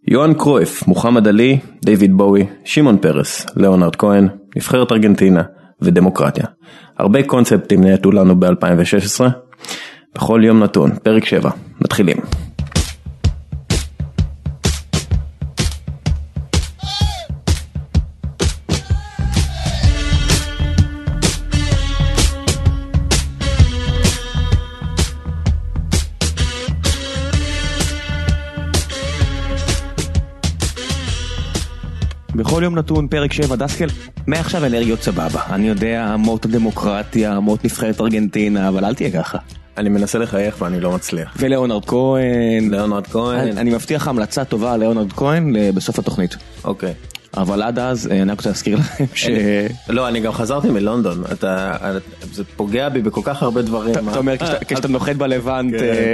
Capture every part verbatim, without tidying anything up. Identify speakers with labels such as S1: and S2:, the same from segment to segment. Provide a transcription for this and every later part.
S1: יוהאן קרויף, מוחמד עלי, דיוויד בואי, שמעון פרס, ליאונרד כהן, נבחרת ארגנטינה ודמוקרטיה. הרבה קונספטים נעטו לנו ב-אלפיים ושש עשרה. בכל יום נתון, פרק שבע. מתחילים.
S2: בכל יום נתון, פרק שבע, דסקל, מעכשיו אנרגיות סבבה. אני יודע, אמות הדמוקרטיה, אמות נבחרת ארגנטינה, אבל אל תהיה ככה.
S1: אני מנסה לחייך ואני לא מצליח.
S2: וליאונרד כהן.
S1: ליאונרד כהן.
S2: אני, אני מבטיח המלצה טובה על ליאונרד כהן בסוף התוכנית.
S1: אוקיי.
S2: אבל עד אז, אני רוצה להזכיר לכם ש...
S1: לא, אני גם חזרתי מלונדון. אתה, זה פוגע בי בכל כך הרבה דברים.
S2: אתה אומר, כשאתה נוחת בלבנט,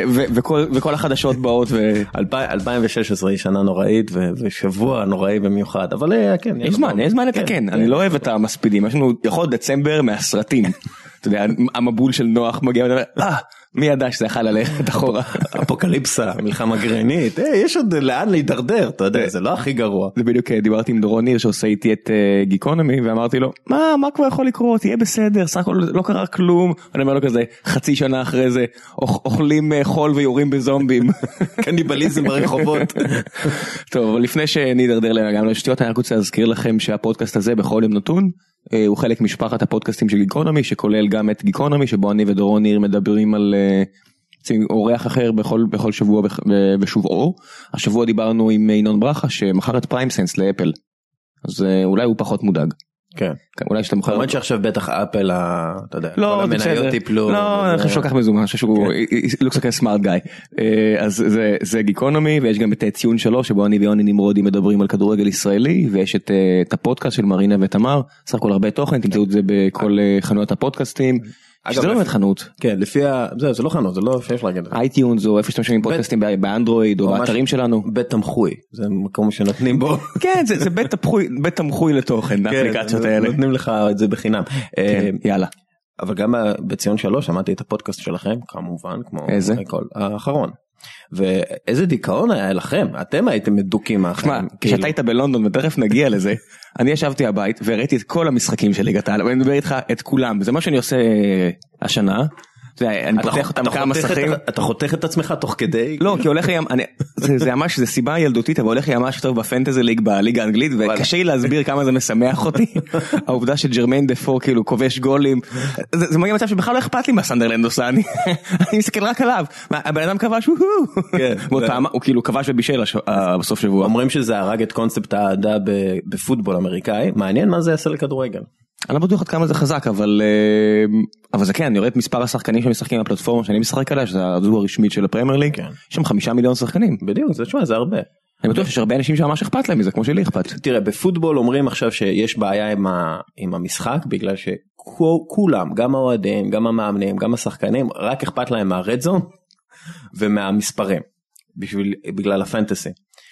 S2: וכל החדשות באות.
S1: אלפיים ושש עשרה היא שנה נוראית, ושבוע נוראי במיוחד. אבל כן.
S2: יש זמן, יש זמן לתקן. אני לא אוהב את המספידים. יש לנו יכול דצמבר מהסרטים. אתה יודע, המבול של נוח מגיע ואומר, אה, מי ידע שזה יכול ללכת אחורה?
S1: אפוקליפסה, מלחמה גרעינית, יש עוד לאן להידרדר, אתה יודע, זה לא הכי גרוע.
S2: זה בדיוק, דיברתי עם דורון ניר שעושה איתי את גיקונומי, ואמרתי לו, מה, מה כבר יכול לקרות? תהיה בסדר, סך הכל לא קרה כלום. אני אומר לו כזה, חצי שנה אחרי זה, אוכלים חול ויורים בזומבים.
S1: קניבליזם ברחובות.
S2: טוב, אבל לפני שנידרדר להם גם לשטויות, אני רק רוצה להזכיר לכם שהפודקאסט הזה בכל יום נתון, הוא חלק משפחת הפודקאסטים של גיקונומי, שכולל גם את גיקונומי, שבו אני ודורון ניר מדברים על אורח אחר בכל, בכל שבוע בשוב אור. השבוע דיברנו עם ינון ברכה, שמכר את פריימסנס לאפל. אז אולי הוא פחות מודאג.
S1: כן.
S2: אולי שאתה מוכר...
S1: כמובן שעכשיו בטח אפל, אתה יודע,
S2: לא,
S1: כל המניות טיפלו.
S2: לא, אני חושב שלוקח מזומן, אני חושב שהוא looks like a smart guy. אז זה גיקונומי, ויש גם את ציון שלוש, שבו אני ויוני נמרודי מדברים על כדורגל ישראלי, ויש את הפודקאסט של מרינה ותמר, סך הכל הרבה תוכן, תמצאו את זה בכל חנויות הפודקאסטים. שזה לא באמת חנות.
S1: כן, לפי ה... זה לא חנות, זה לא אפשר להגיד.
S2: אייטיונס, או איפה שאתם שומעים פודקאסטים באנדרואיד, או באתרים שלנו.
S1: בית תמחוי, זה מקום שנותנים בו.
S2: כן, זה בית תמחוי לתוכן, האפליקציות האלה.
S1: נותנים לך את זה בחינם.
S2: יאללה.
S1: אבל גם בציון שלוש, שמעתי את הפודקאסט שלכם, כמובן, כמו...
S2: איזה?
S1: האחרון. ואיזה דיכאון היה לכם, אתם הייתם מדוקים מהחיים.
S2: כשאתה היית בלונדון ותכף נגיע לזה, אני ישבתי הבית והראיתי את כל המשחקים של ליגת העל, ואני מדבר איתך את כולם, זה מה שאני עושה השנה, אני פותח אותם כמה מסכים.
S1: אתה חותך את עצמך תוך כדי?
S2: לא, כי הולך לי, זה ממש, זה סיבה ילדותית, אבל הולך לי ממש טוב בפנטזי ליג, בליגה האנגלית, וקשה לי להסביר כמה זה משמח אותי, העובדה שג'רמיין דפו כאילו כובש גולים, זה מגיע מצב שבכלל לא אכפת לי מה סנדרלנד עושה, אני מסתכל רק עליו, הבן אדם כבש, הוא כאילו כבש ובישל בסוף שבוע.
S1: אומרים שזה הרג את קונספט האהדה בפוטבול אמריקאי, מעניין מה זה יעשה לכדורגל.
S2: אני לא בטוח עד כמה זה חזק, אבל אבל זה כן, אני רואה את מספר השחקנים שמשחקים בפלטפורמה שאני משחק עליה, שזה הזו הרשמית של הפרמייר ליג, יש שם חמישה מיליון שחקנים.
S1: בדיוק, זה תשמע, זה הרבה.
S2: אני בטוח שיש הרבה אנשים שממש אכפת להם מזה, כמו שלי אכפת.
S1: תראה, בפוטבול אומרים עכשיו שיש בעיה עם המשחק, בגלל שכולם, גם האוהדים, גם המאמנים, גם השחקנים, רק אכפת להם מהרד זון ומהמספרים, בגלל הפנטסי.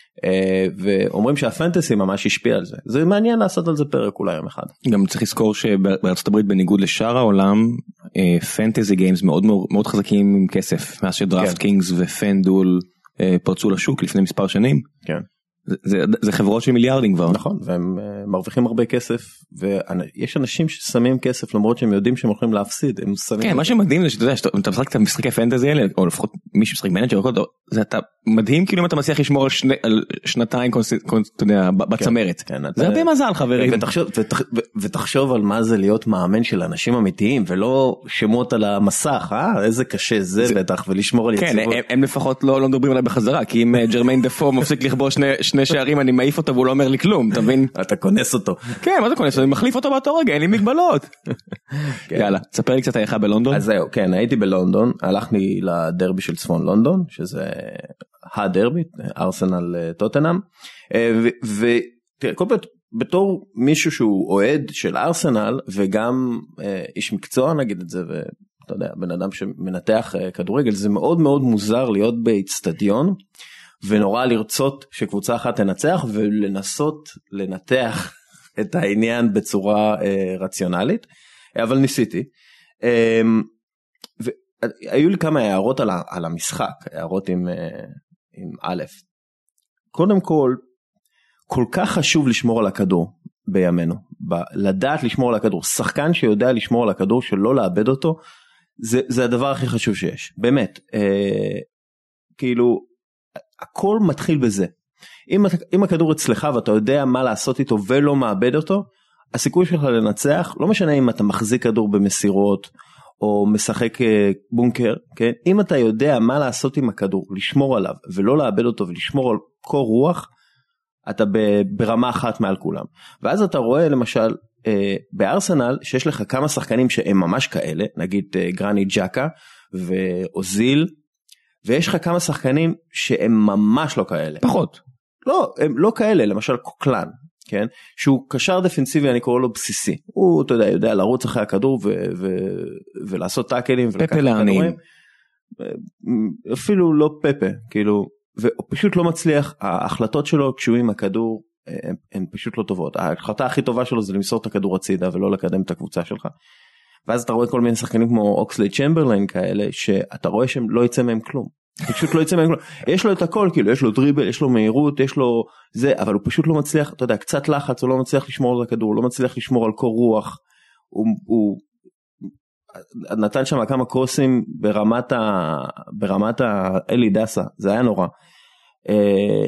S1: ואומרים שהפנטסי ממש השפיע על זה. זה מעניין לעשות על זה פרק אולי יום אחד.
S2: גם צריך לזכור שבארצות הברית בניגוד לשאר העולם, פנטסי גיימס מאוד מאוד חזקים עם כסף, מאז שדראפט קינגס ופנדול פרצו לשוק לפני מספר שנים.
S1: כן.
S2: זה, זה חברות של מיליארדים כבר.
S1: נכון, והם uh, מרוויחים הרבה כסף, ויש אנשים ששמים כסף למרות שהם יודעים שהם הולכים להפסיד, הם שמים...
S2: כן, מה שמדהים זה שאתה יודע, שאתה משחק את המשחקי פנטזי האלה, או לפחות מי שמשחק מנג'ר, זה אתה מדהים כאילו אם אתה מצליח לשמור על, שני, על שנתיים, אתה יודע, בצמרת. כן, כן, זה הרבה מזל חברים.
S1: ותחשוב, ותח, ותחשוב על מה זה להיות מאמן של אנשים אמיתיים, ולא שמות על המסך, אה? איזה קשה זה, זה... בטח, ולשמור על יציבות.
S2: כן, הם, הם לפחות לא, לא מדברים עליי בחזרה, כי אם ג'רמיין דפו מפסיק לכבוש שני, שני שערים, אני מעיף אותו והוא לא אומר לי כלום, אתה מבין?
S1: אתה כונס אותו.
S2: כן, מה זה כונס אותו? אני מחליף אותו באותו רגע, אין לי מגבלות. יאללה, תספר לי קצת היחה בלונדון.
S1: אז זהו, כן, הייתי בלונדון, הלכתי לדרבי של צפון לונדון, שזה הדרבי, ארסנל טוטנהאם, וכל פעם, בתור מישהו שהוא אוהד של ארסנל, וגם איש מקצוע נגיד את זה, ואתה יודע, בן אדם שמנתח כדורגל, זה מאוד מאוד מוזר להיות באצטדיון, ונורא לרצות שקבוצה אחת תנצח, ולנסות לנתח את העניין בצורה אה, רציונלית, אבל ניסיתי. אה, והיו לי כמה הערות על, על המשחק, הערות עם, אה, עם א', קודם כל, כל כך חשוב לשמור על הכדור בימינו, ב- לדעת לשמור על הכדור, שחקן שיודע לשמור על הכדור, שלא לאבד אותו, זה, זה הדבר הכי חשוב שיש, באמת, אה, כאילו, הכל מתחיל בזה, אם, אם הכדור אצלך ואתה יודע מה לעשות איתו ולא מאבד אותו, הסיכוי שלך לנצח, לא משנה אם אתה מחזיק כדור במסירות, או משחק בונקר, כן? אם אתה יודע מה לעשות עם הכדור, לשמור עליו, ולא לאבד אותו, ולשמור על קור רוח, אתה ברמה אחת מעל כולם. ואז אתה רואה למשל, בארסנל, שיש לך כמה שחקנים שהם ממש כאלה, נגיד גרניט ג'קה, ואוזיל, ויש לך כמה שחקנים שהם ממש לא כאלה.
S2: פחות.
S1: לא, הם לא כאלה, למשל קוקלן, כן? שהוא קשר דפנסיבי, אני קורא לו בסיסי. הוא, אתה יודע, יודע לרוץ אחרי הכדור ו- ו- ולעשות טאקלים.
S2: פפה לעניים.
S1: אפילו לא פפה, כאילו, והוא פשוט לא מצליח, ההחלטות שלו כשהוא עם הכדור, הן, הן פשוט לא טובות. ההחלטה הכי טובה שלו זה למסור את הכדור הצידה ולא לקדם את הקבוצה שלך. ואז אתה רואה כל מיני שחקנים כמו אוקסלי צ'מברליין כאלה, שאתה רואה שהם לא יצא מהם כלום. פשוט לא יצא מהם כלום. יש לו את הכל, כאילו, יש לו דריבל, יש לו מהירות, יש לו זה, אבל הוא פשוט לא מצליח, אתה יודע, קצת לחץ, הוא לא מצליח לשמור על הכדור, הוא לא מצליח לשמור על קור רוח, הוא, הוא נתן שם כמה קרוסים ברמת ה, ברמת האלי דסה, זה היה נורא. אה,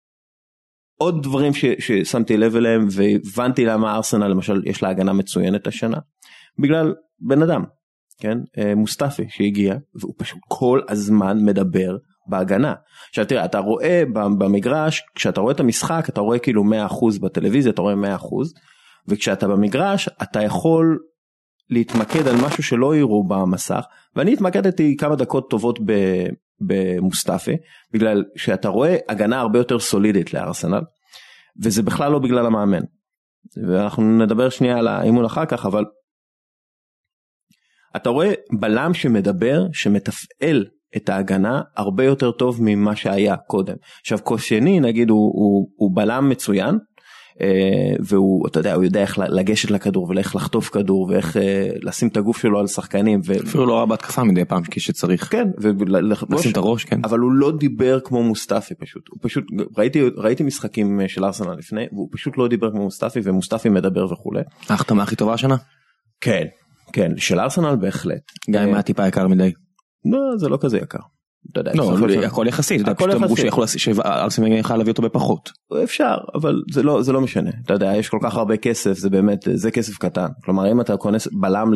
S1: עוד דברים ש, ששמתי לב אליהם, והבנתי למה ארסנל, למשל, יש לה הגנה מצוינת השנה, בגלל בן אדם. כן, מוסטפי שהגיע, והוא פשוט כל הזמן מדבר בהגנה. עכשיו תראה, אתה רואה במגרש, כשאתה רואה את המשחק, אתה רואה כאילו מאה אחוז בטלוויזיה, אתה רואה מאה אחוז, וכשאתה במגרש, אתה יכול להתמקד על משהו שלא יראו במסך, ואני התמקדתי כמה דקות טובות במוסטפי, בגלל שאתה רואה הגנה הרבה יותר סולידית לארסנל, וזה בכלל לא בגלל המאמן. ואנחנו נדבר שנייה על האימון אחר כך, אבל אתה רואה בלם שמדבר, שמתפעל את ההגנה הרבה יותר טוב ממה שהיה קודם. עכשיו קושני נגיד הוא, הוא, הוא בלם מצוין, והוא, אתה יודע, הוא יודע איך לגשת לכדור ואיך לחטוף כדור ואיך לשים את הגוף שלו על שחקנים.
S2: אפילו לא רע בהתקפה מדי פעם כשצריך.
S1: כן,
S2: לשים את הראש, כן.
S1: אבל הוא לא דיבר כמו מוסטפי פשוט. הוא פשוט, ראיתי, ראיתי משחקים של ארסנל לפני, והוא פשוט לא דיבר כמו מוסטפי, ומוסטפי מדבר וכו'.
S2: ההחתמה הכי טובה השנה? כן.
S1: כן, של ארסנל בהחלט.
S2: גם אם הטיפה יקר מדי.
S1: לא, זה לא כזה יקר.
S2: לא, הכל יחסית.
S1: הכל יחסית.
S2: שארסנל יכל להביא אותו בפחות.
S1: אפשר, אבל זה לא משנה. אתה יודע, יש כל כך הרבה כסף, זה באמת, זה כסף קטן. כלומר, אם אתה קונס בלם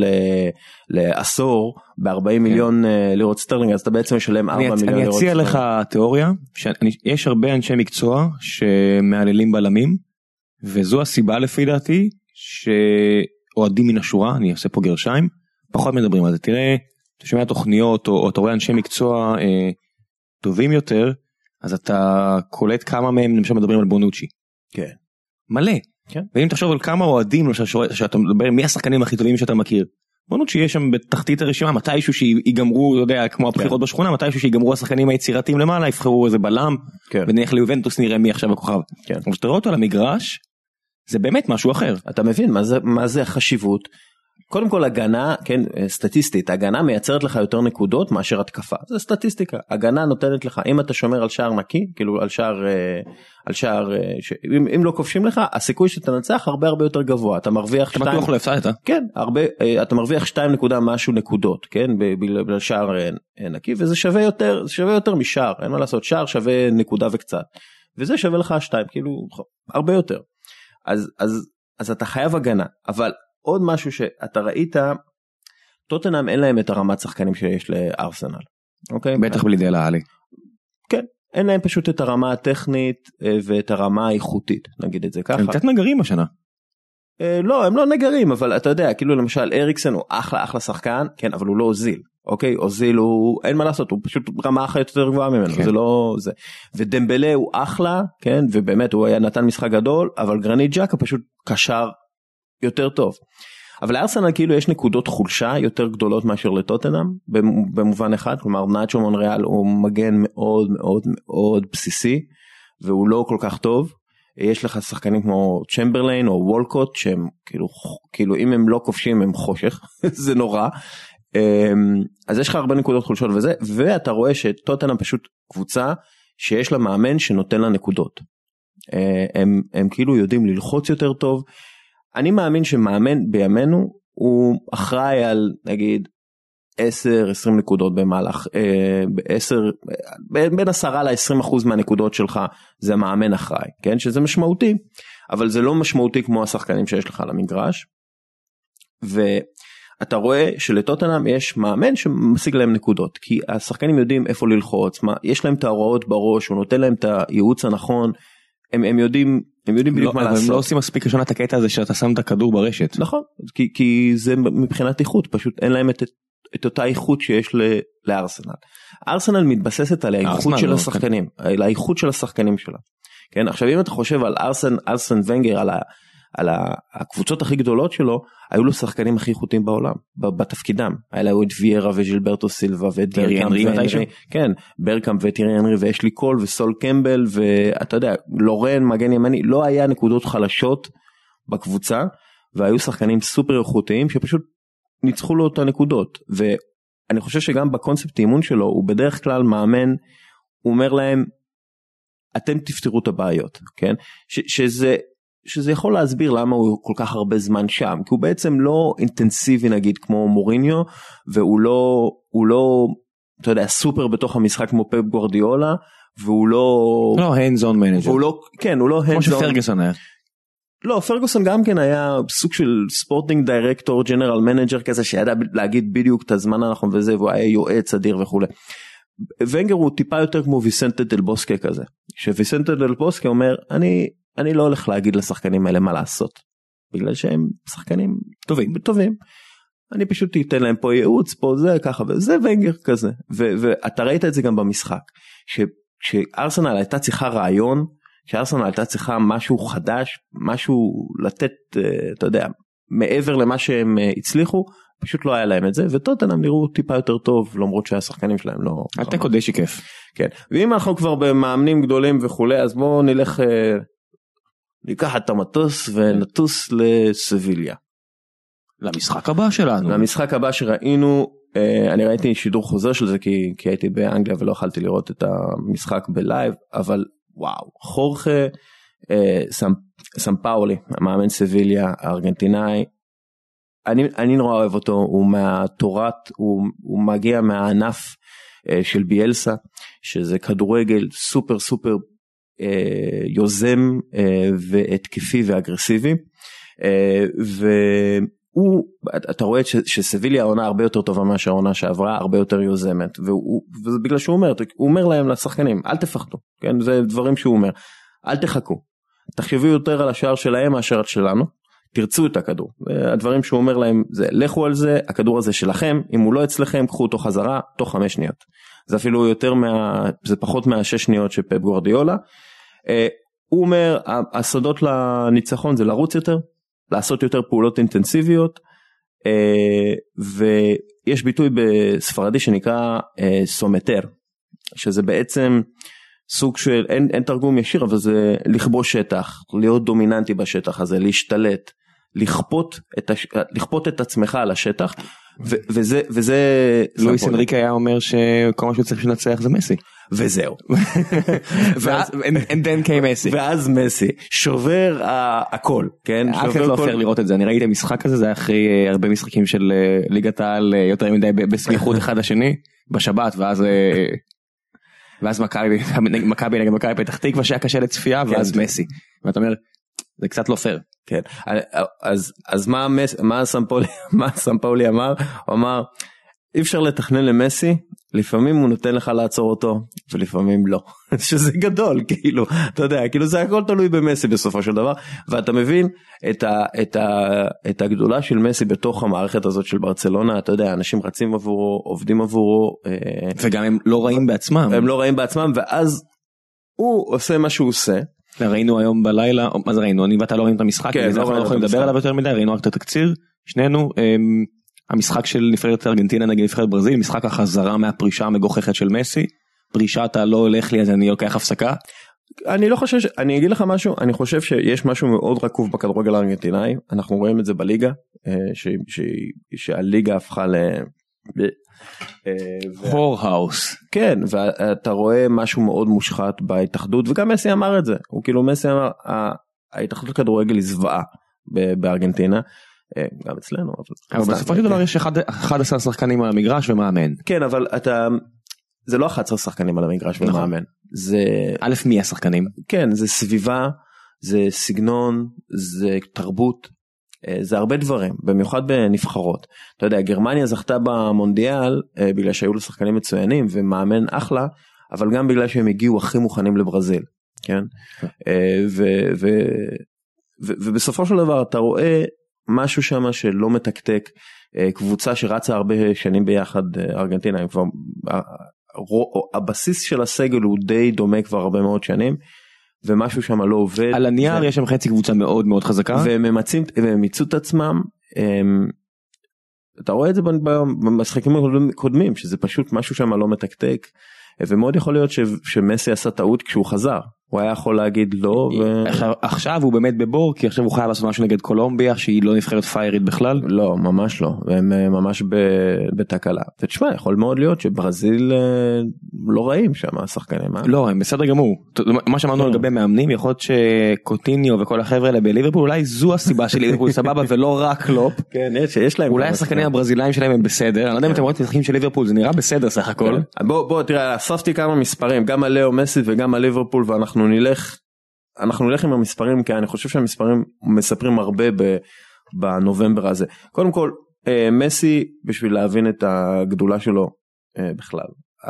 S1: לעשור ב-ארבעים מיליון לירות סטרלינג, אז אתה בעצם משלם ארבעה מיליון לירות סטרלינג.
S2: אני אציע לך תיאוריה, שיש הרבה אנשי מקצוע שמעללים בלמים, וזו הסיבה לפי דעתי, ש... אוהדים מן השורה, אני עושה פה גרשיים, פחות מדברים על זה. תראה, אתה שומע תוכניות, או, או אתה רואה אנשי מקצוע אה, טובים יותר, אז אתה קולט כמה מהם למשל מדברים על בונוצ'י.
S1: כן.
S2: מלא.
S1: כן.
S2: ואם תחשוב על כמה אוהדים, למשל, שאתה מדבר, מי השחקנים הכי טובים שאתה מכיר? בונוצ'י יש שם בתחתית הרשימה, מתישהו שיגמרו, יודע, כמו הבחירות כן. בשכונה, מתישהו שיגמרו השחקנים היצירתיים למעלה, יבחרו איזה בלם, כן. ונלך ליובנטוס נראה מי עכשיו הכוכב. כן. אבל שתראה אותו על המגרש, זה באמת משהו אחר.
S1: אתה מבין מה זה, מה זה החשיבות? קודם כל הגנה, כן, סטטיסטית, הגנה מייצרת לך יותר נקודות מאשר התקפה. זה סטטיסטיקה. הגנה נותנת לך, אם אתה שומר על שער נקי, כאילו על שער, על שער, ש... אם, אם לא כובשים לך, הסיכוי שתנצח הרבה הרבה יותר גבוה. אתה מרוויח
S2: אתה בטוח לא הפסדת.
S1: כן, הרבה, אתה מרוויח שתיים נקודה משהו נקודות, כן, בגלל שער נקי, וזה שווה יותר, זה שווה יותר משער, אין מה לעשות, שער שווה נקודה וקצת. וזה שווה לך שתיים, כאילו, הרבה יותר. אז, אז, אז אתה חייב הגנה, אבל עוד משהו שאתה ראית, טוטנהאם אין להם את הרמת שחקנים שיש לארסנל, אוקיי?
S2: בטח בלי דלה עלי.
S1: כן, אין להם פשוט את הרמה הטכנית ואת הרמה האיכותית, נגיד את זה ככה.
S2: הם קצת נגרים השנה.
S1: לא, הם לא נגרים, אבל אתה יודע, כאילו למשל אריקסן הוא אחלה אחלה שחקן, כן, אבל הוא לא אוזיל. אוקיי, אוזיל הוא, אין מה לעשות, הוא פשוט רמה אחת יותר גבוהה ממנו, כן. זה לא זה. ודמבלה הוא אחלה, כן, ובאמת הוא היה נתן משחק גדול, אבל גרניט ג'קה פשוט קשר יותר טוב. אבל לארסנל כאילו יש נקודות חולשה יותר גדולות מאשר לטוטנהאם, במובן אחד, כלומר נאצ'ו מונריאל הוא מגן מאוד מאוד מאוד בסיסי, והוא לא כל כך טוב. יש לך שחקנים כמו צ'מברליין או וולקוט, שהם כאילו, כאילו אם הם לא כובשים הם חושך, זה נורא. אז יש לך הרבה נקודות חולשות וזה, ואתה רואה שטוטנהאם פשוט קבוצה שיש לה מאמן שנותן לה נקודות. הם, הם כאילו יודעים ללחוץ יותר טוב. אני מאמין שמאמן בימינו הוא אחראי על נגיד עשר עשרים נקודות במהלך, עשר, בין עשרה ל-עשרים אחוז מהנקודות שלך זה מאמן אחראי, כן? שזה משמעותי, אבל זה לא משמעותי כמו השחקנים שיש לך על המגרש. ואתה רואה שלטוטנהאם יש מאמן שמשיג להם נקודות, כי השחקנים יודעים איפה ללחוץ, מה, יש להם את ההוראות בראש, הוא נותן להם את הייעוץ הנכון, הם, הם יודעים, הם יודעים בדיוק
S2: לא,
S1: מה לעשות.
S2: הם לא עושים מספיק ראשונה את הקטע הזה שאתה שם את הכדור ברשת.
S1: נכון, כי, כי זה מבחינת איכות, פשוט אין להם את, את אותה איכות שיש לארסנל. ארסנל מתבססת על האיכות של השחקנים, על האיכות של השחקנים שלה. כן, עכשיו אם אתה חושב על ארסן, ארסן ונגר, על, ה, על ה, הקבוצות הכי גדולות שלו, היו לו שחקנים הכי איכותיים בעולם, בתפקידם. היה לו את ויירה וג'ילברטו סילבה ואת ברקאם והנרי, כן, ברקאם וטירי הנרי ואשלי קול וסול קמבל, ואתה יודע, לורן, מגן ימני, לא היה נקודות חלשות בקבוצה, והיו שחקנים סופר איכותיים שפשוט ניצחו לו את הנקודות. ואני חושב שגם בקונספט אימון שלו, הוא בדרך כלל מאמן, הוא אומר להם, אתם תפתרו את הבעיות, כן? ש- שזה, שזה יכול להסביר למה הוא כל כך הרבה זמן שם, כי הוא בעצם לא אינטנסיבי נגיד כמו מוריניו, והוא לא, הוא לא, אתה יודע, סופר בתוך המשחק כמו פפ גוארדיולה, והוא לא...
S2: לא, hands on manager.
S1: והוא לא, כן, הוא לא hands on...
S2: כמו שפרגוסון היה.
S1: לא, פרגוסון גם כן היה סוג של ספורטינג דירקטור, ג'נרל מנג'ר כזה, שידע להגיד בדיוק את הזמן הנכון וזה, והוא היה יועץ אדיר וכו'. ונגר הוא טיפה יותר כמו ויסנטה דל בוסקה כזה, שוויסנטה דל בוסקה אומר, אני, אני לא הולך להגיד לשחקנים האלה מה לעשות, בגלל שהם שחקנים טובים, טובים. אני פשוט אתן להם פה ייעוץ, פה זה, ככה, וזה ונגר כזה. ו- ואתה ראית את זה גם במשחק, כשארסנל הייתה צריכה רעיון, כשארסנל הייתה צריכה משהו חדש, משהו לתת, אתה יודע, מעבר למה שהם הצליחו, פשוט לא היה להם את זה, וטוטנהאם נראו טיפה יותר טוב, למרות שהשחקנים שלהם לא...
S2: אתה קודי שיקף.
S1: כן, ואם אנחנו כבר במאמנים גדולים וכולי, אז בואו נלך, ניקח את המטוס ונטוס לסביליה.
S2: למשחק הבא שלנו.
S1: למשחק הבא שראינו, אני ראיתי שידור חוזר של זה, כי, כי הייתי באנגליה ולא יכלתי לראות את המשחק בלייב, אבל וואו, חורכה סמפאולי, המאמן סביליה, הארגנטינאי, אני, אני נורא אוהב אותו, הוא מהתורת, הוא, הוא מגיע מהענף אה, של ביאלסה, שזה כדורגל סופר סופר אה, יוזם אה, והתקפי ואגרסיבי, אה, והוא, אתה רואה ש, שסביליה העונה הרבה יותר טובה מה שהעונה שעברה, הרבה יותר יוזמת, והוא, וזה בגלל שהוא אומר, הוא אומר להם לשחקנים, אל תפחדו, כן? זה דברים שהוא אומר, אל תחכו, תחשבו יותר על השער שלהם מהשער שלנו, תרצו את הכדור, הדברים שהוא אומר להם זה לכו על זה, הכדור הזה שלכם, אם הוא לא אצלכם קחו אותו חזרה תוך חמש שניות, זה אפילו יותר מה, זה פחות מהשש שניות של פפ גוארדיולה. הוא אומר הסודות לניצחון זה לרוץ יותר, לעשות יותר פעולות אינטנסיביות, ויש ביטוי בספרדי שנקרא סומטר, שזה בעצם סוג של, אין, אין תרגום ישיר, אבל זה לכבוש שטח, להיות דומיננטי בשטח הזה, להשתלט, לכפות את, הש... לכפות את עצמך על השטח, ו... וזה, וזה...
S2: לואיס אנריקה היה אומר שכל מה שהוא צריך לנצח זה מסי.
S1: וזהו.
S2: ואז, and then came מסי.
S1: ואז מסי, שובר הכל, כן?
S2: אף אחד לא פייר לראות את זה, אני ראיתי המשחק הזה, זה היה אחרי הרבה משחקים של ליגת העל, יותר מדי בסמיכות אחד לשני, בשבת, ואז... ואז מכבי, מכבי נגד מכבי פתח תקווה שהיה קשה לצפייה, ואז מסי. ואתה אומר, זה קצת לא פייר. כן, אז, אז מה, מה סמפאולי, מה סמפאולי אמר? הוא אמר, אי אפשר לתכנן למסי, לפעמים הוא נותן לך לעצור אותו, ולפעמים לא. שזה גדול, כאילו, אתה יודע, כאילו זה הכל תלוי במסי בסופו של דבר, ואתה מבין את, ה, את, ה, את הגדולה של מסי בתוך המערכת הזאת של ברצלונה, אתה יודע, אנשים רצים עבורו, עובדים עבורו. וגם הם לא רעים בעצמם.
S1: הם לא רעים בעצמם, ואז הוא עושה מה שהוא עושה.
S2: ראינו היום בלילה, מה זה ראינו, אני ואתה לא רואים את המשחק, אנחנו לא יכולים לדבר עליו יותר מדי, ראינו רק את התקציר, שנינו, המשחק של נבחרת ארגנטינה נגד נבחרת ברזיל, משחק החזרה מהפרישה המגוחכת של מסי, פרישה אתה לא הולך לי אז אני לוקח הפסקה.
S1: אני לא חושב, אני אגיד לך משהו, אני חושב שיש משהו מאוד רקוב בכדורגל הארגנטינאי, אנחנו רואים את זה בליגה, שהליגה הפכה
S2: הורהאוס.
S1: כן, ואתה רואה משהו מאוד מושחת בהתאחדות, וגם מסי אמר את זה, הוא כאילו מסי אמר, ההתאחדות כדורגל היא זוועה בארגנטינה, גם אצלנו.
S2: אבל בסופו של דבר יש אחד עשר שחקנים על המגרש ומאמן.
S1: כן, אבל אתה, זה לא אחד עשר שחקנים על המגרש ומאמן. זה...
S2: א' מי השחקנים?
S1: כן, זה סביבה, זה סגנון, זה תרבות, זה הרבה דברים, במיוחד בנבחרות. אתה יודע, גרמניה זכתה במונדיאל, בגלל שהיו לו שחקנים מצוינים, ומאמן אחלה, אבל גם בגלל שהם הגיעו הכי מוכנים לברזיל. כן? ו... ו... ובסופו של דבר אתה רואה משהו שם שלא מתקתק, קבוצה שרצה הרבה שנים ביחד, ארגנטינה, הם כבר, הבסיס של הסגל הוא די דומה כבר הרבה מאוד שנים, ומשהו שם לא עובד.
S2: על הנייר ו... יש שם חצי קבוצה מאוד מאוד חזקה.
S1: והם ממצים, והם מיצו את עצמם, הם, אתה רואה את זה במשחקים הקודמים, שזה פשוט משהו שם לא מתקתק, ומאוד יכול להיות ש, שמסי עשה טעות כשהוא חזר. הוא היה יכול להגיד לא. ו...
S2: עכשיו, עכשיו הוא באמת בבור, כי עכשיו הוא חייב לעשות משהו נגד קולומביה, שהיא לא נבחרת פיירית בכלל.
S1: לא, ממש לא, והם ממש ב... בתקלה. ותשמע, יכול מאוד להיות שברזיל לא רעים שם, השחקנים.
S2: לא, הם בסדר גמור. מה שאמרנו לגבי מאמנים, יכול להיות שקוטיניו וכל החבר'ה האלה בליברפול, אולי זו הסיבה של ליברפול סבבה, ולא רק קלופ.
S1: כן, יש, יש להם.
S2: אולי השחקנים הברזילאים שלהם הם בסדר. אני לא יודע אם אתם רואים את המשחקים של ליברפול, זה נראה בסדר סך הכל.
S1: בוא, בוא, תראה, אספתי כמה מספרים, גם על לאו מסי וגם על ליברפול, ואנחנו נלך, אנחנו נלך עם המספרים, כי אני חושב שהמספרים מספרים הרבה בנובמבר הזה. קודם כל, מסי, בשביל להבין את הגדולה שלו בכלל,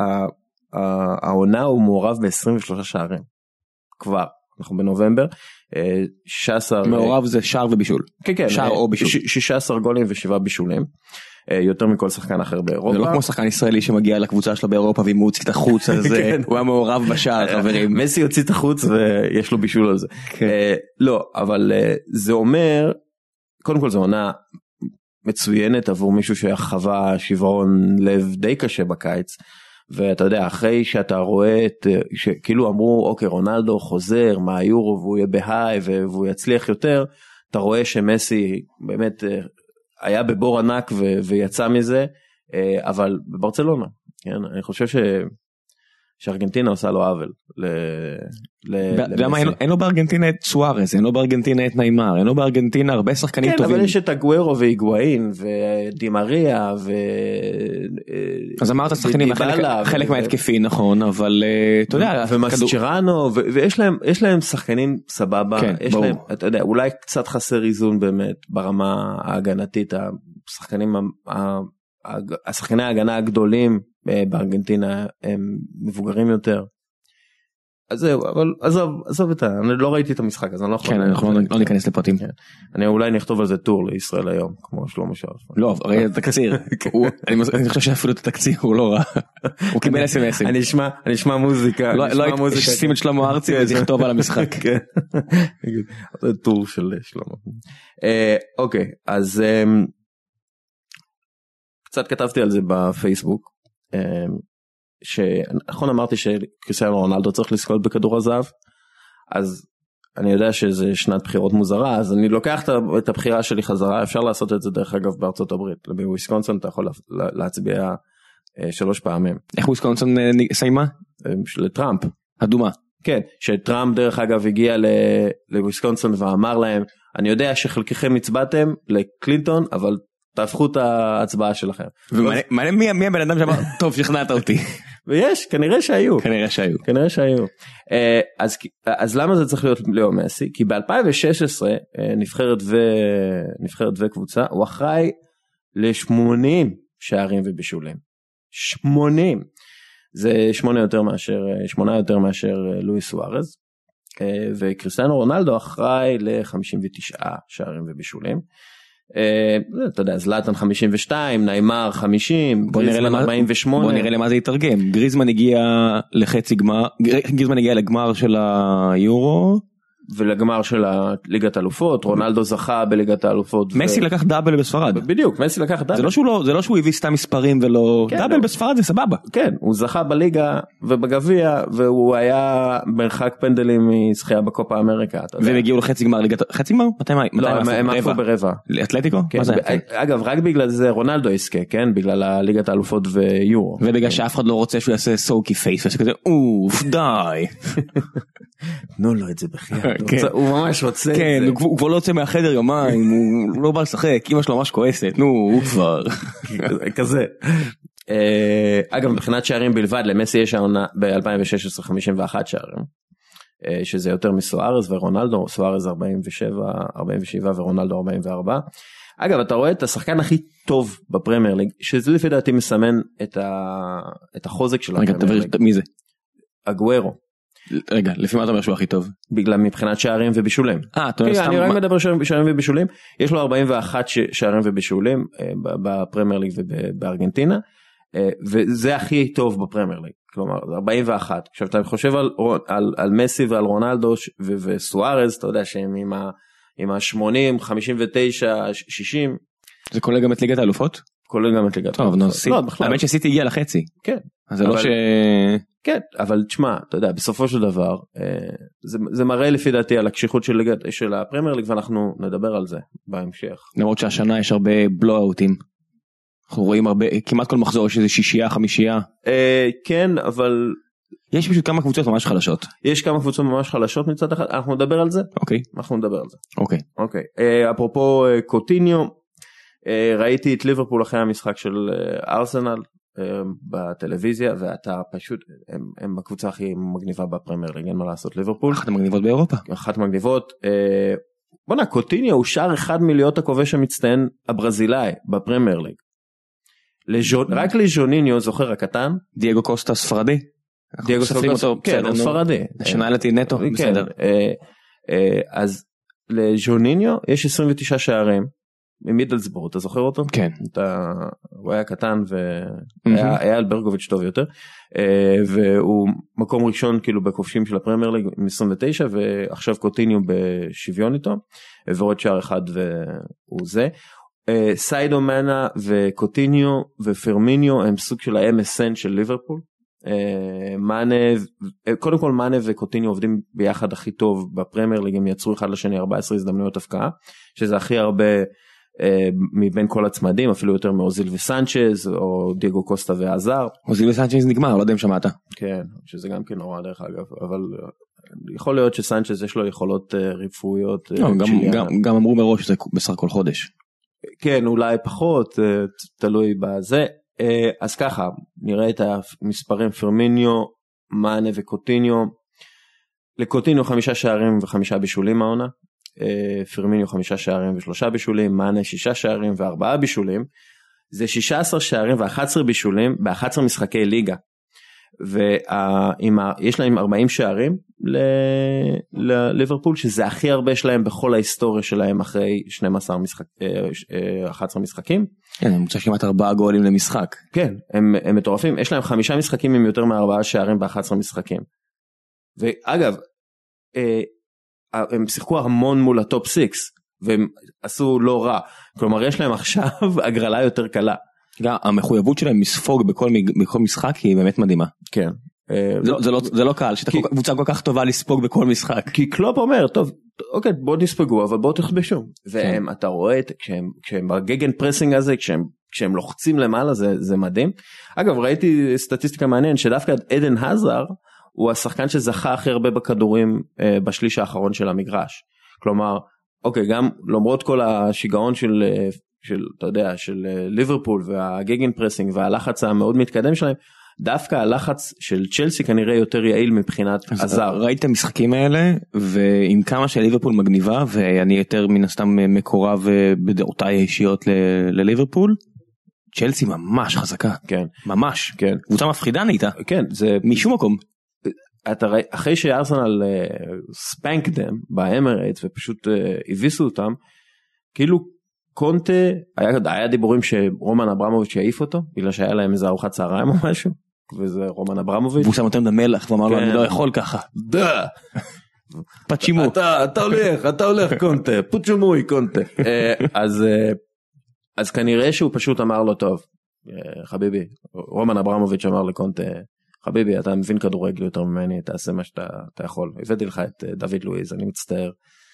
S1: העונה הוא מעורב ב-עשרים ושלושה שערים. כבר, אנחנו בנובמבר, שישה עשר...
S2: מעורב זה שער ובישול.
S1: כן, כן.
S2: שער או בישול.
S1: שישה עשר גולים ושבעה בישולים. יותר מכל שחקן אחר באירופה.
S2: זה לא כמו שחקן ישראלי שמגיע לקבוצה שלו באירופה ואם הוא הוציא את החוץ, אז הוא היה מעורב בשער, חברים.
S1: מסי הוציא את החוץ ויש לו בישול על זה. לא, אבל זה אומר, קודם כל זו עונה מצוינת עבור מישהו שחווה שברון לב די קשה בקיץ, ואתה יודע, אחרי שאתה רואה את, שכאילו אמרו, אוקיי, רונלדו חוזר מהיורו והוא יהיה בהיי והוא יצליח יותר, אתה רואה שמסי באמת היה בבור ענק ו- ויצא מזה, אבל בברצלונה, כן? אני חושב ש... שארגנטינה עושה לו עוול.
S2: למה אין לו בארגנטינה את סוארז, אין לו בארגנטינה את ניימר, אין לו בארגנטינה הרבה שחקנים טובים.
S1: כן, אבל יש את אגוארו והיגואין ודימריה ו...
S2: אז אמרת שחקנים חלק מההתקפי, נכון, אבל אתה יודע...
S1: ומסצ'רנו, ויש להם שחקנים סבבה, יש להם, אתה יודע, אולי קצת חסר איזון באמת ברמה ההגנתית, השחקנים, השחקני ההגנה הגדולים, בארגנטינה הם מבוגרים יותר. אז זהו, אבל עזוב, עזוב את ה... אני לא ראיתי את המשחק, אז אני לא יכול...
S2: כן, אנחנו לא ניכנס לפרטים.
S1: אני אולי נכתוב על זה טור לישראל היום, כמו שלמה שרף.
S2: לא, הרי התקציר. אני חושב שאפילו את התקציר הוא לא רע. הוא קיבל אס אם אסים.
S1: אני אשמע מוזיקה.
S2: לא הייתי שים את שלמה ארצי ולכתוב על המשחק.
S1: זה טור של שלמה. אוקיי, אז קצת כתבתי על זה בפייסבוק. שנכון אמרתי שקריסטיאנו רונלדו צריך לזכות בכדור הזהב, אז אני יודע שזה שנת בחירות מוזרה, אז אני לוקח את הבחירה שלי חזרה, אפשר לעשות את זה דרך אגב בארצות הברית, בוויסקונסין אתה יכול להצביע שלוש פעמים.
S2: איך וויסקונסין סיימה?
S1: לטראמפ.
S2: אדומה.
S1: כן, שטראמפ דרך אגב הגיע לוויסקונסין ואמר להם, אני יודע שחלקכם הצבעתם לקלינטון, אבל תהפכו את ההצבעה שלכם.
S2: ומי מי הבן אדם שאמר, טוב, שכנעת אותי.
S1: ויש, כנראה שהיו.
S2: כנראה שהיו.
S1: כנראה שהיו. אז, אז למה זה צריך להיות לאו מסי? כי ב-אלפיים ושש עשרה נבחרת ו... נבחרת וקבוצה, הוא אחראי ל-שמונים שערים ובישולים. שמונים. זה שמונה יותר מאשר, שמונה יותר מאשר לואיס סוארז. וקריסטיאנו רונלדו אחראי ל-חמישים ותשעה שערים ובישולים. אתה יודע, זלאטן חמישים ושתיים, ניימר חמישים, גריזמן ארבעים ושמונה.
S2: בוא נראה למה זה יתרגם. גריזמן הגיע לחצי גמר, גריזמן הגיע לגמר של היורו,
S1: ולגמר של ליגת האלופות, רונלדו זכה בליגת האלופות.
S2: מסי לקח דאבל בספרד.
S1: בדיוק, מסי לקח דאבל.
S2: זה לא שהוא לא, זה לא שהוא הביא סתם מספרים ולא, דאבל בספרד זה סבבה.
S1: כן, הוא זכה בליגה ובגביע, והוא היה מרחק פנדלים מזכייה בקופה אמריקה.
S2: והם הגיעו לחצי גמר ליגת, חצי גמר? מתי מה?
S1: לא, הם עפו ברבע.
S2: אתלטיקו?
S1: אגב, רק בגלל זה רונלדו יזכה, כן? בגלל ליגת האלופות ויורו.
S2: ובגלל שאף אחד לא רוצה שהוא יעשה סוקי פייס, ושכזה, אוף, די.
S1: תנו לו את זה בחייאת, הוא ממש רוצה את זה.
S2: כן, הוא כבר לא יוצא מהחדר יומיים, הוא לא בא לשחק, אמא שלו ממש כועסת, נו, הוא כבר.
S1: כזה. אגב, מבחינת שערים בלבד, למסי יש העונה ב-אלפיים ושש עשרה חמישים ואחת שערים, שזה יותר מסוארז ורונלדו, סוארז ארבעים ושבע ורונלדו ארבעים וארבע. אגב, אתה רואה את השחקן הכי טוב בפרמייר ליג, שזה לפי דעתי מסמן את החוזק של הפרמייר ליג.
S2: מי זה?
S1: אגוארו.
S2: רגע, לפי מה אתה אומר שהוא הכי טוב?
S1: בגלל מבחינת שערים ובישולים.
S2: אה, אתה אומר סתם...
S1: אני רק מדבר שערים ובישולים, יש לו ארבעים ואחת שערים ובישולים בפרמייר ליג ובארגנטינה, וזה הכי טוב בפרמייר ליג, כלומר, ארבעים ואחת. עכשיו, אתה חושב על מסי ועל רונלדו וסוארז, אתה יודע שהם עם ה-שמונים, חמישים ותשע, שישים.
S2: זה כולל גם את ליגת האלופות?
S1: כולל גם את ליגת האלופות.
S2: טוב, נו, האמת שסיטי הגיע לחצי.
S1: כן.
S2: אז זה לא ש...
S1: כן, אבל תשמע, אתה יודע, בסופו של דבר, זה, זה מראה לפי דעתי על הקשיחות של, של הפרמייר ליג, ואנחנו נדבר על זה בהמשך.
S2: למרות שהשנה יש הרבה בלואוטים. אנחנו רואים הרבה, כמעט כל מחזור יש איזה שישייה, חמישייה.
S1: אה, כן, אבל...
S2: יש פשוט כמה קבוצות ממש חלשות.
S1: יש כמה קבוצות ממש חלשות מצד אחד, אנחנו נדבר על זה?
S2: אוקיי.
S1: אנחנו נדבר על זה.
S2: אוקיי.
S1: אוקיי. אה, אפרופו אה, קוטיניו, אה, ראיתי את ליברפול אחרי המשחק של אה, ארסנל, בטלוויזיה, ואתה פשוט, הם, הם הקבוצה הכי מגניבה בפרמייר ליג, אין מה לעשות, ליברפול.
S2: אחת המגניבות באירופה.
S1: אחת המגניבות. בוא'נה, קוטיניו הוא שער אחד מלהיות הכובש המצטיין הברזילאי בפרמייר ליג. רק לז'וניניו, זוכר הקטן?
S2: דייגו קוסטה ספרדי.
S1: דייגו קוסטה, כן, הוא ספרדי.
S2: שנאלתי נטו, בסדר.
S1: אז לז'וניניו יש עשרים ותשעה שערים. ממידלסבורג, אתה זוכר אותו?
S2: כן.
S1: אתה, הוא היה קטן והיה על ברקוביץ' טוב יותר, והוא מקום ראשון כאילו בכובשים של הפרמייר ליג עם עשרים ותשע, ועכשיו קוטיניו בשוויון איתו, ועוד שער אחד והוא זה. סיידו מנה וקוטיניו ופרמיניו הם סוג של ה-אם אס אן של ליברפול. מאנה, קודם כל מאנה וקוטיניו עובדים ביחד הכי טוב בפרמייר ליג, הם יצרו אחד לשני ארבע עשרה הזדמנויות הפקעה, שזה הכי הרבה מבין כל הצמדים, אפילו יותר מאוזיל וסנצ'ז או דייגו קוסטה ועזר.
S2: אוזיל וסנצ'ז נגמר, לא יודע אם שמעת.
S1: כן, שזה גם כן נורא דרך אגב, אבל יכול להיות שסנצ'ז יש לו יכולות רפואיות.
S2: גם אמרו מראש שזה בסך הכל חודש.
S1: כן, אולי פחות, תלוי בזה. אז ככה, נראה את המספרים, פרמיניו, מאנה וקוטיניו. לקוטיניו חמישה שערים וחמישה בישולים העונה, פרמיניו חמישה שערים ושלושה בישולים, מאנה שישה שערים וארבעה בישולים, זה שישה עשר שערים ואחת עשרה בישולים ב-אחד עשר משחקי ליגה, ויש להם ארבעים שערים לליברפול, שזה הכי הרבה שלהם בכל ההיסטוריה שלהם אחרי שנים עשר משחק, אחד עשר משחקים.
S2: כן, הם מוצא כמעט ארבעה גולים למשחק.
S1: כן, הם, הם מטורפים, יש להם חמישה משחקים עם יותר מארבעה שערים ב-אחד עשר משחקים. ואגב, הם שיחקו המון מול הטופ סיקס, והם עשו לא רע, כלומר יש להם עכשיו הגרלה יותר קלה.
S2: המחויבות שלהם מספוג בכל, בכל משחק היא באמת מדהימה.
S1: כן.
S2: זה לא, זה לא, זה לא קל, שאתה כי, קבוצה כל כך טובה לספוג בכל משחק.
S1: כי קלופ אומר, טוב, אוקיי, בואו תספגו, אבל בואו תכבשו. והם, אתה רואה, כשהם, כשהם בגגן פרסינג הזה, כשהם, כשהם לוחצים למעלה, זה, זה מדהים. אגב, ראיתי סטטיסטיקה מעניין, שדווקא עדן הזר, הוא השחקן שזכה הכי הרבה בכדורים אה, בשליש האחרון של המגרש. כלומר, אוקיי, גם למרות כל השיגעון של, של, אתה יודע, של ליברפול והגגן פרסינג והלחץ המאוד מתקדם שלהם, דווקא הלחץ של צ'לסי כנראה יותר יעיל מבחינת הזר.
S2: ראיתי את המשחקים האלה, ועם כמה שליברפול מגניבה, ואני יותר מן הסתם מקורב בדעותיי האישיות לליברפול, צ'לסי ממש חזקה.
S1: כן.
S2: ממש.
S1: כן.
S2: קבוצה מפחידה נהייתה.
S1: כן, זה...
S2: משום מקום.
S1: אתה ראי, אחרי שארסנל ספנק דם באמרייטס ופשוט הביסו אותם, כאילו קונטה, היה, היה דיבורים שרומן אברמוביץ' יעיף אותו, בגלל שהיה להם איזה ארוחת צהריים או משהו, וזה רומן אברמוביץ'.
S2: והוא שם אותם למלח ואמר לו, אני לא יכול ככה.
S1: דה!
S2: פצ'ימו.
S1: אתה, אתה הולך, אתה הולך קונטה, פוצ'מוי קונטה. אז, אז כנראה שהוא פשוט אמר לו, טוב, חביבי, רומן אברמוביץ' אמר לקונטה, חביבי, אתה מבין כדורגל יותר ממני, תעשה מה שאתה יכול. הבאתי לך את דוד לואיז, אני מצטער.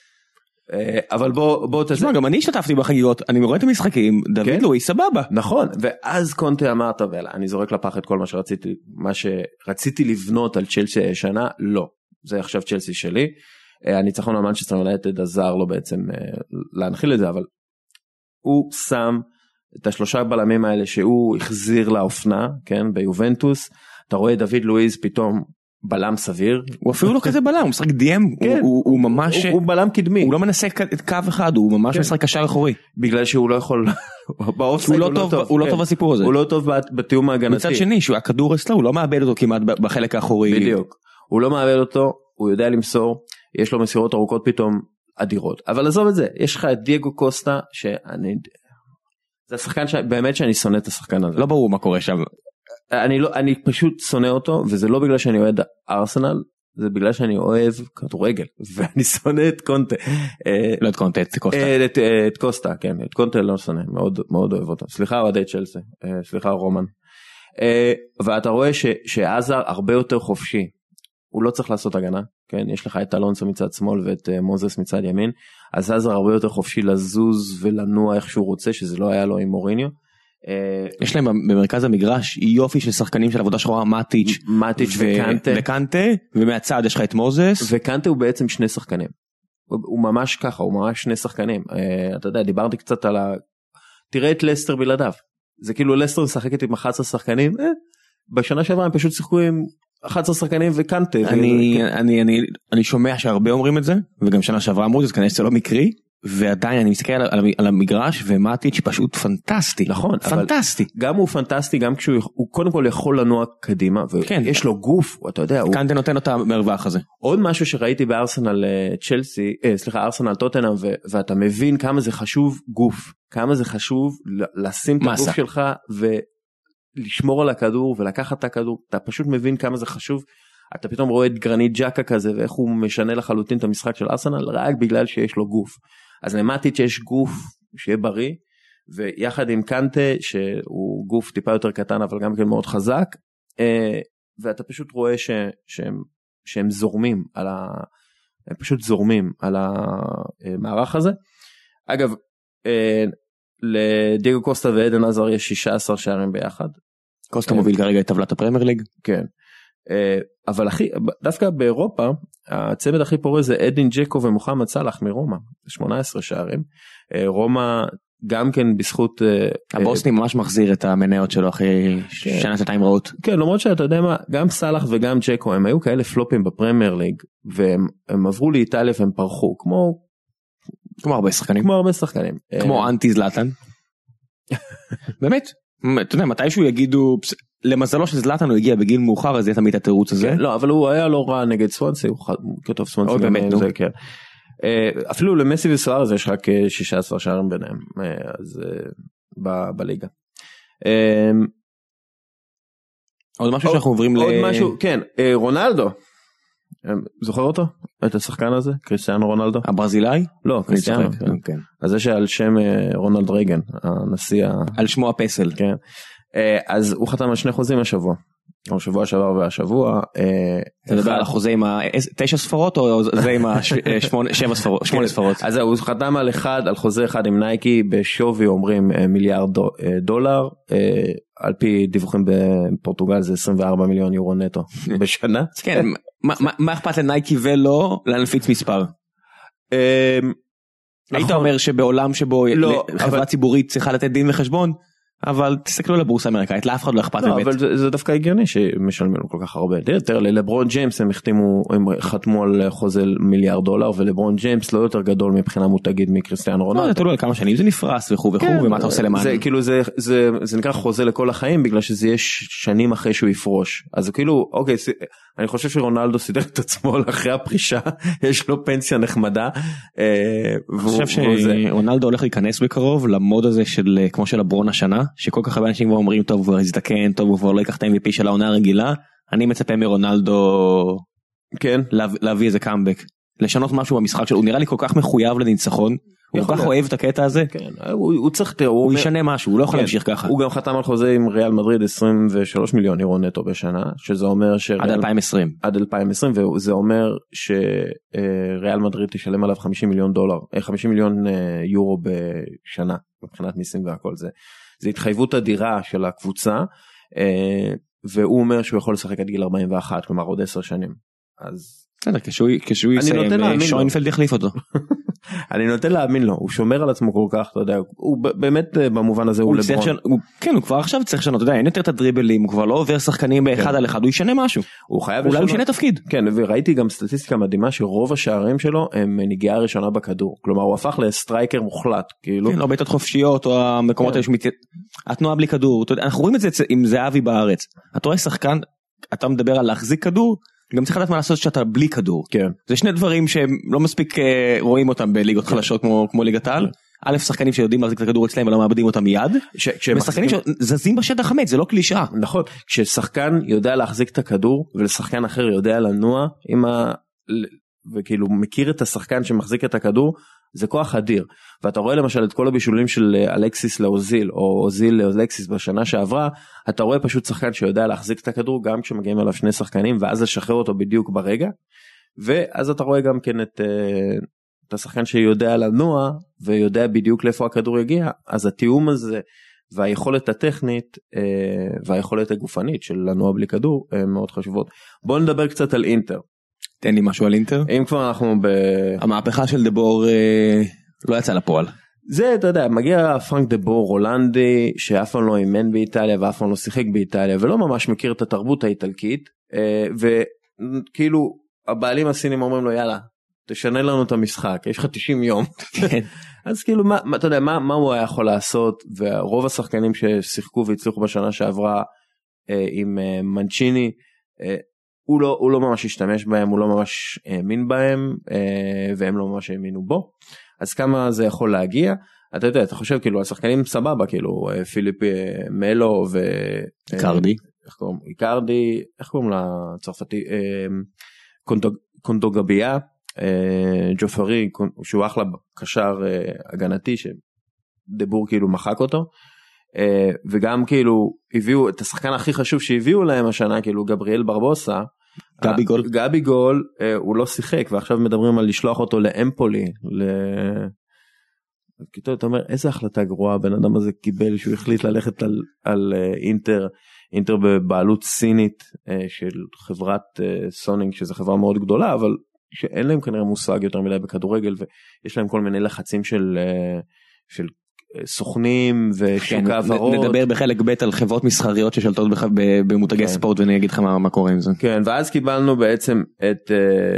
S1: אבל בוא, בוא תזה.
S2: תשמע, גם אני השתתפתי בחגיגות, אני רואה את המשחקים, דוד לואיז סבבה.
S1: נכון, ואז קונטה אמר, טוב, אני זורק לפח את כל מה שרציתי, מה שרציתי לבנות על צ'לסי הישנה, לא. זה עכשיו צ'לסי שלי. הניצחון על מנצ'סטר יונייטד עזר לו בעצם להנחיל את זה, אבל הוא שם את השלושה בלמים האלה שהוא החזיר לאופנה, כן, ביובנטוס. אתה רואה דוד לואיז פתאום בלם סביר.
S2: הוא אפילו לא כזה בלם, הוא משחק די אם,
S1: כן,
S2: הוא, הוא, הוא ממש...
S1: הוא, הוא בלם קדמי.
S2: הוא לא מנסה את קו אחד, הוא ממש כן. משחק קשר אחורי.
S1: בגלל שהוא לא יכול...
S2: הוא לא טוב, הוא לא טוב בסיפור הזה.
S1: הוא לא טוב בתיאום ההגנתי.
S2: מצד שני, שהכדור אצלו, הוא לא מאבד אותו כמעט בחלק האחורי.
S1: בדיוק. הוא לא מאבד אותו, הוא יודע למסור, יש לו מסירות ארוכות פתאום אדירות. אבל עזוב את זה, יש לך את דייגו קוסטה, שאני... זה השחקן באמת שאני שונא את השחקן הזה.
S2: לא ברור מה קורה שם.
S1: אני לא, אני פשוט שונא אותו, וזה לא בגלל שאני אוהד ארסנל, זה בגלל שאני אוהב כדורגל, ואני שונא את קונטה.
S2: לא את קונטה, את קוסטה.
S1: את קוסטה, כן, את קונטה לא שונא, מאוד מאוד אוהב אותו. סליחה אוהדי צ'לסי, סליחה רומן. ואתה רואה שעזר הרבה יותר חופשי, הוא לא צריך לעשות הגנה, כן, יש לך את אלונסו מצד שמאל ואת מוזס מצד ימין, אז עזר הרבה יותר חופשי לזוז ולנוע איך שהוא רוצה, שזה לא היה לו עם מוריניו.
S2: יש להם במרכז המגרש יופי של שחקנים של עבודה שחורה, מאטיץ'
S1: מאטיץ' וקנטה
S2: וקנטה, ומהצד יש לך את מוזס,
S1: וקנטה הוא בעצם שני שחקנים, הוא ממש ככה, הוא ממש שני שחקנים. אתה יודע, דיברתי קצת על ה... תראה את לסטר בלעדיו, זה כאילו לסטר משחקת עם אחת עשרה שחקנים, בשנה שעברה הם פשוט שיחקו עם אחת עשרה שחקנים וקנטה.
S2: אני אני אני אני שומע שהרבה אומרים את זה, וגם שנה שעברה אמרו, אז כנראה שזה לא מקרי. ועדיין אני מסתכל על, על המגרש ומאטיץ' פשוט פנטסטי.
S1: נכון,
S2: פנטסטי.
S1: גם הוא פנטסטי, גם כשהוא הוא קודם כל יכול לנוע קדימה, ויש לו גוף, אתה יודע.
S2: קנטה נותן אותה מרווח הזה.
S1: עוד משהו שראיתי בארסנל צ'לסי, אה, סליחה, ארסנל טוטנהאם, ואתה מבין כמה זה חשוב גוף, כמה זה חשוב לשים את הגוף שלך ולשמור על הכדור ולקחת את הכדור, אתה פשוט מבין כמה זה חשוב. אתה פתאום רואה את גרנית ג'קה כזה, ואיך הוא משנה לחלוטין את המשחק של ארסנל, רק בגלל שיש לו גוף. אז למטיץ' יש גוף שיהיה בריא, ויחד עם קנטה, שהוא גוף טיפה יותר קטן, אבל גם כן מאוד חזק, ואתה פשוט רואה ש, שהם, שהם זורמים, על ה, הם פשוט זורמים על המערך הזה. אגב, לדייגו קוסטה ועדן עזר יש שישה עשר שערים ביחד.
S2: קוסטה מוביל כרגע את טבלת הפרמייר ליג.
S1: כן. אבל הכי, דווקא באירופה, הצמד הכי פורה זה אדין ג'קו ומוחמד סלאח מרומא, שמונה עשרה שערים. רומא גם כן בזכות...
S2: הבוסני ממש מחזיר את המניות שלו אחרי שנה שנתיים רעות.
S1: כן, למרות שאתה יודע מה, גם סלאח וגם ג'קו, הם היו כאלה פלופים בפרמייר ליג, והם עברו לאיטליה והם פרחו, כמו...
S2: כמו הרבה שחקנים.
S1: כמו הרבה שחקנים.
S2: כמו אנטי זלאטן. באמת, אתה יודע, מתישהו יגידו... למזלו של זלאטן הוא הגיע בגיל מאוחר, אז יהיה תמיד התירוץ הזה.
S1: לא, אבל הוא היה לא רע נגד סואנסי, הוא כתוב סואנסי.
S2: עוד באמת, נו.
S1: אפילו למסי וסוארז יש רק שישה עשר שערים ביניהם, אז בליגה.
S2: עוד משהו שאנחנו עוברים ל...
S1: עוד משהו, כן, רונלדו. זוכר אותו? את השחקן הזה? קריסטיאנו רונלדו?
S2: הברזילאי?
S1: לא, קריסטיאנו. אז זה שעל שם רונלד רייגן, הנשיא...
S2: על שמו הפסל.
S1: כן. אז הוא חתם על שני חוזים השבוע, או שבוע שעבר והשבוע.
S2: אתה מדבר על החוזה עם תשע ספרות, או זה עם שמונה ספרות?
S1: אז הוא חתם על אחד, על חוזה אחד עם נייקי, בשווי אומרים מיליארד דולר, על פי דיווחים בפורטוגל זה עשרים וארבעה מיליון יורו נטו בשנה.
S2: כן, מה אכפת לנייקי ולא להנפיץ מספר? היית אומר שבעולם שבו חברה ציבורית צריכה לתת דין וחשבון, אבל תסתכלו על הבורסה האמריקאית, לאף אחד לא אכפת באמת.
S1: אבל זה, זה דווקא הגיוני שמשלמים לו כל כך הרבה. תראה, ללברון ג'יימס הם החתימו, הם חתמו על חוזה מיליארד דולר, ולברון ג'יימס לא יותר גדול מבחינה מותגית מקריסטיאנו רונלדו.
S2: לא, זה תלוי על כמה שנים זה נפרס וכו' וכו', ומה אתה עושה למען.
S1: זה כאילו, זה, זה, זה נקרא חוזה לכל החיים, בגלל שזה יש שנים אחרי שהוא יפרוש. אז כאילו, אוקיי, אני חושב שרונלדו סידר את עצמו אחרי הפרישה, יש לו פנסיה נחמדה.
S2: אני חושב שרונלדו הולך להיכנס בקרוב למוד הזה של, כמו של לברון השנה, שכל כך הרבה אנשים כבר אומרים, טוב, הוא כבר הזדקן, טוב, הוא כבר לא ייקח את ה-אם וי פי של העונה הרגילה. אני מצפה מרונלדו
S1: כן.
S2: להביא איזה קאמבק. לשנות משהו במשחק שלו, הוא נראה לי כל כך מחויב לניצחון, הוא כל כך אוהב את הקטע הזה,
S1: כן, הוא, הוא צריך,
S2: הוא ישנה משהו, הוא לא יכול
S1: כן,
S2: להמשיך ככה.
S1: הוא גם חתם על חוזה עם ריאל מדריד עשרים ושלוש מיליון אירו נטו בשנה, שזה אומר שריאל,
S2: עד אלפיים ועשרים.
S1: עד אלפיים ועשרים, וזה אומר שריאל מדריד תשלם עליו חמישים מיליון דולר, חמישים מיליון יורו בשנה, מבחינת מיסים והכל זה. זה התחייבות אדירה של הקבוצה, והוא אומר שהוא יכול לשחק עד גיל ארבעים ואחת, כלומר עוד עשר שנים. אז
S2: בסדר, כשהוא יסיים, שוינפלד יחליף אותו.
S1: אני נותן להאמין לו, הוא שומר על עצמו כל כך, אתה יודע, הוא באמת במובן הזה הוא לברון.
S2: כן, הוא כבר עכשיו צריך לשנות, אתה יודע, אין יותר את הדריבלים, הוא כבר לא עובר שחקנים באחד על אחד, הוא ישנה משהו. אולי הוא ישנה תפקיד.
S1: כן, וראיתי גם סטטיסטיקה מדהימה שרוב השערים שלו הם נגיעה ראשונה בכדור, כלומר הוא הפך לסטרייקר מוחלט, כאילו.
S2: כן, לא בעיטות חופשיות או המקומות האלה שמתייד... התנועה בלי כדור, אנחנו רואים את זה עם זהבי בארץ. אתה רואה שחקן, אתה מדבר על להחזיק כדור, גם צריך לדעת מה לעשות שאתה בלי כדור.
S1: כן.
S2: זה שני דברים שהם לא מספיק רואים אותם בליגות חלשות כמו, כמו ליגת העל. א', שחקנים שיודעים להחזיק את הכדור אצלהם ולא מאבדים אותם מיד. ושחקנים שזזים בשטח חמץ, זה לא קלישאה.
S1: נכון. כששחקן יודע להחזיק את הכדור ולשחקן אחר יודע לנוע עם ה... וכאילו מכיר את השחקן שמחזיק את הכדור, זה כוח אדיר. ואתה רואה למשל את כל הבישולים של אלקסיס לאוזיל, או אוזיל לאלקסיס בשנה שעברה, אתה רואה פשוט שחקן שיודע להחזיק את הכדור, גם כשמגיעים אליו שני שחקנים, ואז לשחרר אותו בדיוק ברגע, ואז אתה רואה גם כן את, את השחקן שיודע לנוע, ויודע בדיוק לאיפה הכדור יגיע, אז התיאום הזה, והיכולת הטכנית, והיכולת הגופנית של לנוע בלי כדור, הן מאוד חשובות. בואו נדבר קצת על אינטר.
S2: תן לי משהו על אינטר.
S1: אם כבר אנחנו ב...
S2: המהפכה של דבור אה, לא יצא לפועל.
S1: זה, אתה יודע, מגיע פרנק דבור הולנדי, שאף פעם לא אימן באיטליה, ואף פעם לא שיחק באיטליה, ולא ממש מכיר את התרבות האיטלקית, אה, וכאילו, הבעלים הסינים אומרים לו, יאללה, תשנה לנו את המשחק, יש לך תשעים יום.
S2: כן.
S1: אז כאילו, מה, אתה יודע, מה, מה הוא היה יכול לעשות, ורוב השחקנים ששיחקו והצליחו בשנה שעברה, אה, עם אה, מנצ'יני, אה, הוא לא, הוא לא ממש השתמש בהם, הוא לא ממש האמין בהם, והם לא ממש האמינו בו. אז כמה זה יכול להגיע? אתה יודע, אתה חושב כאילו, השחקנים סבבה, כאילו, פיליפ מלו ו...
S2: איקרדי.
S1: איך קוראים? איקרדי, איך קוראים לצרפתי? קונדוגביה, ג'ופרי, שהוא אחלה קשר הגנתי, שדבור כאילו מחק אותו. וגם כאילו, הביאו את השחקן הכי חשוב שהביאו להם השנה, כאילו, גבריאל ברבוסה,
S2: גבי גול.
S1: גבי גול, הוא לא שיחק, ועכשיו מדברים על לשלוח אותו לאמפולי. אתה אומר, איזה החלטה גרועה הבן אדם הזה קיבל, שהוא החליט ללכת על, על אינטר, אינטר בבעלות סינית של חברת סונינג, שזו חברה מאוד גדולה, אבל שאין להם כנראה מושג יותר מדי בכדורגל, ויש להם כל מיני לחצים של, של סוכנים ושוק העברות.
S2: נדבר בחלק ב' על חברות מסחריות ששלטות במותגי ספורט, ואני אגיד לך מה קורה עם זה.
S1: כן, ואז קיבלנו בעצם את,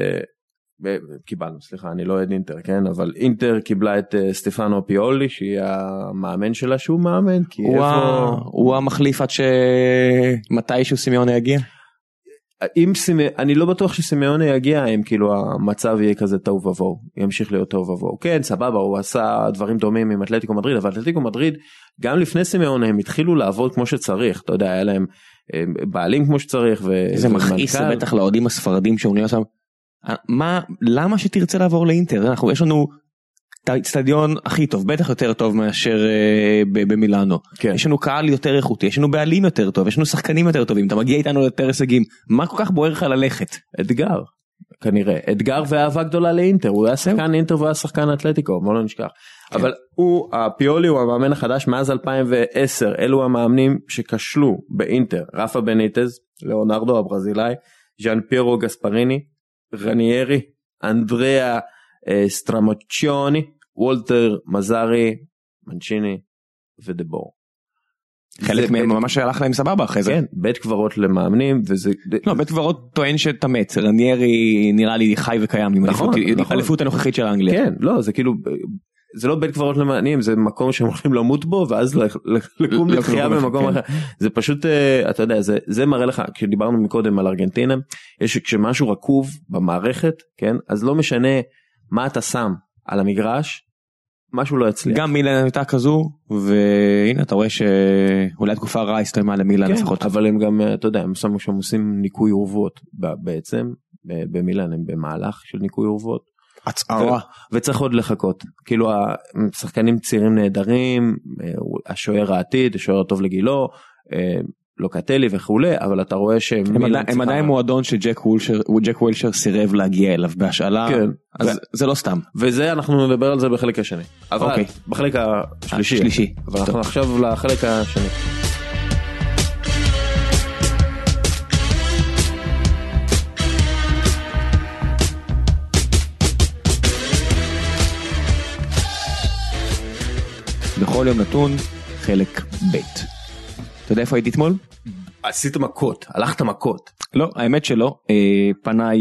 S1: קיבלנו, סליחה, אני לא אוהד אינטר, כן, אבל אינטר קיבלה את סטפנו פיולי, שהיא המאמן שלה, שהוא מאמן, כי איפה...
S2: הוא המחליף עד שמתישהו סימיוני יגיע?
S1: אם סימי... אני לא בטוח שסימיוני יגיע, אם כאילו המצב יהיה כזה טוב ובואו, ימשיך להיות טוב ובואו. כן, סבבה, הוא עשה דברים דומים עם אתלטיקו מדריד, אבל אתלטיקו מדריד, גם לפני סימיוני, הם התחילו לעבוד כמו שצריך, אתה יודע, היה להם בעלים כמו שצריך, ו...
S2: זה מכעיס, זה בטח לאוהדים הספרדים שאומרים עכשיו, מה, למה שתרצה לעבור לאינטר? אנחנו, יש לנו את האצטדיון הכי טוב, בטח יותר טוב מאשר uh, במילאנו. כן. יש לנו קהל יותר איכותי, יש לנו בעלים יותר טוב, יש לנו שחקנים יותר טובים, אתה מגיע איתנו יותר הישגים, מה כל כך בוער לך ללכת?
S1: אתגר, כנראה, אתגר ואהבה גדולה לאינטר, הוא היה שחקן אינטר והוא היה שחקן אתלטיקו, בוא לא נשכח. כן. אבל הוא, הפיולי הוא המאמן החדש מאז אלפיים ועשר, אלו המאמנים שכשלו באינטר, רפה בניטז, לאונרדו הברזילאי, ז'אן פירו גספריני, רניירי, אנדריאה סטרמוצ'יוני, וולטר מזארי, מנצ'יני ודבור.
S2: חלק מהם ממש הלך להם סבבה אחרי זה.
S1: כן, בית קברות למאמנים, וזה...
S2: לא, בית קברות טוען שתמת, רניירי נראה לי חי וקיים, נכון, נכון. אליפות הנוכחית של האנגליה.
S1: כן, לא, זה כאילו, זה לא בית קברות למאמנים, זה מקום שהם הולכים למות בו, ואז לקום לתחייה במקום אחר. זה פשוט, אתה יודע, זה מראה לך, כשדיברנו מקודם על ארגנטינה, יש כשמשהו רקוב במערכת, כן, אז לא משנה מה אתה שם על המגרש, משהו לא יצליח.
S2: גם מילן הייתה כזו, והנה אתה רואה שאולי תקופה רעה הסתיימה למילן לפחות.
S1: אבל הם גם, אתה יודע, הם שמו שם עושים ניקוי אורוות בעצם, במילן הם במהלך של ניקוי אורוות.
S2: הצערה.
S1: וצריך עוד לחכות, כאילו השחקנים צעירים נהדרים, השוער העתיד, השוער הטוב לגילו, לוקטלי וכולי, אבל אתה רואה שהם
S2: הם עדיין מועדון שג'ק וולשר סירב להגיע אליו בהשאלה, אז זה לא סתם.
S1: וזה אנחנו נדבר על זה בחלק השני, אבל בחלק השלישי, אבל אנחנו עכשיו לחלק השני.
S2: בכל יום נתון, חלק ב'. אתה יודע איפה הייתי אתמול?
S1: עשית מכות, הלכת מכות.
S2: לא, האמת שלא, פניי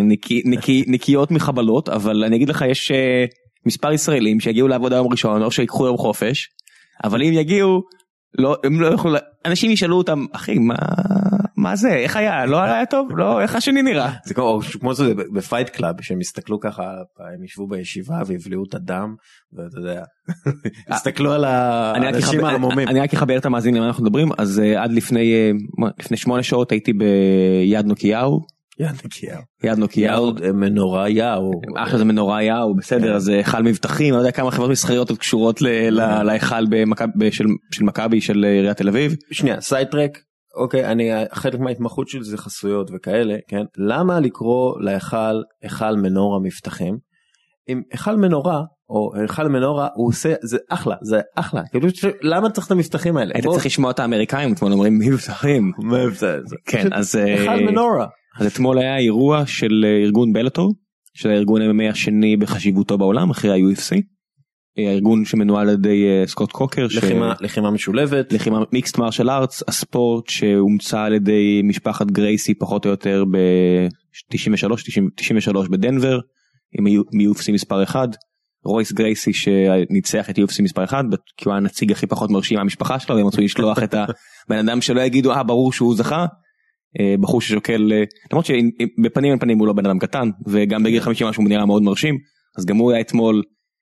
S2: נקיות מחבלות, אבל אני אגיד לך, יש מספר ישראלים שיגיעו לעבודה יום ראשון, או שיקחו יום חופש, אבל אם יגיעו, הם לא יכולו, אנשים ישאלו אותם, אחי, מה... מה זה? איך היה? לא היה טוב? לא, איך השני נראה?
S1: זה כמו, כמו זה בפייט קלאב, שהם הסתכלו ככה, הם ישבו בישיבה והבליעו את הדם, ואתה יודע, הסתכללו על האנשים העמומים.
S2: אני רק אחבר את המאזין למה אנחנו מדברים, אז עד לפני, לפני שמונה שעות הייתי ביד נוקיהו.
S1: יד נוקיהו.
S2: יד נוקיהו.
S1: מנורה יאו.
S2: אחרי זה מנורה יאו, בסדר, אז חל מבטחים, אני לא יודע כמה חברות מסחריות עוד קשורות להיכל של מכבי, של עיריית תל אביב.
S1: שנייה, סיידטרק. אוקיי, אני, חלק מההתמחות שלי זה חסויות וכאלה, כן? למה לקרוא להיכל, היכל מנורה מבטחים? אם היכל מנורה, או היכל מנורה, הוא עושה, זה אחלה, זה אחלה. כאילו, למה צריך את המבטחים האלה?
S2: היית צריך לשמוע את האמריקאים, אתמול אומרים מבטחים.
S1: מבטחים.
S2: כן, אז...
S1: היכל מנורה.
S2: אז אתמול היה אירוע של ארגון בלאטור, של הארגון אם אם איי השני בחשיבותו בעולם, אחרי ה-יו אף סי. הארגון שמנוהל על ידי סקוט קוקר,
S1: לחימה, ש... לחימה משולבת,
S2: לחימה מיקסט מרשל ארטס, הספורט שהומצא על ידי משפחת גרייסי פחות או יותר ב-תשעים ושלוש, תשעים ושלוש בדנבר, עם יו אף סי מספר אחד, רויס גרייסי שניצח את יו אף סי מספר אחד, כי הוא הנציג הכי פחות מרשים מהמשפחה שלו, והם רצו לשלוח את הבן אדם שלא יגידו, אה ברור שהוא זכה, בחור ששוקל, למרות שבפנים אין פנים הוא לא בן אדם קטן, וגם בגיל חמישים משהו נראה מאוד מרשים, אז גם הוא היה אתמול,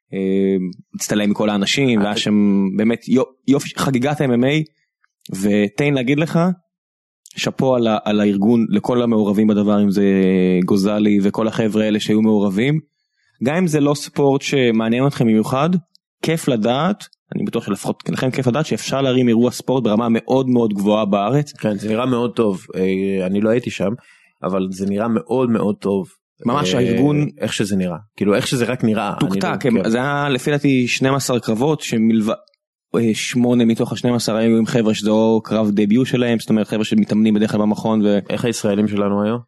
S2: הצטלם מכל האנשים, והיה שם באמת יופי, חגיגת אם אם איי, ותן להגיד לך, שפו על, על הארגון, לכל המעורבים בדבר, אם זה גוזלי וכל החבר'ה האלה שהיו מעורבים, גם אם זה לא ספורט שמעניין אתכם במיוחד, כיף לדעת, אני בטוח שלפחות לכם כיף לדעת, שאפשר להרים אירוע ספורט ברמה מאוד מאוד גבוהה בארץ.
S1: כן, זה נראה מאוד טוב, אני לא הייתי שם, אבל זה נראה מאוד מאוד טוב.
S2: ממש הארגון,
S1: איך שזה נראה, כאילו איך שזה רק נראה.
S2: טוקטק, זה היה לפי דעתי שנים עשר קרבות, שמלבד שמונה מתוך ה-שנים עשר היו עם חבר'ה שזה או קרב דביוט שלהם, זאת אומרת חבר'ה שמתאמנים בדרך כלל במכון.
S1: איך הישראלים שלנו היו?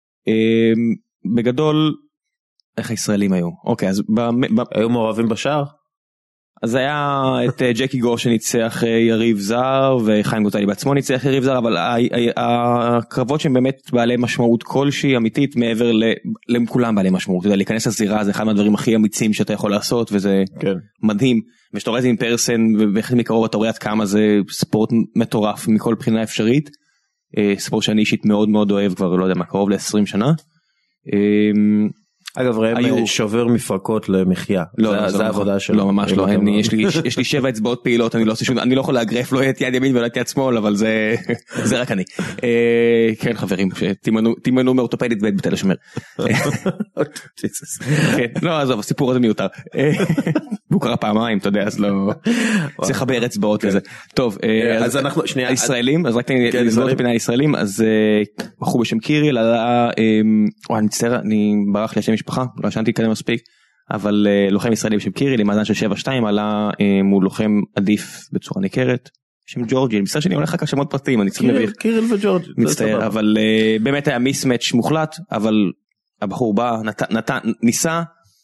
S2: בגדול, איך הישראלים היו? אוקיי, אז
S1: היו מעורבים בשער?
S2: אז היה את ג'קי גור שניצח יריב זר, וחיים גוטלי בעצמו ניצח יריב זר, אבל הקרבות שהם באמת בעלי משמעות כלשהי אמיתית, מעבר לכולם בעלי משמעות, להיכנס לזירה זה אחד מהדברים הכי אמיצים שאתה יכול לעשות, וזה מדהים, ושאתה רואה את זה עם פרסן, ובכלל מקרוב אתה רואה עד כמה זה ספורט מטורף מכל בחינה אפשרית, ספורט שאני אישית מאוד מאוד אוהב כבר, לא יודע מה, קרוב ל-עשרים שנה,
S1: אגב ראם שובר מפרקות למחיה, זה העבודה שלו.
S2: לא ממש לא, יש לי שבע אצבעות פעילות, אני לא יכול לאגרף לא את יד ימין ולא את יד שמאל, אבל זה רק אני. כן חברים, תימנו מאורתופדית בית בתל השומר. לא עזוב, הסיפור הזה מיותר. הוא קרה פעמיים, אתה יודע, אז לא צריך לחבר אצבעות לזה. טוב, אז אנחנו שנייה ישראלים, אז רק לסגור את הפינה הישראלים, אז בחור בשם קיריל, אני מצטער, אני ברח לי השם משפחה, לא ישנתי כזה מספיק, אבל לוחם ישראלי בשם קיריל, עם מאזן של שבע שתיים, עלה מול לוחם עדיף בצורה ניכרת, בשם ג'ורג'י, אני מצטער שאני הולך רק שמות פרטיים, אני צריך להביא.
S1: קיריל וג'ורג'י.
S2: מצטער, אבל באמת היה מיסמץ' מוחלט, אבל הבחור בא, ניסה,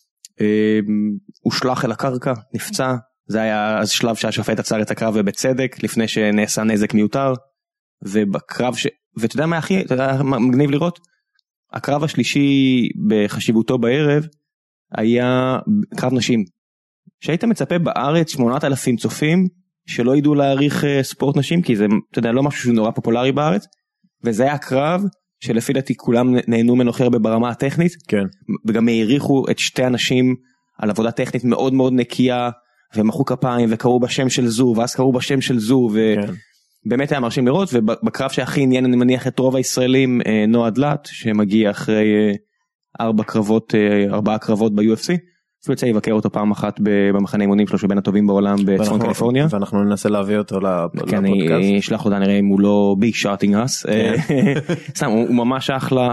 S2: הושלח אל הקרקע, נפצע, זה היה אז שלב שהשופט עצר את הקרב ובצדק, לפני שנעשה נזק מיותר, ובקרב ש... ואתה יודע מה הכי, אתה יודע מה מגניב לראות? הקרב השלישי בחשיבותו בערב, היה קרב נשים. שהיית מצפה בארץ שמונת אלפים צופים, שלא ידעו להעריך ספורט נשים, כי זה, אתה יודע, לא משהו שהוא נורא פופולרי בארץ, וזה היה קרב שלפי דעתי כולם נהנו ממנו הכי הרבה ברמה הטכנית,
S1: כן.
S2: וגם העריכו את שתי אנשים על עבודה טכנית מאוד מאוד נקייה, ומחאו כפיים, וקראו בשם של זו, ואז קראו בשם של זו, ובאמת היה מרשים לראות, ובקרב שהכי עניין, אני מניח את רוב הישראלים, נועה דלת, שמגיע אחרי ארבע קרבות, ארבעה קרבות ב-יו אף סי, אפילו יצא לבקר אותו פעם אחת במחנה אימונים שלו שבין הטובים בעולם בצפון קליפורניה.
S1: ואנחנו ננסה להביא אותו לפודקאסט.
S2: כן, אני אשלח אותה נראה אם הוא לא ביג שארטינג אס. סתם, הוא ממש אחלה,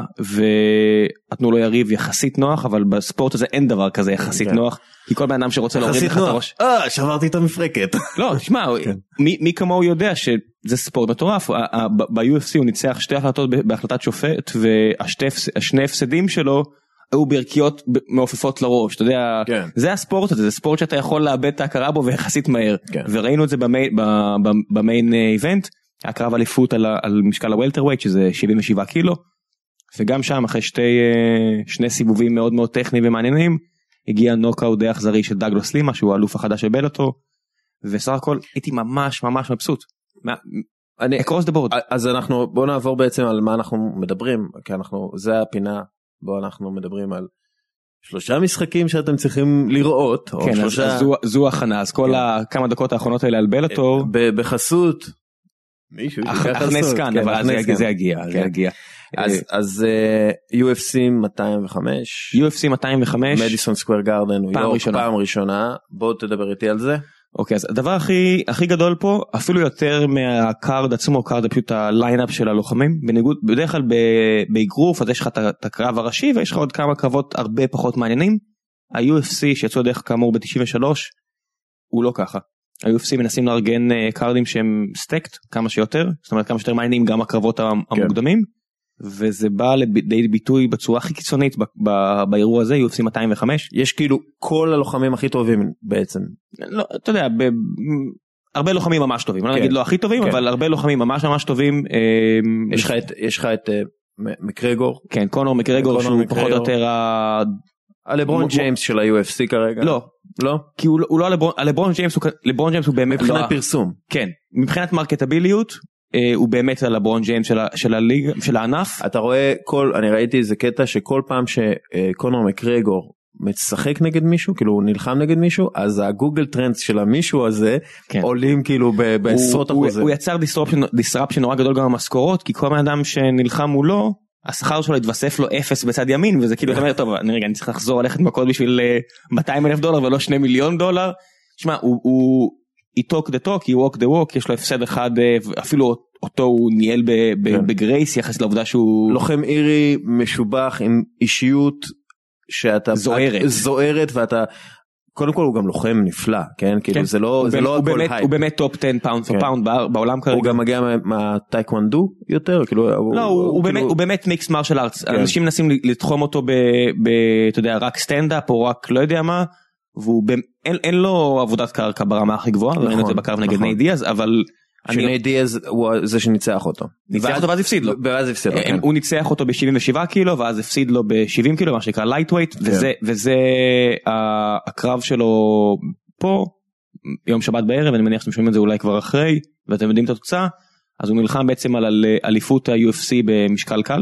S2: ונתנו לו יריב יחסית נוח, אבל בספורט הזה אין דבר כזה יחסית נוח, כי כל בן אדם שרוצה להוריד לך את הראש.
S1: אה, שברתי את המפרקת.
S2: לא, תשמע, מי כמוהו יודע שזה ספורט מטורף, ב-יו אף סי הוא ניצח שתי החלטות בהחלטת שופט, והשני הפסדים שלו, היו בערכיות מעופפות לראש, אתה יודע, כן. זה הספורט הזה, זה ספורט שאתה יכול לאבד את ההכרה בו ויחסית מהר, כן. וראינו את זה במיין, במיין איבנט, הקרב אליפות על, על משקל הוולטרווייט, שזה שבעים ושבעה קילו, וגם שם אחרי שתי, שני סיבובים מאוד מאוד טכניים ומעניינים, הגיע נוקאוט די אכזרי של דאגלס לימה, שהוא האלוף החדש של בלאטור, וסך הכל הייתי ממש ממש מבסוט, אני, across the board.
S1: אז אנחנו, בוא נעבור בעצם על מה אנחנו מדברים, כי אנחנו, זה הפינה, בו אנחנו מדברים על שלושה משחקים שאתם צריכים לראות.
S2: כן, שלושה... אז, אז זו, זו הכנה, אז כל כן. הכמה דקות האחרונות האלה על בלאטור.
S1: בחסות. מישהו
S2: הכנס כאן, כן, אבל זה, זה יגיע. כן. זה יגיע.
S1: אז, אז uh, יו אף סי מאתיים וחמש.
S2: יו אף סי מאתיים וחמש.
S1: מדיסון סקוואר גארדן, ניו יורק, פעם ראשונה. בוא תדבר איתי על זה.
S2: אוקיי, אז הדבר הכי, הכי גדול פה, אפילו יותר מהקארד עצמו, קארד זה פשוט הליינאפ של הלוחמים, בניגוד, בדרך כלל באגרוף, אז יש לך את הקרב הראשי, ויש לך עוד כמה קרבות הרבה פחות מעניינים, ה-יו אף סי שיצאו דרך כאמור ב-תשעים ושלוש, הוא לא ככה, ה-יו אף סי מנסים לארגן קארדים שהם סטקט, כמה שיותר, זאת אומרת כמה שיותר מעניינים גם הקרבות המוקדמים, וזה בא לידי ביטוי בצורה הכי קיצונית באירוע הזה, יו אף סי מאתיים וחמש.
S1: יש כאילו כל הלוחמים הכי טובים בעצם.
S2: לא, אתה יודע, הרבה לוחמים ממש טובים, אני לא אגיד לא הכי טובים, אבל הרבה לוחמים ממש ממש טובים.
S1: יש לך את מקרגור.
S2: כן, קונור מקרגור, שהוא פחות או יותר
S1: הלברון ג'יימס של ה-יו אף סי כרגע.
S2: לא.
S1: לא?
S2: כי הוא לא הלברון ג'יימס, לברון ג'יימס הוא באמת
S1: מבחינת פרסום.
S2: כן, מבחינת מרקטביליות, הוא באמת על הברון ג'יימס של, של הליג, של הענף.
S1: אתה רואה כל, אני ראיתי איזה קטע שכל פעם שקונור מקרגור משחק נגד מישהו, כאילו הוא נלחם נגד מישהו, אז הגוגל טרנדס של המישהו הזה כן. עולים כאילו בעשרות אחוזים.
S2: הוא, הוא יצר דיסרפשן נורא גדול גם במשכורות, כי כל אדם שנלחם מולו, השכר שלו התווסף לו אפס בצד ימין, וזה כאילו, אתה אומר, טוב, אני רגע, אני צריך לחזור ללכת מכות בשביל מאתיים אלף דולר ולא שני מיליון דולר. שמע, הוא, הוא he talk the talk, he walk the walk, יש לו הפסד אחד, אפילו אותו הוא ניהל בגרייס, יחס לעובדה שהוא...
S1: לוחם אירי משובח עם אישיות שאתה...
S2: זוהרת.
S1: זוהרת, ואתה... קודם כל הוא גם לוחם נפלא, כן? כאילו זה לא הכל הייפ.
S2: הוא באמת טופ עשר פאונד פור פאונד בעולם כרגע.
S1: הוא גם מגיע מהטייקוונדו יותר?
S2: לא, הוא באמת מיקס מרשל ארטס. אנשים מנסים לתחום אותו ב... אתה יודע, רק סטנדאפ או רק לא יודע מה, ואין לו עבודת קרקע ברמה הכי גבוהה, ראינו את זה בקרב נגד ניי דיאז, אבל...
S1: שניי דיאז הוא זה שניצח אותו.
S2: ניצח אותו ואז הפסיד לו.
S1: ואז הפסיד לו, כן.
S2: הוא ניצח אותו ב-שבעים ושבעה קילו, ואז הפסיד לו ב-שבעים קילו, מה שנקרא לייטווייט, וזה הקרב שלו פה, יום שבת בערב, אני מניח שאתם שומעים את זה אולי כבר אחרי, ואתם יודעים את התוצאה, אז הוא נלחם בעצם על אליפות ה-יו אף סי במשקל קל,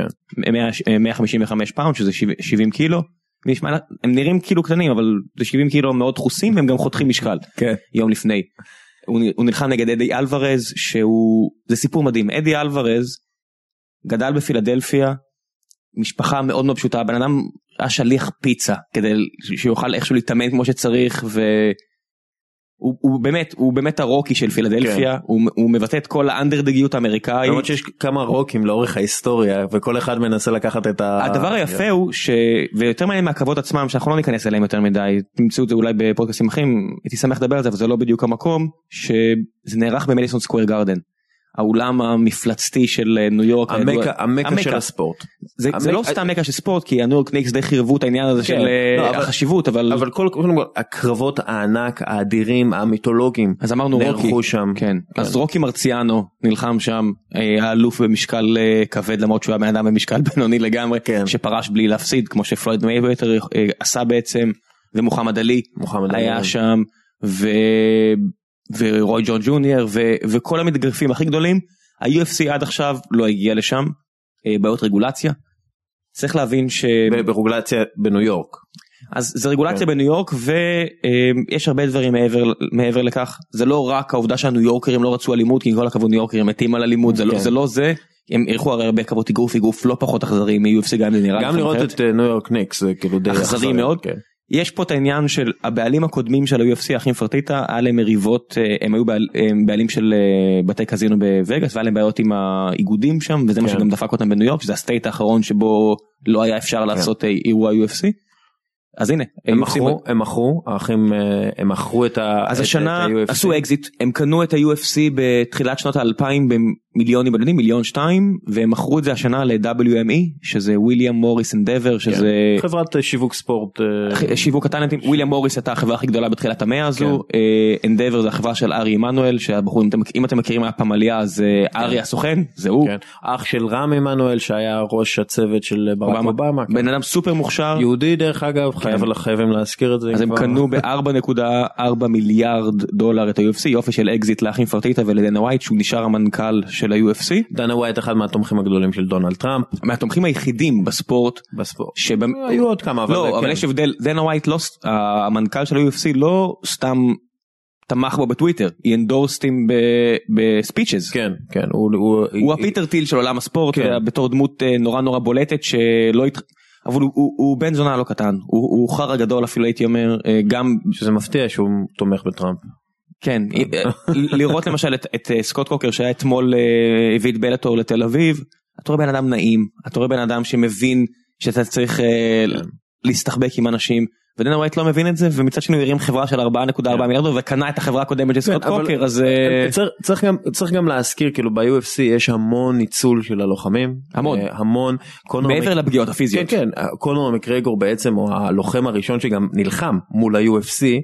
S2: מאה חמישים וחמש פאונד, שזה שבעים קילו, הם נראים כאילו קטנים, אבל זה שבעים קילו מאוד דחוסים, והם גם חותכים משקל, יום לפני. הוא נלחם נגד אדי אלוורז, שהוא, זה סיפור מדהים, אדי אלוורז גדל בפילדלפיה, משפחה מאוד מאוד פשוטה, בן אדם היה שליח פיצה, כדי שיוכל איכשהו להתאמן כמו שצריך, והוא הוא באמת, הוא באמת הרוקי של פילדלפיה, הוא, הוא מבטא את כל האנדרדגיות האמריקאית.
S1: למרות שיש כמה רוקים לאורך ההיסטוריה, וכל אחד מנסה לקחת את ה...
S2: הדבר היפה הוא, ש... ויותר מעניין מהקרבות עצמם, שאנחנו לא ניכנס אליהם יותר מדי, תמצאו את זה אולי בפודקאסטים אחרים, הייתי שמח לדבר על זה, אבל זה לא בדיוק המקום, שזה נערך במדיסון סקוואר גארדן. האולם המפלצתי של ניו יורק,
S1: המקה, המקה של הספורט.
S2: זה, זה לא סתם מקה של ספורט, כי הניו יורק ניקס די חירבו את העניין הזה של החשיבות, אבל...
S1: אבל כל הקרבות הענק, האדירים, המיתולוגיים,
S2: אז אמרנו רוקי,
S1: שם.
S2: כן. אז רוקי מרציאנו נלחם שם, האלוף במשקל כבד, למרות שהוא היה בן אדם במשקל בינוני לגמרי, שפרש בלי להפסיד, כמו שפלויד מייווטר עשה בעצם, ומוחמד עלי היה שם, ו... ורוי ג'ון ג'וניור וכל המתגרפים הכי גדולים, ה-יו אף סי עד עכשיו לא הגיע לשם, בעיות רגולציה, צריך להבין ש...
S1: ברגולציה בניו יורק.
S2: אז זה רגולציה בניו יורק, ויש הרבה דברים מעבר לכך, זה לא רק העובדה שהניו יורקרים לא רצו אלימות, כי כל הכבוד ניו יורקרים מתים על אלימות, זה לא זה, הם אירחו הרי הרבה קרבות אגרוף, אגרוף לא פחות אכזרי מ-יו אף סי גם נראה.
S1: גם לראות את ניו יורק ניקס זה כאילו די
S2: אכזרי מאוד. יש פה את העניין של הבעלים הקודמים של ה-יו אף סי, אחים פרטיטה, היה להם מריבות, הם היו בעלים של בתי קזינו בווגאס, והיה להם בעיות עם האיגודים שם, וזה מה שגם דפק אותם בניו יורק, שזה הסטייט האחרון שבו לא היה אפשר לעשות אירוע יו אף סי. אז הנה,
S1: הם מכרו, הם מכרו, האחים, הם מכרו את ה...
S2: אז השנה עשו אקזיט, הם קנו את ה-יו אף סי בתחילת שנות האלפיים במיליונים בודדים, מיליון שתיים, והם מכרו את זה השנה ל-דאבליו אם אי, שזה וויליאם מוריס אנדבר, שזה...
S1: חברת שיווק ספורט.
S2: שיווק הטלנטים, וויליאם מוריס הייתה החברה הכי גדולה בתחילת המאה הזו, אנדבר זה החברה של ארי עמנואל, שהבחור, אם אתם מכירים מהפמליה, אז ארי הסוכן, זה הוא.
S1: אח של רם עמנואל, שהיה ראש הצוות של ברק אובמה.
S2: בן אדם סופר מוכשר.
S1: יהודי דרך אגב, חייבים להזכיר את זה.
S2: אז הם קנו ב-ארבע נקודה ארבע מיליארד דולר את ה-יו אף סי, יופי של אקזיט לאחים פרטיטה ולדנה ווייט, שהוא נשאר המנכ"ל של ה-יו אף סי.
S1: דנה ווייט אחד מהתומכים הגדולים של דונלד טראמפ.
S2: מהתומכים היחידים בספורט.
S1: בספורט. היו עוד כמה.
S2: לא, אבל יש הבדל, דנה ווייט, המנכ"ל של ה-יו אף סי לא סתם תמך בו בטוויטר, היא אנדורסטים בספיצ'ז.
S1: כן, כן.
S2: הוא הפיטר טיל של עולם הספורט, בתור דמות נורא נורא בולטת שלא התחיל. אבל הוא, הוא, הוא בן זונה לא קטן, הוא, הוא חר הגדול אפילו הייתי אומר, גם...
S1: שזה מפתיע שהוא תומך בטראמפ.
S2: כן, לראות למשל את, את סקוט קוקר שהיה אתמול הביא את בלאטור לתל אביב, אתה רואה בן אדם נעים, אתה רואה בן אדם שמבין שאתה צריך להסתחבק עם אנשים, ודנה ווייט לא מבין את זה, ומצד שני הוא הרים חברה של ארבע נקודה ארבע מיליארד, וקנה את החברה הקודמת של סקוט קוקר, אז...
S1: צריך גם להזכיר, כאילו ב-יו אף סי יש המון ניצול של הלוחמים.
S2: המון.
S1: המון.
S2: מעבר לפגיעות הפיזיות.
S1: כן, כן. קונור מקרגור בעצם, הוא הלוחם הראשון שגם נלחם מול ה-יו אף סי,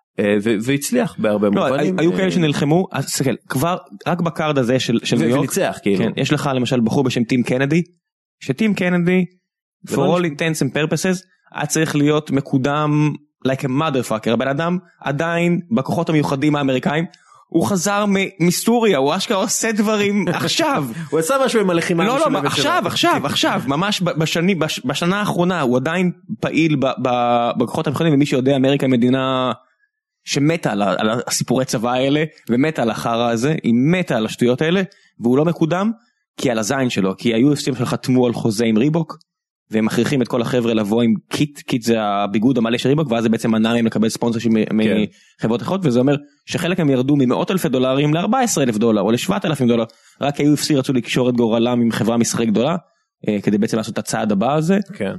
S1: והצליח בהרבה מובנים.
S2: היו כאלה שנלחמו, כבר רק בקארד הזה של ניו יורק,
S1: וניצח כאילו.
S2: יש לך למשל בחור בשם טים קנדי, שטים קנדי, for all intents and purposes, היה צריך להיות מקודם like a motherfucker, הבן אדם עדיין בכוחות המיוחדים האמריקאים, הוא חזר מסוריה, הוא אשכרה עושה דברים עכשיו.
S1: הוא עשה משהו עם הלחימה.
S2: לא, לא, עכשיו, עכשיו, עכשיו, ממש בשנה האחרונה, הוא עדיין פעיל בכוחות המיוחדים, ומי שיודע, אמריקה היא מדינה שמתה על הסיפורי צבא האלה, ומתה על החרא הזה, היא מתה על השטויות האלה, והוא לא מקודם, כי על הזין שלו, כי היו אפסים שחתמו על חוזה עם ריבוק, והם מכריחים את כל החבר'ה לבוא עם קיט, קיט זה הביגוד המלא של ריבוק, ואז זה בעצם מנע להם לקבל ספונסר מחברות אחרות, וזה אומר שחלק הם ירדו ממאות אלפי דולרים ל-ארבעה עשר אלף דולר, או ל-שבעת אלפים דולר, רק היו אפסי רצו לקשור את גורלם עם חברה מסחרית גדולה, כדי בעצם לעשות את הצעד הבא הזה,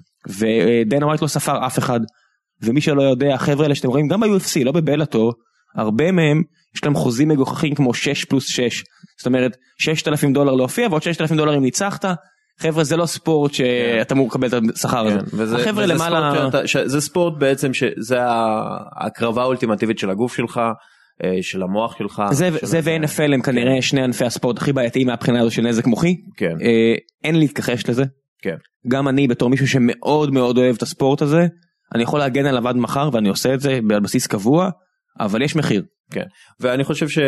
S2: ודנה ווייט לא ספר אף אחד, ומי שלא יודע, החבר'ה האלה שאתם רואים, גם ב-יו אף סי, לא בבלאטור, הרבה מהם, יש להם חוזים מגוחכים כמו שש פלוס שש, זאת אומרת, ששת אלפים דולר להופיע, ועוד ששת אלפים דולר אם ניצחת, חבר'ה זה לא ספורט שאתה אמור לקבל את השכר הזה. החבר'ה למעלה...
S1: זה ספורט בעצם שזה ההקרבה האולטימטיבית של הגוף שלך, של המוח שלך.
S2: זה ו-אן אף אל הם כנראה שני ענפי הספורט הכי בעייתיים מהבחינה הזו של נזק מוחי. אין להתכחש לזה. גם אני בתור מישהו שמאוד מאוד אוהב את הספורט הזה, אני יכול להגן עליו עד מחר ואני עושה את זה בבסיס קבוע, אבל יש מחיר. כן.
S1: ואני חושב ש...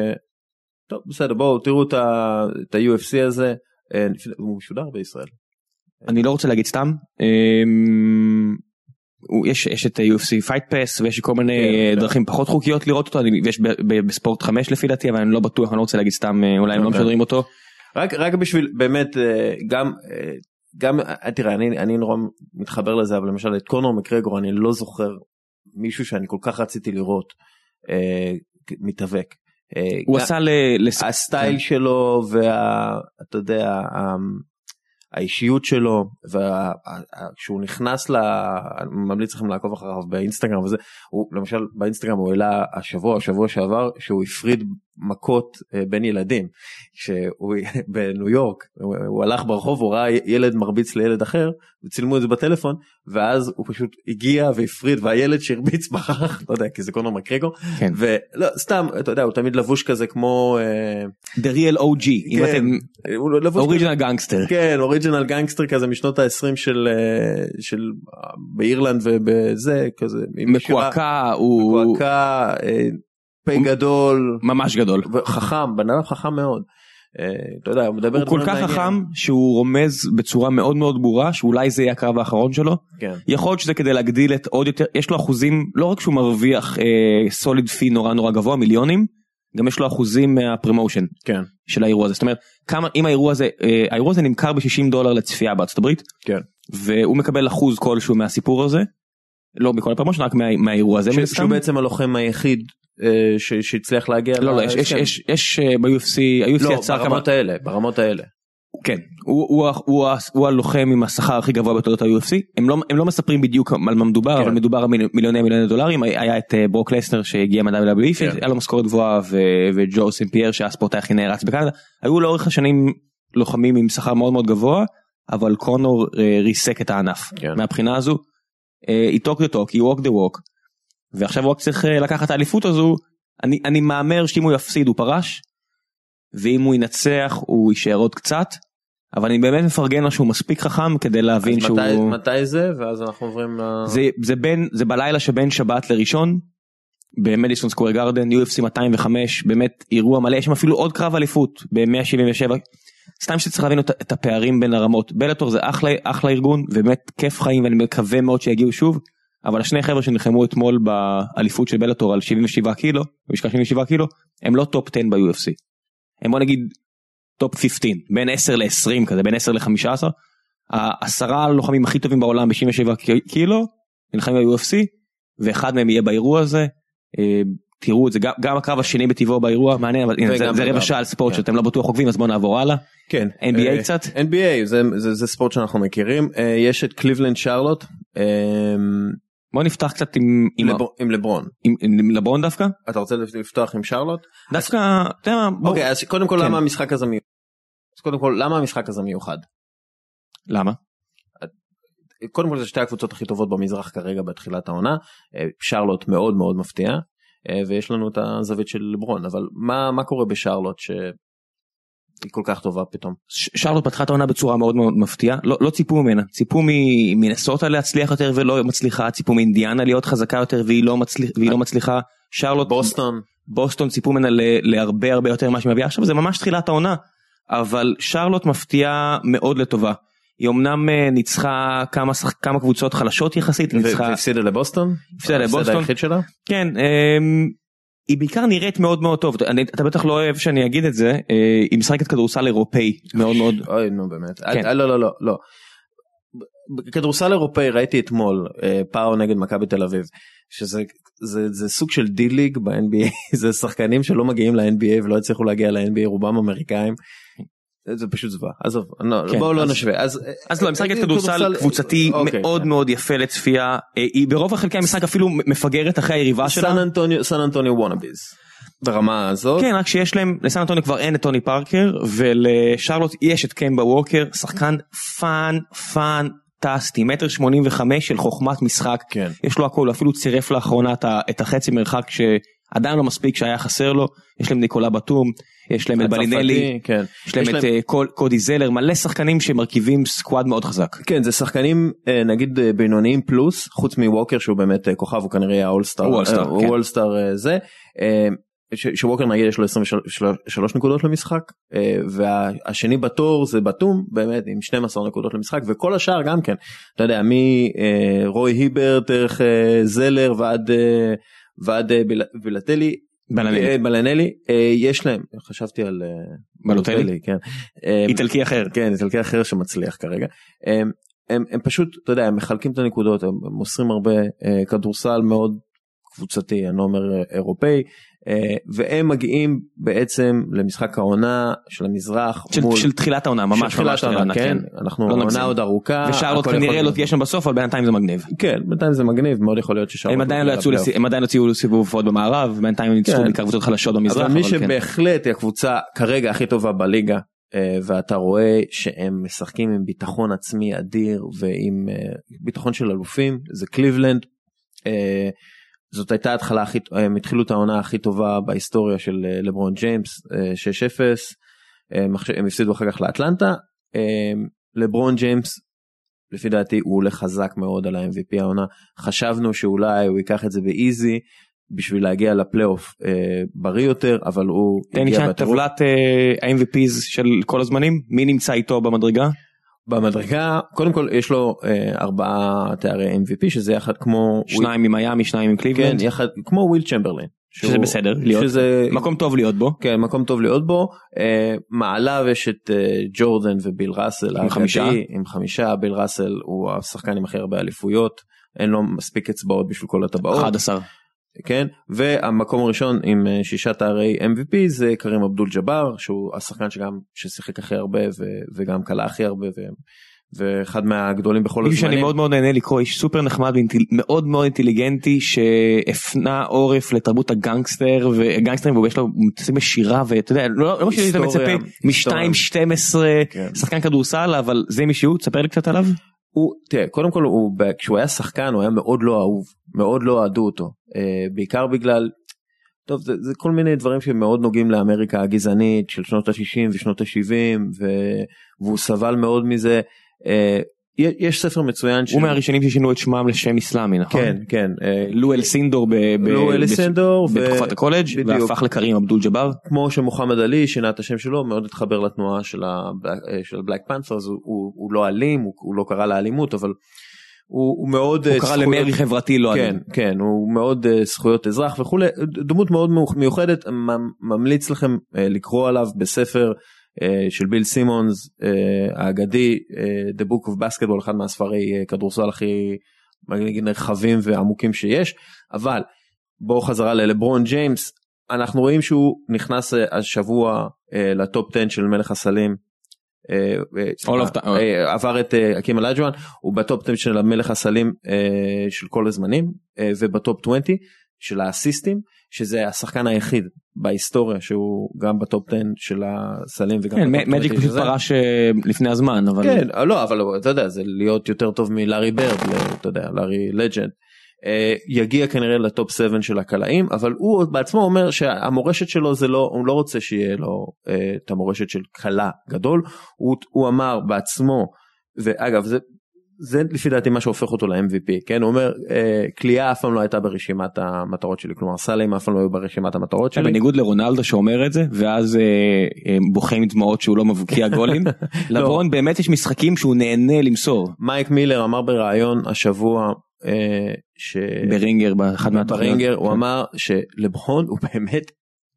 S1: טוב, בסדר, בואו תראו את ה-יו אף סי הזה. הוא משודר בישראל.
S2: אני לא רוצה להגיד סתם, יש את ה-יו אף סי Fight Pass ויש כל מיני דרכים פחות חוקיות לראות אותו, ויש בספורט חמש לפי דעתי, אבל אני לא בטוח, אני לא רוצה להגיד סתם, אולי הם לא משדרים אותו.
S1: רק בשביל באמת גם גם תראה, אני נורא מתחבר לזה, אבל למשל את קונור מקרגור אני לא זוכר מישהו שאני כל כך רציתי לראות מתאבק.
S2: הוא עשה
S1: הסטייל שלו ואתה יודע האישיות שלו, וכשהוא נכנס, אני ממליץ לכם לעקוב אחריו באינסטגרם וזה, למשל באינסטגרם הוא העלה השבוע, השבוע שעבר, שהוא הפריד מכות בין ילדים, שהוא בניו יורק, הוא הלך ברחוב, הוא ראה ילד מרביץ לילד אחר, וצילמו את זה בטלפון, ואז הוא פשוט הגיע והפריד, והילד שהרביץ בחך, לא יודע, כי זה קונור מקרגור, ולא, סתם, אתה יודע, הוא תמיד לבוש כזה כמו...
S2: The real או ג'י, אוריג'ינל גנגסטר.
S1: כן, אוריג'ינל גנגסטר כזה משנות ה-עשרים של, של, באירלנד ובזה, כזה.
S2: מקועקע, הוא...
S1: מקועקע, פי גדול.
S2: ממש גדול.
S1: חכם, בן אדם חכם מאוד. אתה יודע, הוא מדבר...
S2: הוא כל כך חכם שהוא רומז בצורה מאוד מאוד ברורה, שאולי זה יהיה הקרב האחרון שלו.
S1: כן.
S2: יכול להיות שזה כדי להגדיל את עוד יותר, יש לו אחוזים, לא רק שהוא מרוויח סוליד פי נורא נורא גבוה, מיליונים, גם יש לו אחוזים מהפרמושן
S1: כן.
S2: של האירוע הזה. זאת אומרת, כמה, אם האירוע הזה, האירוע הזה נמכר ב-שישים דולר לצפייה בארצות הברית,
S1: כן.
S2: והוא מקבל אחוז כלשהו מהסיפור הזה, לא מכל הפרמושן, רק מה, מהאירוע הזה.
S1: ש, שהוא בעצם הלוחם היחיד ש, שהצליח להגיע.
S2: לא, לא, יש, יש, יש, יש ב-יו אף סי, ה-יו אף סי
S1: לא,
S2: יצר
S1: ברמות כמה... האלה, ברמות האלה.
S2: כן, הוא, הוא, הוא, הוא הלוחם עם השכר הכי גבוה בתולדות ה-יו אף סי, הם לא, הם לא מספרים בדיוק על מה מדובר, כן. אבל מדובר על מיליוני מיליוני דולרים, היה את ברוק לסנר שהגיע מה-דאבליו דאבליו אי, כן. היה לו משכורת גבוהה, ו, וג'ו סמפייר שהספורטאי הכי נערץ בקנדה, היו לאורך השנים לוחמים עם שכר מאוד מאוד גבוה, אבל קונור ריסק את הענף, כן. מהבחינה הזו, he talk the talk, he walk the walk, ועכשיו הוא רק צריך לקחת את האליפות הזו, אני, אני מאמר שאם הוא יפסיד הוא פרש, ואם הוא ינצח הוא יישאר עוד קצת, אבל אני באמת מפרגן לו שהוא מספיק חכם כדי להבין שהוא...
S1: מתי, מתי זה? ואז אנחנו עוברים...
S2: זה, זה, בין, זה בלילה שבין שבת לראשון, במדיסון סקוור גארדן, יו אף סי מאתיים וחמש, באמת אירוע מלא, יש שם אפילו עוד קרב אליפות, ב-מאה שבעים ושבע, סתם שצריך להבין את, את הפערים בין הרמות, בלאטור זה אחלה, אחלה ארגון, ובאמת כיף חיים, ואני מקווה מאוד שיגיעו שוב, אבל השני חבר'ה שנלחמו אתמול באליפות של בלאטור על שבעים ושבעה קילו, במשקל שבעים ושבעה קילו, הם לא טופ עשר ב-יו אף סי. הם בוא נגיד טופ חמש עשרה, בין עשר ל-עשרים כזה, בין עשר ל-חמש עשרה. העשרה הלוחמים הכי טובים בעולם ב-שבעים ושבעה קילו, נלחמים ב-יו אף סי, ואחד מהם יהיה באירוע הזה. תראו את זה, גם הקרב השני בטבעו באירוע, מעניין, אבל זה רבע שעה על ספורט שאתם לא בטוח עוקבים, אז בואו נעבור הלאה.
S1: כן.
S2: אן בי איי קצת?
S1: אן בי איי, זה ספורט שאנחנו מכירים. יש את קליבלנד שרלוט.
S2: בוא נפתח קצת עם, עם,
S1: לבר, עם לברון.
S2: עם, עם לברון דווקא?
S1: אתה רוצה לפתוח עם שרלוט?
S2: דווקא, אתה יודע מה,
S1: אוקיי, אז קודם כל, כן. למה המשחק הזה מיוחד? אז קודם כל, למה המשחק הזה מיוחד?
S2: למה?
S1: קודם כל, זה שתי הקבוצות הכי טובות במזרח כרגע בתחילת העונה. שרלוט מאוד מאוד מפתיע, ויש לנו את הזווית של לברון, אבל מה, מה קורה בשרלוט ש... היא כל כך טובה פתאום.
S2: שרלוט פתחה את העונה בצורה מאוד מאוד מפתיעה, לא, לא ציפו ממנה, ציפו ממינסוטה להצליח יותר ולא מצליחה, ציפו מאינדיאנה להיות חזקה יותר והיא לא, מצליח, והיא לא מצליחה, שרלוט,
S1: בוסטון,
S2: בוסטון ציפו ממנה להרבה הרבה יותר מה שמביאה, עכשיו זה ממש תחילת העונה, אבל שרלוט מפתיעה מאוד לטובה, היא אמנם ניצחה כמה, כמה קבוצות חלשות יחסית,
S1: והפסידה לבוסטון?
S2: הפסידה לבוסטון, כן, היא בעיקר נראית מאוד מאוד טוב, אני, אתה בטח לא אוהב שאני אגיד את זה, היא משחקת כדורסל אירופאי, מאוד מאוד.
S1: אוי, נו באמת. כן. לא, לא, לא, לא. כדורסל אירופאי ראיתי אתמול, פאו נגד מכבי תל אביב, שזה זה, זה סוג של די-ליג ב-אן בי איי, זה שחקנים שלא מגיעים ל-אן בי איי ולא הצליחו להגיע ל-אן בי איי, רובם אמריקאים. זה פשוט זווה, עזוב, בואו לא נשווה.
S2: אז לא, משחקת כדורסל קבוצתי מאוד מאוד יפה לצפייה, היא ברוב החלקי המשחק אפילו מפגרת אחרי היריבה שלה.
S1: סן אנטוניו וונאביז, ברמה הזאת.
S2: כן, רק שיש להם, לסן אנטוניו כבר אין את טוני פארקר, ולשרלוט יש את קמבה ווקר, שחקן פאן, פאן, טסטי, מטר שמונים וחמש של חוכמת משחק, יש לו הכל, אפילו צירף לאחרונה את החצי מרחק שעדיין לא מספיק שהיה חסר לו, יש להם ניקולה בטום, יש להם את בלינלי,
S1: כן.
S2: יש להם את קודי זלר, מלא שחקנים שמרכיבים סקואד מאוד חזק.
S1: כן, זה שחקנים נגיד בינוניים פלוס, חוץ מווקר שהוא באמת כוכב, הוא כנראה האולסטאר, הוא אולסטאר זה, שווקר נגיד יש לו עשרים ושלוש נקודות למשחק, והשני בתור זה בטום, באמת עם שתים עשרה נקודות למשחק, וכל השאר גם כן, אתה יודע, מרוי היברט, דרך זלר ועד בילטלי, בלנלי, יש להם, חשבתי על
S2: בלוטלי,
S1: כן.
S2: איטלקי אחר.
S1: כן, איטלקי אחר שמצליח כרגע. הם פשוט, אתה יודע, הם מחלקים את הנקודות, הם מוסרים הרבה כדורסל מאוד קבוצתי, אני לא אומר אירופאי, והם מגיעים בעצם למשחק העונה של המזרח.
S2: של תחילת העונה, ממש ממש תחילת העונה, כן.
S1: אנחנו עונה עוד ארוכה.
S2: ושרלוט כנראה לא תהיה שם בסוף, אבל בינתיים זה מגניב.
S1: כן, בינתיים זה מגניב, מאוד יכול להיות ששרלוט.
S2: הם עדיין לא יציעו לסיבוב עוד במערב, בינתיים הם ניצחו בעיקר קבוצות חלשות במזרח.
S1: אבל מי שבהחלט היא הקבוצה כרגע הכי טובה בליגה, ואתה רואה שהם משחקים עם ביטחון עצמי אדיר, ועם ביטחון של אלופים, זה קליבלנד. זאת הייתה התחלה הכי, הם התחילו את העונה הכי טובה בהיסטוריה של לברון ג'יימס, שש אפס, הם הפסידו אחר כך לאטלנטה, לברון ג'יימס, לפי דעתי הוא הולך חזק מאוד על ה-אם וי פי העונה, חשבנו שאולי הוא ייקח את זה באיזי, בשביל להגיע לפלייאוף בריא יותר, אבל הוא
S2: תן לי טבלת ה-אם וי פיז של כל הזמנים, מי נמצא איתו במדרגה?
S1: במדרגה, קודם כל יש לו אה, ארבעה תארי אם וי פי, שזה יחד כמו...
S2: שניים ממיימי, שניים עם קליבלנד.
S1: כן, יחד, כמו וויל צ'מברלין,
S2: שזה בסדר, להיות, שזה, מקום טוב להיות בו.
S1: כן, מקום טוב להיות בו. מעליו יש את ג'ורדן וביל ראסל.
S2: עם חמישה?
S1: עם חמישה, ביל ראסל הוא השחקן עם הכי הרבה אליפויות, אין לו מספיק אצבעות בשביל כל הטבעות.
S2: אחד עשר.
S1: כן, והמקום הראשון עם שישה תארי אם וי פי זה קרים אבדול ג'אבר, שהוא השחקן שגם ששיחק הכי הרבה וגם קלה הכי הרבה ו... ואחד מהגדולים בכל הזמנים.
S2: שאני מאוד מאוד נהנה לקרוא, איש סופר נחמד ומאוד מאוד אינטליגנטי שהפנה עורף לתרבות הגנגסטר וגנגסטרים, ויש לו מתעסק בשירה, ואתה יודע, לא מה שאתה מצפה מ-שתיים שתים עשרה שחקן כדורסל, אבל זה מישהו, תספר לי קצת עליו.
S1: הוא, תראה, קודם כל הוא, כשהוא היה שחקן הוא היה מאוד לא אהוב, מאוד לא אהדו אותו, בעיקר בגלל, טוב, זה, זה כל מיני דברים שמאוד נוגעים לאמריקה הגזענית של שנות ה-שישים ושנות ה-שבעים, והוא סבל מאוד מזה. יש ספר מצוין
S2: הוא מהראשונים ששינו את שמם לשם אסלאמי, נכון?
S1: כן, כן.
S2: לו אל סינדור בתקופת הקולג' והפך לקרים אבדול ג'אבר.
S1: כמו שמוחמד עלי שינה את השם שלו, מאוד התחבר לתנועה של הבלק פנת'רס, הוא לא אלים, הוא לא קרא לאלימות, אבל הוא מאוד...
S2: הוא קרא למרי חברתי לא אלים.
S1: כן, כן, הוא מאוד זכויות אזרח וכו'. דמות מאוד מיוחדת, ממליץ לכם לקרוא עליו בספר של ביל סימונס האגדי, The Book of Basketball, אחד מהספרי כדורסל הכי נרחבים ועמוקים שיש. אבל בואו חזרה ללברון ג'יימס, אנחנו רואים שהוא נכנס השבוע לטופ עשר של מלך הסלים, עבר את אקים אלג'ואן, הוא בטופ עשר של המלך הסלים של כל הזמנים, ובטופ עשרים של האסיסטים, שזה השחקן היחיד בהיסטוריה שהוא גם בטופ עשר של הסלים וגם
S2: כן, מג'יק פשוט פרש לפני הזמן, אבל
S1: כן, לא, אבל אתה יודע, זה להיות יותר טוב מלארי ברד, אתה יודע, לארי לג'נד, יגיע כנראה לטופ שבע של הקלעים, אבל הוא בעצמו אומר שהמורשת שלו זה לא, הוא לא רוצה שיהיה לו את המורשת של קלה גדול, הוא, הוא אמר בעצמו, ואגב זה זה לפי דעתי מה שהופך אותו ל-אם וי פי, כן? הוא אומר, קליעה אף פעם לא הייתה ברשימת המטרות שלי, כלומר סלים אף פעם לא היו ברשימת המטרות שלי.
S2: בניגוד לרונלדו שאומר את זה, ואז בוכה עם דמעות שהוא לא מבקיע גולים, לברון באמת יש משחקים שהוא נהנה למסור.
S1: מייק מילר אמר ברעיון השבוע,
S2: ברינגר, באחד מהתוכניות.
S1: ברינגר, הוא אמר שלברון הוא באמת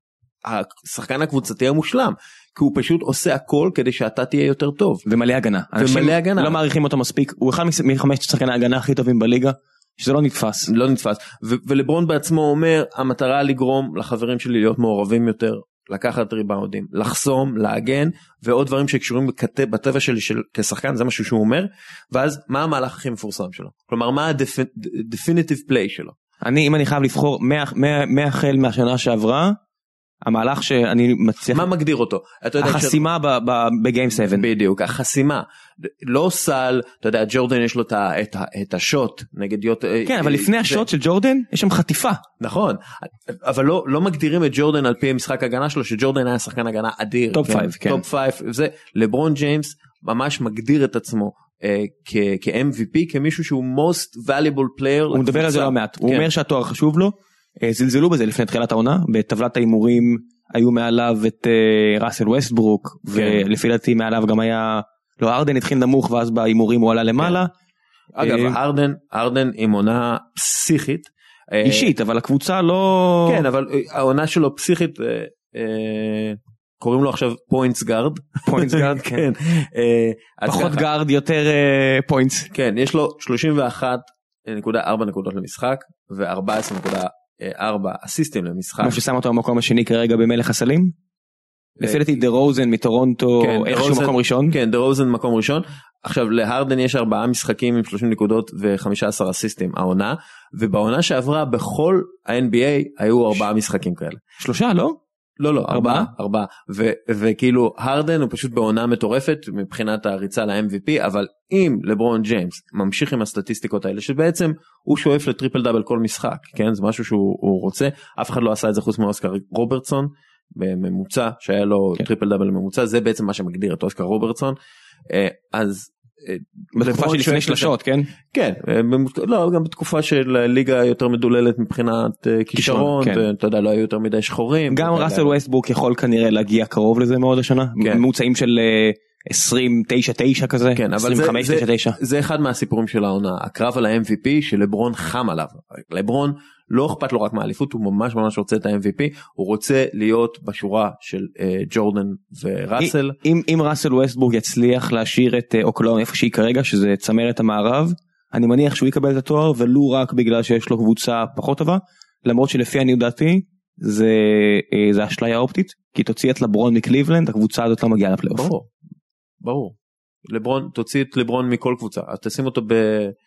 S1: השחקן הקבוצתי המושלם, כי הוא פשוט עושה הכל כדי שאתה תהיה יותר טוב.
S2: ומלא הגנה.
S1: ומלא הגנה.
S2: לא מעריכים אותו מספיק, הוא אחד מחמשת שחקני ההגנה הכי טובים בליגה, שזה לא נתפס.
S1: לא נתפס. ולברון בעצמו אומר, המטרה לגרום לחברים שלי להיות מעורבים יותר, לקחת ריבאונדים, לחסום, להגן, ועוד דברים שקשורים בטבע שלי כשחקן, זה משהו שהוא אומר, ואז מה המהלך הכי מפורסם שלו? כלומר, מה ה-definitive play שלו?
S2: אני, אם אני חייב לבחור, מהחל מהשנה שעברה, המהלך שאני מצליח...
S1: מה מגדיר אותו?
S2: החסימה בגיים שבע.
S1: בדיוק, החסימה. לא סל, אתה יודע, ג'ורדן יש לו את השוט נגד יוט...
S2: כן, אבל לפני השוט של ג'ורדן יש שם חטיפה.
S1: נכון, אבל לא מגדירים את ג'ורדן על פי משחק הגנה שלו, שג'ורדן היה שחקן הגנה אדיר.
S2: טופ פייב, כן.
S1: טופ פייב, זה, לברון ג'יימס ממש מגדיר את עצמו כ-אם וי פי, כמישהו שהוא most valuable player.
S2: הוא מדבר על זה לא מעט, הוא אומר שהתואר חשוב לו, זלזלו בזה לפני תחילת העונה, בטבלת האימורים היו מעליו את ראסל ווסטברוק, ולפי דעתי מעליו גם היה, לא, ארדן התחיל נמוך ואז באימורים הוא עלה למעלה.
S1: אגב, ארדן, ארדן עם עונה פסיכית.
S2: אישית, אבל הקבוצה לא...
S1: כן, אבל העונה שלו פסיכית, קוראים לו עכשיו פוינטס גארד.
S2: פוינטס גארד, כן. פחות גארד, יותר פוינטס.
S1: כן, יש לו שלושים ואחת נקודה ארבע נקודות למשחק, ו-ארבע עשרה נקודה ארבע אסיסטים למשחק.
S2: מה ששם אותו במקום השני כרגע במלך הסלים? לפי דעתי דה רוזן מטורונטו, איכשהו מקום ראשון.
S1: כן, דה רוזן מקום ראשון. עכשיו להרדן יש ארבעה משחקים עם שלושים נקודות ו-חמישה עשר אסיסטים העונה, ובעונה שעברה בכל ה-אן בי איי היו ארבעה משחקים כאלה.
S2: שלושה, לא?
S1: לא, לא, ארבעה, ארבעה, וכאילו הרדן הוא פשוט בעונה מטורפת מבחינת הריצה ל-אם וי פי, אבל אם לברון ג'יימס ממשיך עם הסטטיסטיקות האלה, שבעצם הוא שואף לטריפל דאבל כל משחק, כן, זה משהו שהוא רוצה, אף אחד לא עשה את זה חוץ מאוסקר רוברטסון, בממוצע, שהיה לו טריפל דאבל ממוצע, זה בעצם מה שמגדיר את אוסקר רוברטסון, אז...
S2: בתקופה של לפני שלשות, כן?
S1: כן, לא, גם בתקופה של ליגה יותר מדוללת מבחינת כישרון, ואתה יודע, לא היו יותר מדי שחורים.
S2: גם ראסל ווסטברוק יכול כנראה להגיע קרוב לזה מאוד השנה, ממוצעים של עשרים תשע תשע כזה,
S1: כן, אבל
S2: עשרים וחמש תשע תשע.
S1: זה, זה אחד מהסיפורים של העונה, הקרב על ה-אם וי פי שלברון חם עליו. לברון לא אכפת לו רק מהאליפות, הוא ממש ממש רוצה את ה-אם וי פי, הוא רוצה להיות בשורה של uh, ג'ורדן וראסל.
S2: אם, אם ראסל ווסטברוק יצליח להשאיר את uh, אוקלאומה איפה שהיא כרגע, שזה צמרת המערב, אני מניח שהוא יקבל את התואר, ולו רק בגלל שיש לו קבוצה פחות טובה, למרות שלפי אני יודעתי, זה, זה אשליה אופטית, כי תוציא את לברון מקליבלנד, הקבוצה הזאת לא מגיעה לפלייאוף.
S1: ברור, ברור. לברון, תוציא את לברון מכל קבוצה, אז תשים אותו ב...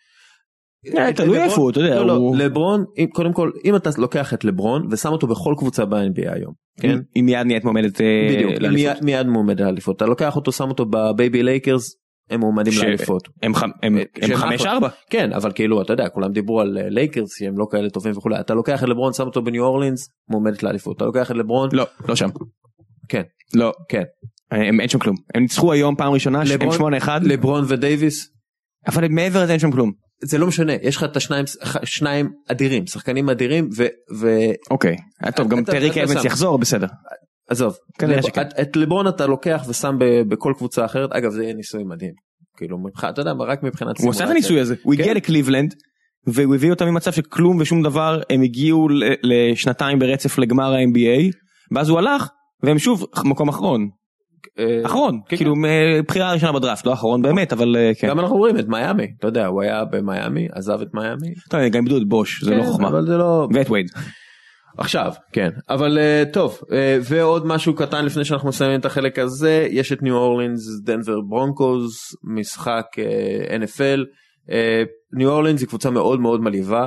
S2: תלוי איפה, אתה יודע.
S1: לא, לא, לברון, קודם כל, אם אתה לוקח את לברון, ושם אותו בכל קבוצה ב-אן בי איי היום, כן?
S2: אם מיד נהיית מועמדת
S1: לאליפות. מיד מועמדת לאליפות. אתה לוקח אותו, שם אותו בבייבי לייקרס, הם מועמדים לאליפות.
S2: הם חמש ארבע.
S1: כן, אבל כאילו, אתה יודע, כולם דיברו על לייקרס, שהם לא כאלה טובים וכולי. אתה לוקח את לברון, שם אותו בניו אורלינס, מועמדת לאליפות. אתה לוקח את לברון...
S2: לא, לא שם.
S1: כן.
S2: לא.
S1: כן.
S2: הם אין שם כלום. הם ניצחו היום פעם ראשונה, הם שמונה אחד.
S1: לברון ודייביס.
S2: אבל מעבר לזה אין שם כלום.
S1: זה לא משנה, יש לך את השניים, שניים אדירים, שחקנים אדירים ו...
S2: אוקיי, טוב, גם טריק אבנס יחזור, בסדר.
S1: עזוב, את לברון אתה לוקח ושם בכל קבוצה אחרת, אגב זה יהיה ניסוי מדהים, כאילו, אתה יודע, רק מבחינת...
S2: הוא עושה את הניסוי הזה, הוא הגיע לקליבלנד, והוא הביא אותם ממצב שכלום ושום דבר, הם הגיעו לשנתיים ברצף לגמר ה-אן בי איי, ואז הוא הלך, והם שוב מקום אחרון. אחרון, כאילו בחירה ראשונה בדראפט, לא אחרון באמת, אבל כן.
S1: גם אנחנו רואים את מיאמי, אתה יודע, הוא היה במיימי, עזב את מיאמי.
S2: טוב, גם איבדו את בוש, זה לא חוכמה.
S1: אבל זה לא...
S2: ואת וייד.
S1: עכשיו, כן, אבל טוב, ועוד משהו קטן לפני שאנחנו מסיימים את החלק הזה, יש את ניו אורלינס, דנבר ברונקוז, משחק אן אף אל, ניו אורלינס היא קבוצה מאוד מאוד מלהיבה,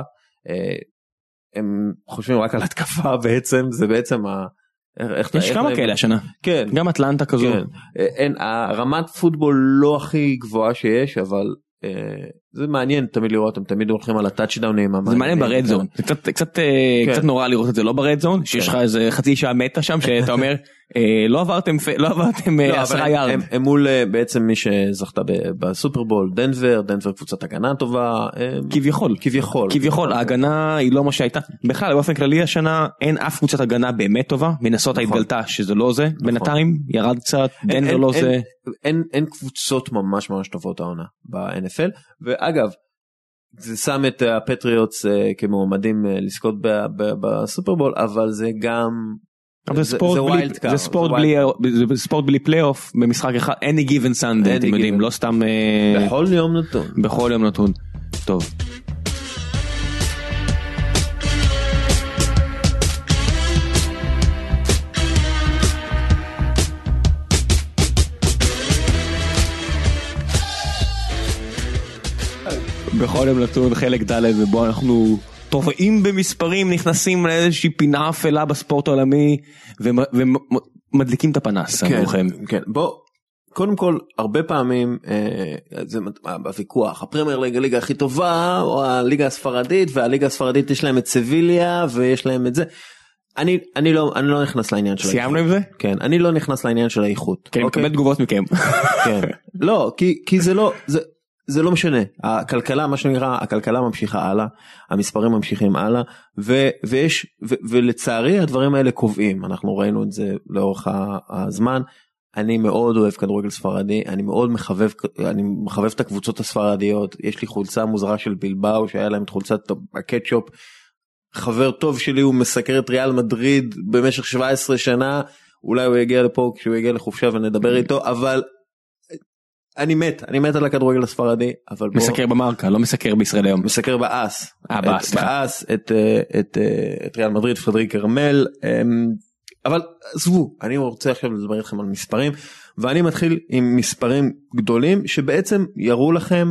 S1: הם חושבים רק על התקפה בעצם, זה בעצם ה...
S2: יש כמה כאלה השנה,
S1: כן,
S2: גם אטלנטה כזו,
S1: אין, הרמת פוטבול לא הכי גבוהה שיש, אבל זה מעניין תמיד לראות, הם תמיד הולכים על הטאצ'דאונים,
S2: זה מעניין ברד זון, קצת נורא לראות את זה לא ברד זון, שיש לך איזה חצי שעה מטה שם שאתה אומר לא עברתם לא עברתם עשרה יארד.
S1: הם מול בעצם מי שזכתה בסופרבול, דנבר, דנבר קבוצת הגנה טובה,
S2: כביכול,
S1: כביכול,
S2: כביכול, ההגנה היא לא מה שהייתה, בכלל באופן כללי השנה אין אף קבוצת הגנה באמת טובה, מנסות התגלתה שזה לא זה, בינתיים ירד קצת, דנבר לא זה.
S1: אין קבוצות ממש ממש טובות העונה ב-אן אף אל, ואגב, זה שם את הפטריוטס כמועמדים לזכות בסופרבול, אבל זה גם...
S2: זה ספורט בלי פלייאוף במשחק אחד, any given Sunday, אתם יודעים, לא סתם...
S1: בכל יום נתון.
S2: בכל יום נתון, טוב. בכל יום נתון חלק ד' ובו אנחנו טובעים במספרים, נכנסים לאיזושהי פינה אפלה בספורט העולמי ומדליקים את הפנס.
S1: כן, כן. בוא, קודם כל, הרבה פעמים זה בוויכוח, הפרמייר ליג הליגה הכי טובה, או הליגה הספרדית, והליגה הספרדית יש להם את סביליה, ויש להם את זה. אני, אני לא, אני לא נכנס לעניין של האיכות.
S2: סיימנו עם זה?
S1: כן, אני לא נכנס לעניין של האיכות.
S2: כן, אני מקבל תגובות מכם. כן.
S1: לא, כי, כי זה לא, זה, זה לא משנה, הכלכלה, מה שנראה, הכלכלה ממשיכה הלאה, המספרים ממשיכים הלאה, ו, ויש, ו, ולצערי הדברים האלה קובעים, אנחנו ראינו את זה לאורך הזמן, אני מאוד אוהב כדורגל ספרדי, אני מאוד מחבב, אני מחבב את הקבוצות הספרדיות, יש לי חולצה מוזרה של בילבאו, שהיה להם את חולצת הקטשופ, חבר טוב שלי הוא מסקר את ריאל מדריד במשך שבע עשרה שנה, אולי הוא יגיע לפה כשהוא יגיע לחופשה ונדבר איתו, אבל אני מת, אני מת על הכדורגל הספרדי, אבל בוא...
S2: מסקר במרקה, לא מסקר בישראל היום.
S1: מסקר באס.
S2: אה, באס, סליחה.
S1: באס, את, את, את ריאל מדריד, פרדריק קרמל, אבל עזבו, אני רוצה עכשיו לדבר איתכם על מספרים, ואני מתחיל עם מספרים גדולים, שבעצם יראו לכם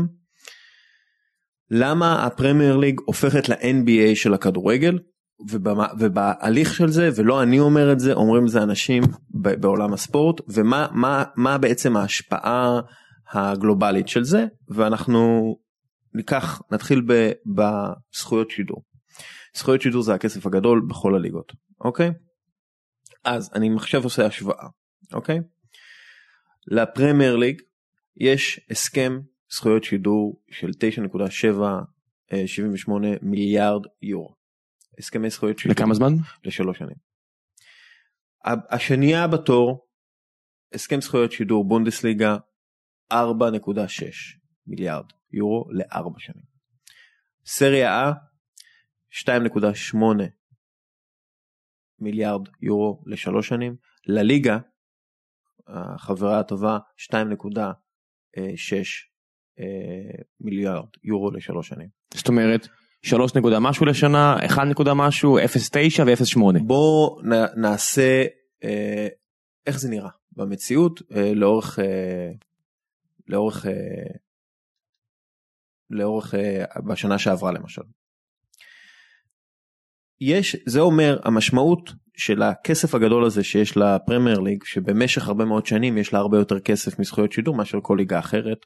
S1: למה הפרמייר ליג הופכת ל-אן בי איי של הכדורגל, ובהליך של זה, ולא אני אומר את זה, אומרים זה אנשים בעולם הספורט, ומה מה, מה בעצם ההשפעה הגלובלית של זה, ואנחנו ניקח, נתחיל ב, בזכויות שידור. זכויות שידור זה הכסף הגדול בכל הליגות, אוקיי? אז אני עכשיו עושה השוואה, אוקיי? לפרמייר ליג יש הסכם זכויות שידור של תשע נקודה שבע שבעים ושמונה מיליארד יורו. הסכמי זכויות שידור.
S2: לכמה זמן?
S1: לשלוש שנים. השנייה בתור הסכם זכויות שידור בונדסליגה ארבע נקודה שש מיליארד יורו לארבע שנים. סריה A שתיים נקודה שמונה מיליארד יורו לשלוש שנים. לליגה, החברה הטובה, שתיים נקודה שש מיליארד יורו לשלוש שנים.
S2: זאת אומרת, שלוש נקודה משהו לשנה, אחד נקודה משהו, אפס נקודה תשע ו-אפס נקודה שמונה.
S1: בואו נעשה איך זה נראה במציאות לאורך לאורך לאורך בשנה שעברה למשל. יש, זה אומר המשמעות של הכסף הגדול הזה שיש לפרמייר ליג, שבמשך הרבה מאוד שנים יש לה הרבה יותר כסף מזכויות שידור מאשר כל ליגה אחרת,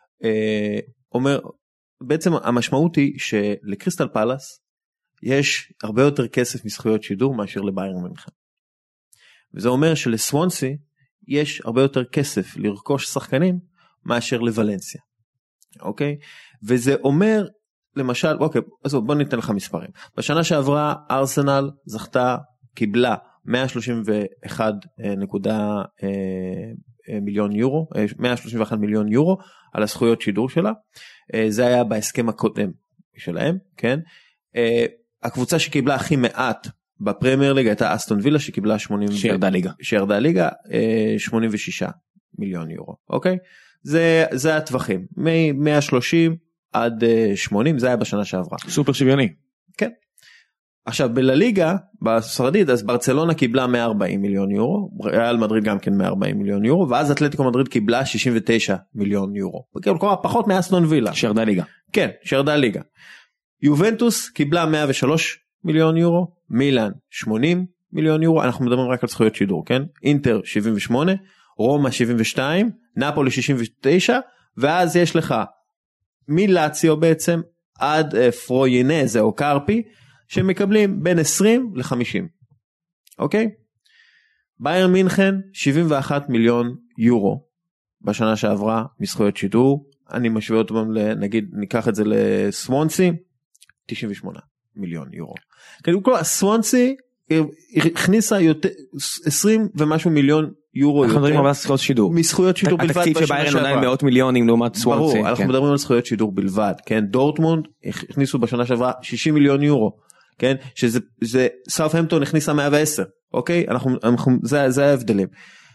S1: אומר, בעצם המשמעות היא שלקריסטל פלאס יש הרבה יותר כסף מזכויות שידור מאשר לביירן מינכן. וזה אומר שלסוונסי יש הרבה יותר כסף לרכוש שחקנים מאשר לוולנסיה. אוקיי? וזה אומר, למשל, אוקיי, אז בוא ניתן לך מספרים. בשנה שעברה ארסנל זכתה, קיבלה מאה שלושים ואחת נקודה מיליון יורו, מאה שלושים ואחת מיליון יורו על הזכויות שידור שלה. זה היה בהסכם הקודם שלהם, כן? הקבוצה שקיבלה הכי מעט בפרמייר ליג הייתה אסטון וילה, שקיבלה שמונים
S2: שירדה ליגה.
S1: שירדה ליגה, שמונים ושישה מיליון יורו, אוקיי? זה, זה הטווחים, מ-מאה ושלושים עד שמונים, זה היה בשנה שעברה.
S2: סופר שוויוני.
S1: כן. עכשיו, בלליגה, בספרדית, אז ברצלונה קיבלה מאה וארבעים מיליון יורו, ריאל מדריד גם כן מאה וארבעים מיליון יורו, ואז אתלטיקו מדריד קיבלה שישים ותשע מיליון יורו. כלומר, פחות מאסטון וילה.
S2: שירדה ליגה.
S1: כן, שירדה ליגה. יובנטוס קיבלה מאה ושלושה מיליון יורו, מילאן שמונים מיליון יורו, אנחנו מדברים רק על זכויות שידור, כן? אינטר שבעים ושמונה, רומא שבעים ושתיים, נפולי שישים ותשע, ואז יש לך מילאציו בעצם עד פרוינזה או קרפי, שמקבלים בין עשרים לחמישים. אוקיי? ביירן מינכן שבעים ואחד מיליון יורו בשנה שעברה מזכויות שידור, אני משווה אותם, נגיד ניקח את זה לסוונסי, תשעים ושמונה מיליון יורו. כאילו סוונסי הכניסה יותר, עשרים ומשהו מיליון יורו
S2: אנחנו מדברים על זכויות שידור.
S1: מזכויות שידור בלבד.
S2: התקציב שביירן עדיין מאות מיליונים לעומת סוונסי.
S1: ברור, אנחנו מדברים על זכויות שידור בלבד, כן? דורטמונד הכניסו בשנה שעברה שישים מיליון יורו, כן? שזה, זה, סאות'המפטון הכניסה מאה ועשר, אוקיי? אנחנו, אנחנו, זה, זה ההבדלים.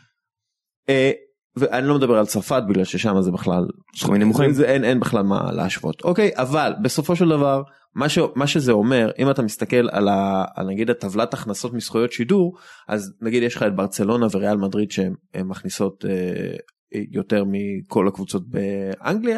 S1: ואני לא מדבר על צרפת, בגלל ששם זה בכלל,
S2: סכומים נמוכים.
S1: אין, אין בכלל מה להשוות, אוקיי? אבל בסופו של דבר, מה, ש, מה שזה אומר, אם אתה מסתכל על, ה, על נגיד הטבלת הכנסות מזכויות שידור, אז נגיד יש לך את ברצלונה וריאל מדריד שהן מכניסות אה, יותר מכל הקבוצות באנגליה,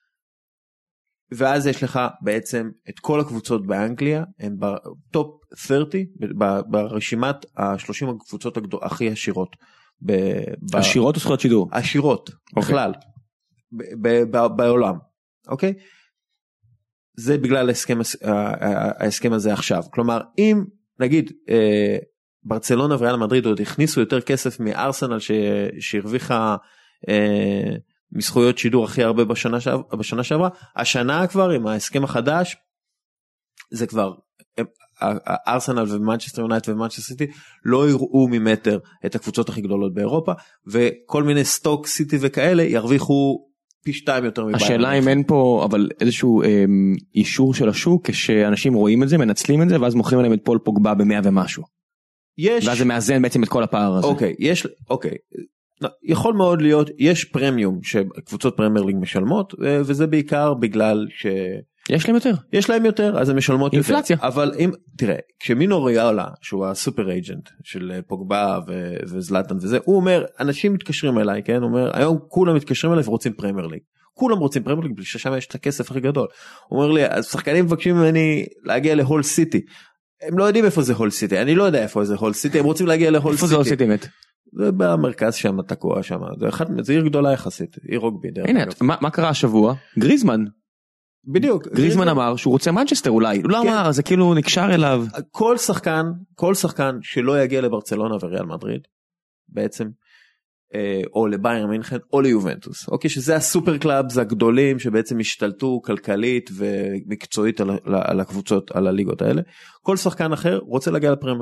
S1: ואז יש לך בעצם את כל הקבוצות באנגליה, הן בטופ שלושים, ברשימת ה-שלושים הקבוצות הכי עשירות.
S2: עשירות או זכויות שידור?
S1: עשירות, בכלל, בעולם, אוקיי? זה בגלל ההסכם הזה עכשיו. כלומר, אם נגיד ברצלונה וריאל מדריד עוד הכניסו יותר כסף מארסנל שהרוויחה מזכויות שידור הכי הרבה בשנה שעברה, השנה כבר עם ההסכם החדש, זה כבר ארסנל ומנצ'סטר יונייטד ומנצ'סטר סיטי לא יראו ממטר את הקבוצות הכי גדולות באירופה, וכל מיני סטוק סיטי וכאלה ירוויחו פי שתיים יותר מביירן.
S2: השאלה אם אין פה אבל איזשהו אישור של השוק, כשאנשים רואים את זה, מנצלים את זה, ואז מוכרים עליהם את פול פוגבה במאה ומשהו.
S1: יש.
S2: ואז זה מאזן בעצם את כל הפער הזה.
S1: אוקיי, יש, אוקיי. יכול מאוד להיות, יש פרמיום שקבוצות פרמייר ליג משלמות, וזה בעיקר בגלל ש...
S2: יש להם יותר.
S1: יש להם יותר, אז הם משלמות יותר.
S2: אינפלציה.
S1: אבל אם, תראה, כשמינו ריאלה, שהוא הסופר אייג'נט של פוגבה ו- וזלטן וזה, הוא אומר, אנשים מתקשרים אליי, כן? הוא אומר, היום כולם מתקשרים אליי ורוצים פרמייר ליג. כולם רוצים פרמייר ליג, בלי ששם יש את הכסף הכי גדול. הוא אומר לי, השחקנים מבקשים ממני להגיע להול סיטי. הם לא יודעים איפה זה הול סיטי, אני לא יודע איפה זה הול סיטי, הם רוצים להגיע להול סיטי.
S2: איפה זה הול סיטי, מת?
S1: זה במרכז שם, תקוע שם. זה אחד, זה עיר גדולה יחסית, עיר רוגבי.
S2: הנה, מה, מה קרה השבוע? גריזמן.
S1: בדיוק.
S2: גריזמן אמר שהוא רוצה מנצ'סטר אולי, הוא לא אמר, זה כאילו נקשר אליו.
S1: כל שחקן, כל שחקן שלא יגיע לברצלונה וריאל מדריד, בעצם, או לביירן מינכן, או ליובנטוס, אוקיי, שזה הסופר קלאבס הגדולים, שבעצם השתלטו כלכלית ומקצועית על, על הקבוצות, על הליגות האלה, כל שחקן אחר רוצה להגיע לפרמייר ליג,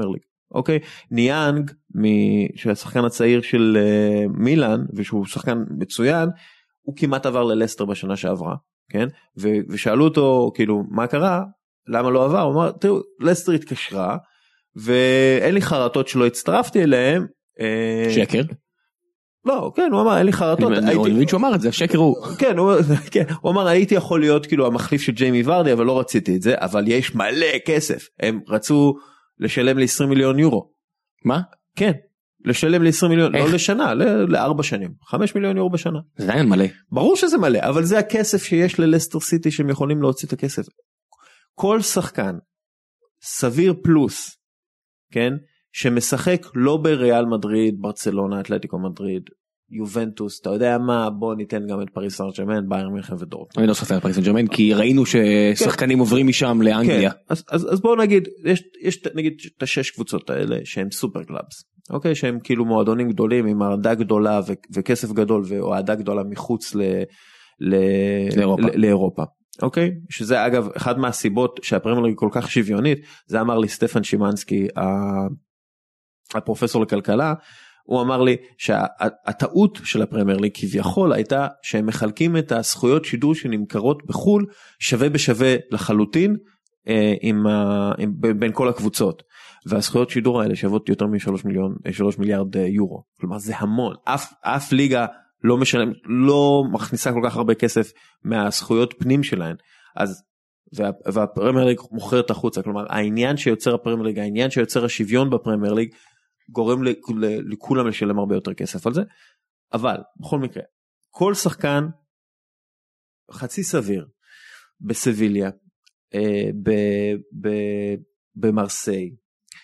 S1: אוקיי? ניאנג, שהשחקן הצעיר של מילאן, ושהוא שחקן מצוין, הוא כמעט עבר ללסטר בשנה שעברה, כן? ושאלו אותו, כאילו, מה קרה? למה לא עבר? הוא אמר, תראו, לסטר התקשרה, ואין לי חרטות שלא הצטרפתי אליהם.
S2: שקר?
S1: לא, כן, הוא אמר, אין לי חרטות.
S2: אני מבין שהוא אמר את זה, שקר הוא.
S1: כן, הוא אמר, הייתי יכול להיות כאילו המחליף של ג'יימי ורדי, אבל לא רציתי את זה, אבל יש מלא כסף. הם רצו לשלם לי עשרים מיליון יורו.
S2: מה?
S1: כן, לשלם לי עשרים מיליון, לא לשנה, לארבע שנים. חמישה מיליון יורו בשנה.
S2: זה עדיין מלא.
S1: ברור שזה מלא, אבל זה הכסף שיש ללסטר סיטי שהם יכולים להוציא את הכסף. כל שחקן, סביר פלוס, כן, שמשחק לא בריאל מדריד, ברצלונה, אתלטיקו מדריד, יובנטוס, אתה יודע מה, בוא ניתן גם את פריס סן ז'רמן, ביירן מינכן ודורטמונד.
S2: אני לא סופר את פריס סן ז'רמן, כי ראינו ששחקנים עוברים משם לאנגליה.
S1: אז בואו נגיד, יש נגיד את השש קבוצות האלה, שהם סופר קלאבס, אוקיי, שהם כאילו מועדונים גדולים, עם אהדה גדולה וכסף גדול, ואהדה גדולה מחוץ לאירופה. אוקיי, שזה אגב אחד מהסיבות שהפרמייר ליג כל כך שוויונית, זה אמר לי סטפן שימנסקי, הפרופסור לכלכלה, הוא אמר לי שהטעות של הפרמייר ליג כביכול הייתה שהם מחלקים את הזכויות שידור שנמכרות בחול שווה בשווה לחלוטין עם, עם, בין כל הקבוצות, והזכויות שידור האלה שוות יותר משלוש מיליון, שלוש מיליארד יורו, כלומר זה המון, אף, אף ליגה לא משלם, לא מכניסה כל כך הרבה כסף מהזכויות פנים שלהן, אז, וה, והפרמייר ליג מוכרת החוצה, כלומר העניין שיוצר הפרמייר ליג, העניין שיוצר השוויון בפרמייר ליג, גורם לכולם לשלם הרבה יותר כסף על זה, אבל בכל מקרה, כל שחקן חצי סביר, בסביליה, במרסיי,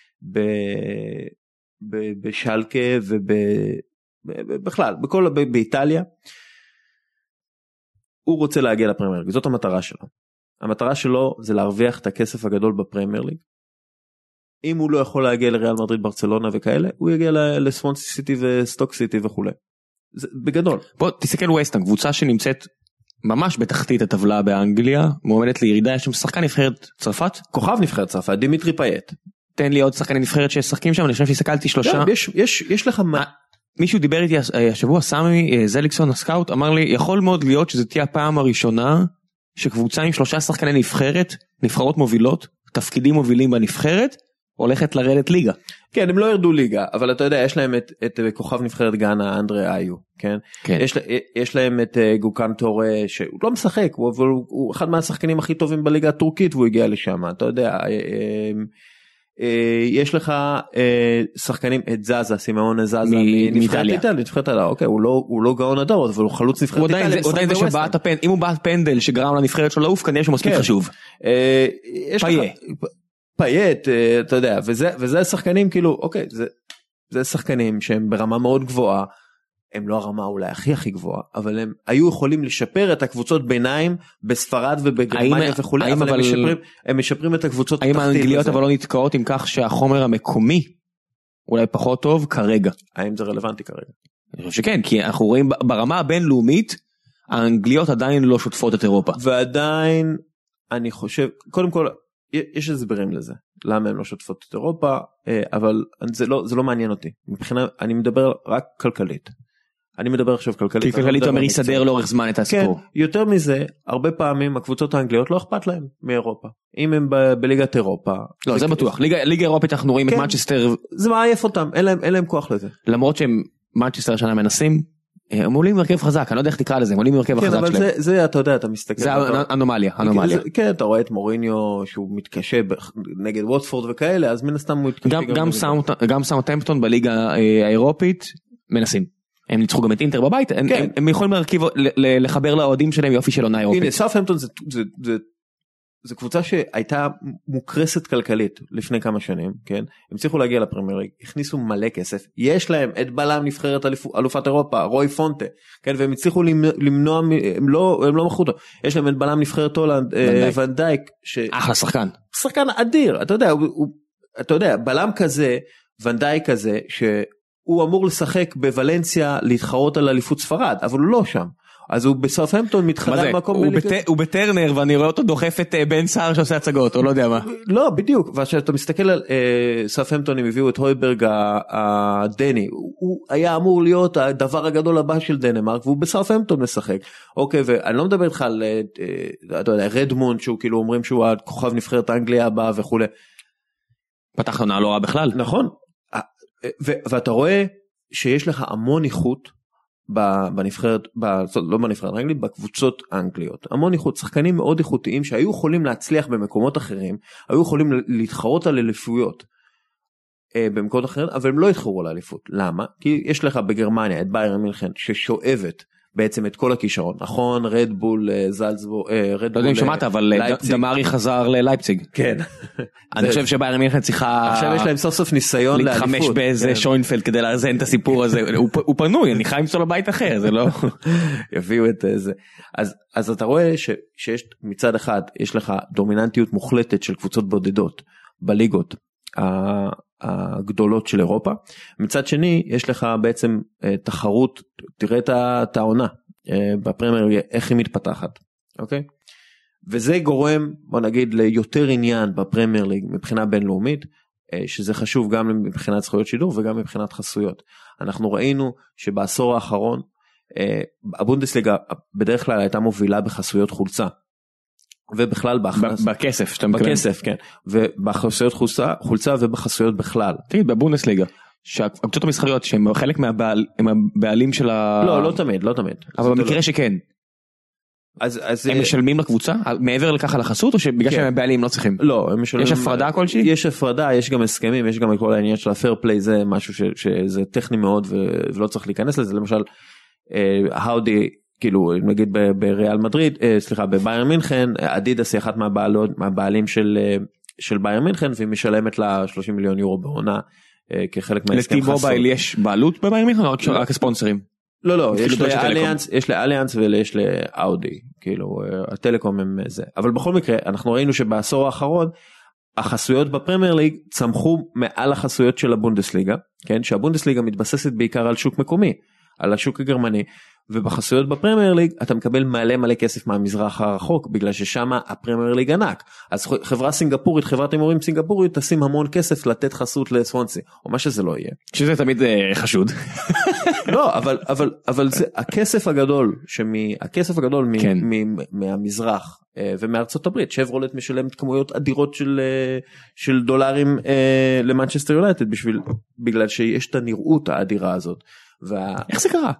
S1: בשלקה ובכלל, באיטליה, הוא רוצה להגיע לפרמייר ליג, זאת המטרה שלו. המטרה שלו זה להרוויח את הכסף הגדול בפרמייר ליג, אם הוא לא יכול להגיע לריאל מדריד, ברצלונה וכאלה, הוא יגיע לסוואנסי סיטי וסטוק סיטי וכולי. זה בגדול.
S2: בוא תסתכל ווסטהאם, קבוצה שנמצאת ממש בתחתית הטבלה באנגליה, מועמדת לירידה, יש שם שחקן נבחרת צרפת?
S1: כוכב נבחרת צרפת, דימיטרי פייט.
S2: תן לי עוד שחקני נבחרת ששחקים שם, אני חושב שהסתכלתי שלושה.
S1: יש, יש, יש לך מה...
S2: מישהו דיבר איתי השבוע, סמי זליקסון הסקאוט, אמר לי, יכול מאוד להיות שזה תהיה הפעם הראשונה, שקבוצה עם שלושה שחקני נבחרת, נבחרות מובילות, תפקידים מובילים בנבחרת, הולכת לרדת ליגה. כן, הם לא ירדו ליגה, אבל אתה יודע, יש להם את, את כוכב נבחרת גאנה, אנדרה איו, כן? כן. יש, יש להם את גוקן טורה, שהוא לא משחק, הוא, הוא, הוא אחד מהשחקנים הכי טובים בליגה הטורקית, והוא הגיע לשם, אתה יודע, יש לך שחקנים, את זאזה, סימאון זאזה, מנבחרת איטליה, נבחרת איטליה, אוקיי, הוא לא, הוא לא גאון הדור, אבל הוא חלוץ נבחרת איטליה. הוא עדיין זה שבעת הפנדל, אם הוא בעת פנדל שגרם לנבחרת שלו לעוף, כנראה שהוא מספיק חשוב. פיה. פייט, אתה יודע, וזה, וזה שחקנים כאילו, אוקיי, זה, זה שחקנים שהם ברמה מאוד גבוהה, הם לא הרמה אולי הכי הכי גבוהה, אבל הם היו יכולים לשפר את הקבוצות ביניים בספרד ובגרמניה וכו', אבל, אבל הם משפרים, הם משפרים את הקבוצות התחתית. האם האנגליות אבל לא נתקעות עם כך שהחומר המקומי אולי פחות טוב כרגע?
S1: האם זה רלוונטי כרגע?
S2: אני חושב שכן, כי אנחנו רואים ברמה הבינלאומית, האנגליות עדיין לא שותפות את אירופה.
S1: ועדיין, אני חושב, קודם כל, יש הסברים לזה, למה הם לא שותפות את אירופה, אבל זה לא, זה לא מעניין אותי. מבחינה, אני מדבר רק כלכלית. אני מדבר עכשיו כלכלית.
S2: כי כלכלית אומר יסדר לאורך זמן את הסיפור.
S1: כן, יותר מזה, הרבה פעמים הקבוצות האנגליות לא אכפת להם מאירופה. אם הם בליגת אירופה.
S2: לא, זה בטוח. ליגה אירופית אנחנו רואים את מנצ'סטר. זה
S1: מעייף אותם, אין להם כוח לזה.
S2: למרות שהם מנצ'סטר השנה מנסים, הם עולים מרכב חזק, אני לא יודע איך תקרא לזה, הם עולים מרכב החזק שלהם.
S1: כן, אבל זה, אתה יודע, אתה מסתכל.
S2: זה אנומליה, אנומליה.
S1: כן, אתה רואה את מוריניו שהוא מתקשה נגד ווטפורד וכאלה, אז מן הסתם הוא מתקשה.
S2: גם סאות'המפטון בליגה האירופית מנסים. הם ניצחו גם את אינטר בבית, הם יכולים לחבר לאוהדים שלהם יופי של עונה אירופית.
S1: הנה, סאות'המפטון זה זו קבוצה שהייתה מוקרסת כלכלית לפני כמה שנים, כן? הם צריכו להגיע לפרמייר ליג, הכניסו מלא כסף, יש להם את בלם נבחרת אלופת אירופה, רוי פונטה, כן? והם הצליחו למנוע, הם לא, הם לא מכרו אותו, יש להם את בלם נבחרת הולנד, ון דייק,
S2: אחלה שחקן.
S1: שחקן אדיר, אתה יודע, הוא, אתה יודע, בלם כזה, ון דייק כזה, שהוא אמור לשחק בוולנסיה, להתחרות על אליפות ספרד, אבל הוא לא שם. אז הוא בסאות'המפטון מתחרה במקום בליגה.
S2: הוא בטרנר ואני רואה אותו דוחף את בן סער שעושה הצגות, או לא יודע מה.
S1: לא, בדיוק, וכשאתה מסתכל על סאות'המפטון, הם הביאו את הויברג הדני, הוא היה אמור להיות הדבר הגדול הבא של דנמרק, והוא בסאות'המפטון משחק. אוקיי, ואני לא מדבר איתך על, אתה יודע, רדמונד, שהוא כאילו אומרים שהוא הכוכב נבחרת אנגליה הבא וכו'.
S2: פתח עונה לא רע בכלל.
S1: נכון, ואתה רואה שיש לך המון איכות, בנבחרת, לא בנבחרת האנגלית, בקבוצות האנגליות. המון איכות, שחקנים מאוד איכותיים שהיו יכולים להצליח במקומות אחרים, היו יכולים להתחרות על אליפויות במקומות אחרים, אבל הם לא התחרו על אליפות. למה? כי יש לך בגרמניה את ביירן מינכן ששואבת בעצם את כל הכישרון, נכון? רדבול, זלצבורג, רדבול,
S2: לא יודע אם שמעת, אבל דמרי חזר ללייפציג.
S1: כן.
S2: אני חושב שביירן מינכן צריכה...
S1: עכשיו יש להם סוף סוף ניסיון לאליפות.
S2: להתחמש באיזה שוינפלד כדי לאזן את הסיפור הזה. הוא פנוי, אני חי למצוא לבית אחר, זה לא...
S1: יביאו את זה. אז אתה רואה שיש מצד אחד, יש לך דומיננטיות מוחלטת של קבוצות בודדות בליגות הגדולות של אירופה, מצד שני יש לך בעצם תחרות, תראה את העונה בפרמייר, איך היא מתפתחת, אוקיי? וזה גורם, בוא נגיד, ליותר עניין בפרמייר ליג מבחינה בינלאומית, שזה חשוב גם מבחינת זכויות שידור וגם מבחינת חסויות. אנחנו ראינו שבעשור האחרון הבונדסליגה בדרך כלל הייתה מובילה בחסויות חולצה, ובכלל
S2: בכסף שאתה מקבל.
S1: בכסף, כן. ובחסויות חולצה, חולצה ובחסויות בכלל.
S2: תגיד, בבונדסליגה, שהקבוצות המסחריות שהן חלק מהבעלים של ה...
S1: לא, לא תמיד, לא תמיד.
S2: אבל במקרה שכן.
S1: אז, אז
S2: הם משלמים לקבוצה מעבר לכך על החסות, או שבגלל שהם הבעלים לא צריכים?
S1: לא, הם משלמים.
S2: יש הפרדה כלשהי?
S1: יש הפרדה, יש גם הסכמים, יש גם כל העניין של הפייר פליי, זה משהו שזה טכני מאוד ולא צריך להיכנס לזה. למשל, האודי, כאילו נגיד בריאל מדריד, סליחה, בביירן מינכן, אדידס היא אחת מהבעלים של של ביירן מינכן, והיא משלמת לה שלושים מיליון יורו בעונה כחלק מההסכם חסות.
S2: לטי-מובייל יש בעלות בביירן מינכן או רק ספונסרים?
S1: לא, לא, יש לאליאנס, יש לאליאנס ויש לאאודי, כאילו הטלקום הם זה. אבל בכל מקרה, אנחנו ראינו שבעשור האחרון החסויות בפרמייר ליג צמחו מעל החסויות של הבונדסליגה, כן? שהבונדסליגה מתבססת בעיקר על שוק מקומי, על השוק הגרמני, ובחסויות בפרמייר ליג אתה מקבל מלא מלא כסף מהמזרח הרחוק, בגלל ששם הפרמייר ליג ענק. אז חברה סינגפורית, חברת הימורים סינגפורית, תשים המון כסף לתת חסות לסוונסי, או מה שזה לא יהיה.
S2: שזה תמיד חשוד.
S1: לא, אבל, אבל, אבל זה הכסף הגדול, שמי, הכסף הגדול מ, כן. מ, מהמזרח ומארצות הברית, שברולט משלמת כמויות אדירות של, של דולרים למנצ'סטר יונייטד, בשביל, בגלל שיש את הנראות האדירה הזאת. וה...
S2: איך זה קרה?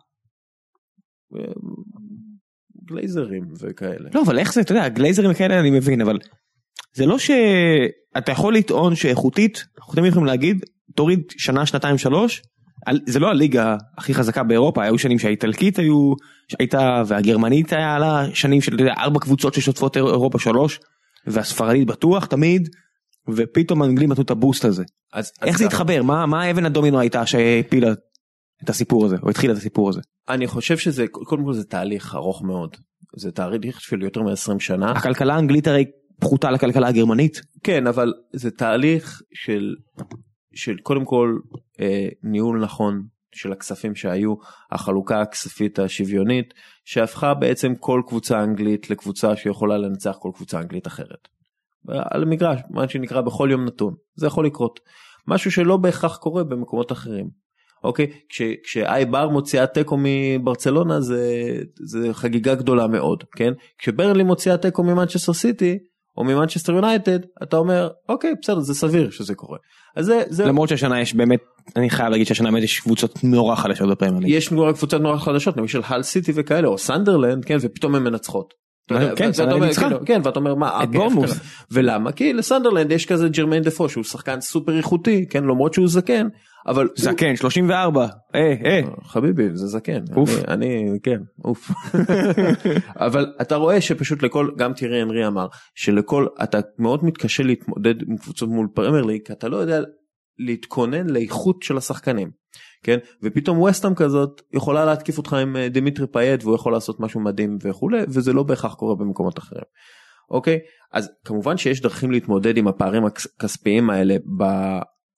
S1: גלייזרים וכאלה.
S2: לא, אבל איך זה, אתה יודע, גלייזרים וכאלה אני מבין, אבל זה לא שאתה יכול לטעון שאיכותית, אנחנו תמיד יכולים להגיד, תוריד שנה, שנתיים, שלוש, זה לא הליגה הכי חזקה באירופה, היו שנים שהאיטלקית היו, שהייתה, והגרמנית היה לה שנים של, אתה יודע, ארבע קבוצות ששוטפות אירופה שלוש, והספרדית בטוח תמיד, ופתאום האנגלים נתנו את הבוסט הזה. אז, איך אז זה התחבר? מה, מה האבן הדומינו הייתה שהפילה את הסיפור הזה, או התחילה את הסיפור הזה?
S1: אני חושב שזה, קודם כל זה תהליך ארוך מאוד. זה תהליך של יותר מ-עשרים שנה.
S2: הכלכלה האנגלית הרי פחותה לכלכלה הגרמנית.
S1: כן, אבל זה תהליך של, של קודם כל אה, ניהול נכון של הכספים שהיו, החלוקה הכספית השוויונית, שהפכה בעצם כל קבוצה אנגלית לקבוצה שיכולה לנצח כל קבוצה אנגלית אחרת. על המגרש, מה שנקרא בכל יום נתון. זה יכול לקרות. משהו שלא בהכרח קורה במקומות אחרים. אוקיי, כש, כשאי בר מוציאה טקו מברצלונה זה, זה חגיגה גדולה מאוד, כן? כשברנלי מוציאה טקו ממנצ'סטר סיטי, או ממנצ'סטר יונייטד, אתה אומר, אוקיי, בסדר, זה סביר שזה קורה. אז זה, זה...
S2: למרות שהשנה יש באמת, אני חייב להגיד שהשנה באמת יש קבוצות נורא חדשות בפרמייר ליג.
S1: יש קבוצות נורא חדשות, למשל הל סיטי וכאלה, או סנדרלנד, כן, ופתאום הן מנצחות.
S2: כן, סנדרלנד ניצחה.
S1: כן, ואתה אומר, מה, ולמה? כי לסנדרלנד יש כזה ג'רמיין דפו, שהוא שחקן סופר איכותי, כן, למרות שהוא זקן, אבל...
S2: זקן, שלושים וארבע, אה, אה.
S1: חביבי, זה זקן. אוף. אני, כן, אוף. אבל אתה רואה שפשוט לכל, גם תירי אנרי אמר, שלכל, אתה מאוד מתקשה להתמודד עם קבוצות מול פרמייר ליג, כי אתה לא יודע להתכונן לאיכות של השחקנים. כן, ופתאום ווסטהאם כזאת יכולה להתקיף אותך עם דמיטרי פייט, והוא יכול לעשות משהו מדהים וכו', וזה לא בהכרח קורה במקומות אחרים. אוקיי? אז כמובן שיש דרכים להתמודד עם הפערים הכספיים האלה ב...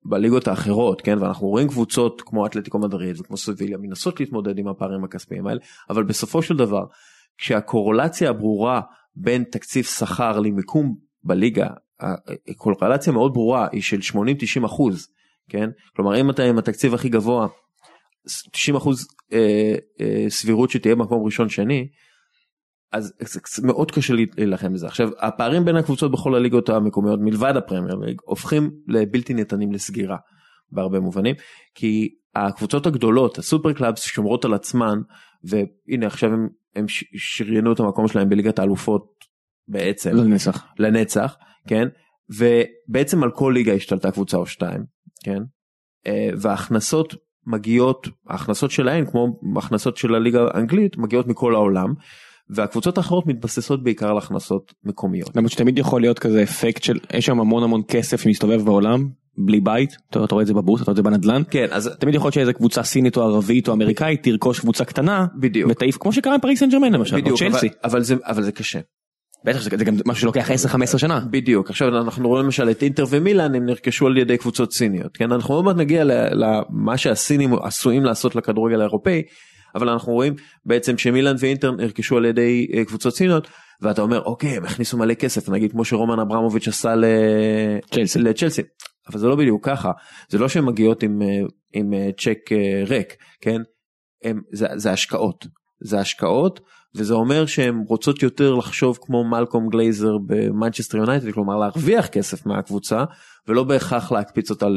S1: בליגות האחרות, כן, ואנחנו רואים קבוצות כמו אתלטיקו מדריד וכמו סביליה מנסות להתמודד עם הפערים הכספיים האלה, אבל בסופו של דבר, כשהקורולציה הברורה בין תקציב שכר למיקום בליגה, הקורלציה מאוד ברורה היא של שמונים תשעים אחוז, כן, כלומר אם אתה עם התקציב הכי גבוה, תשעים אחוז אה, אה, סבירות שתהיה במקום ראשון שני, אז מאוד קשה להילחם בזה. עכשיו, הפערים בין הקבוצות בכל הליגות המקומיות, מלבד הפרמייר ליג, הופכים לבלתי ניתנים לסגירה, בהרבה מובנים, כי הקבוצות הגדולות, הסופר קלאבס, שומרות על עצמן, והנה עכשיו הם, הם שריינו את המקום שלהם בליגת האלופות, בעצם.
S2: לנצח.
S1: לנצח, כן? ובעצם על כל ליגה השתלטה קבוצה או שתיים, כן? וההכנסות מגיעות, ההכנסות שלהן, כמו ההכנסות של הליגה האנגלית, מגיעות מכל העולם, והקבוצות האחרות מתבססות בעיקר על הכנסות מקומיות.
S2: למרות שתמיד יכול להיות כזה אפקט של, יש שם המון המון כסף שמסתובב בעולם, בלי בית, אתה רואה את זה בבורסה, אתה רואה את זה בנדל"ן,
S1: כן, אז
S2: תמיד יכול להיות שאיזה קבוצה סינית או ערבית או אמריקאית תרכוש קבוצה קטנה,
S1: בדיוק,
S2: ותעיף, כמו שקרה עם פריס סן ז'רמן למשל, או צ'לסי.
S1: אבל, אבל, זה, אבל זה קשה.
S2: בטח שזה גם משהו שלוקח עשר חמש עשרה שנה.
S1: בדיוק, עכשיו אנחנו רואים למשל את אינטר ומילאן, הם נרכשו על ידי קבוצות סיניות, כן, אנחנו עוד נגיע למה שהסינים עשויים לעשות לכדורגל האירופאי, אבל אנחנו רואים בעצם שמילאן ואינטר נרכשו על ידי קבוצות סיניות, ואתה אומר, אוקיי, הם הכניסו מלא כסף, נגיד כמו שרומן אברמוביץ' עשה
S2: צ'לסי.
S1: לצ'לסי, אבל זה לא בדיוק ככה, זה לא שהן מגיעות עם, עם צ'ק ריק, כן, הם, זה, זה השקעות, זה השקעות, וזה אומר שהן רוצות יותר לחשוב כמו מלקום גלייזר במנצ'סטר יונייטד, כלומר להרוויח כסף מהקבוצה, ולא בהכרח להקפיץ אותה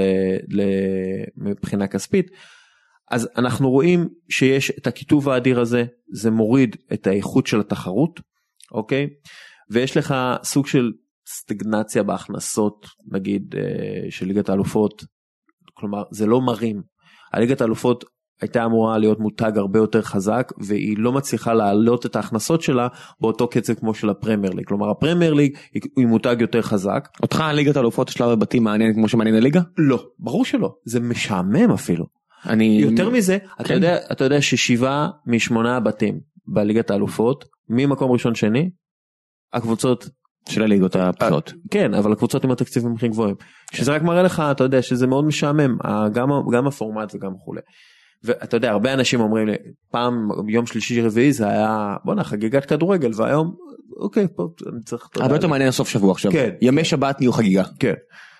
S1: מבחינה כספית. אז אנחנו רואים שיש את הכיתוב האדיר הזה, זה מוריד את האיכות של התחרות, אוקיי? ויש לך סוג של סטגנציה בהכנסות, נגיד, של ליגת האלופות, כלומר, זה לא מרים. הליגת האלופות הייתה אמורה להיות מותג הרבה יותר חזק, והיא לא מצליחה להעלות את ההכנסות שלה באותו קצב כמו של הפרמייר ליג. כלומר, הפרמייר ליג היא מותג יותר חזק.
S2: אותך הליגת האלופות שלב הבתים מעניין כמו שמעניין הליגה?
S1: לא, ברור שלא. זה משעמם אפילו.
S2: אני...
S1: יותר מזה,
S2: כן.
S1: אתה יודע, אתה יודע ששבעה משמונה הבתים בליגת האלופות, ממקום ראשון שני, הקבוצות
S2: של הליגות הפחות.
S1: כן, אבל הקבוצות עם התקציבים הכי גבוהים. שזה רק מראה לך, אתה יודע, שזה מאוד משעמם, גם, גם הפורמט וגם וכולי. ואתה יודע, הרבה אנשים אומרים לי, פעם יום שלישי רביעי זה היה, בוא נה, חגיגת כדורגל, והיום, אוקיי, פה אני צריך...
S2: הרבה יותר מעניין סוף שבוע עכשיו.
S1: כן.
S2: ימי שבת נהיו חגיגה.
S1: כן.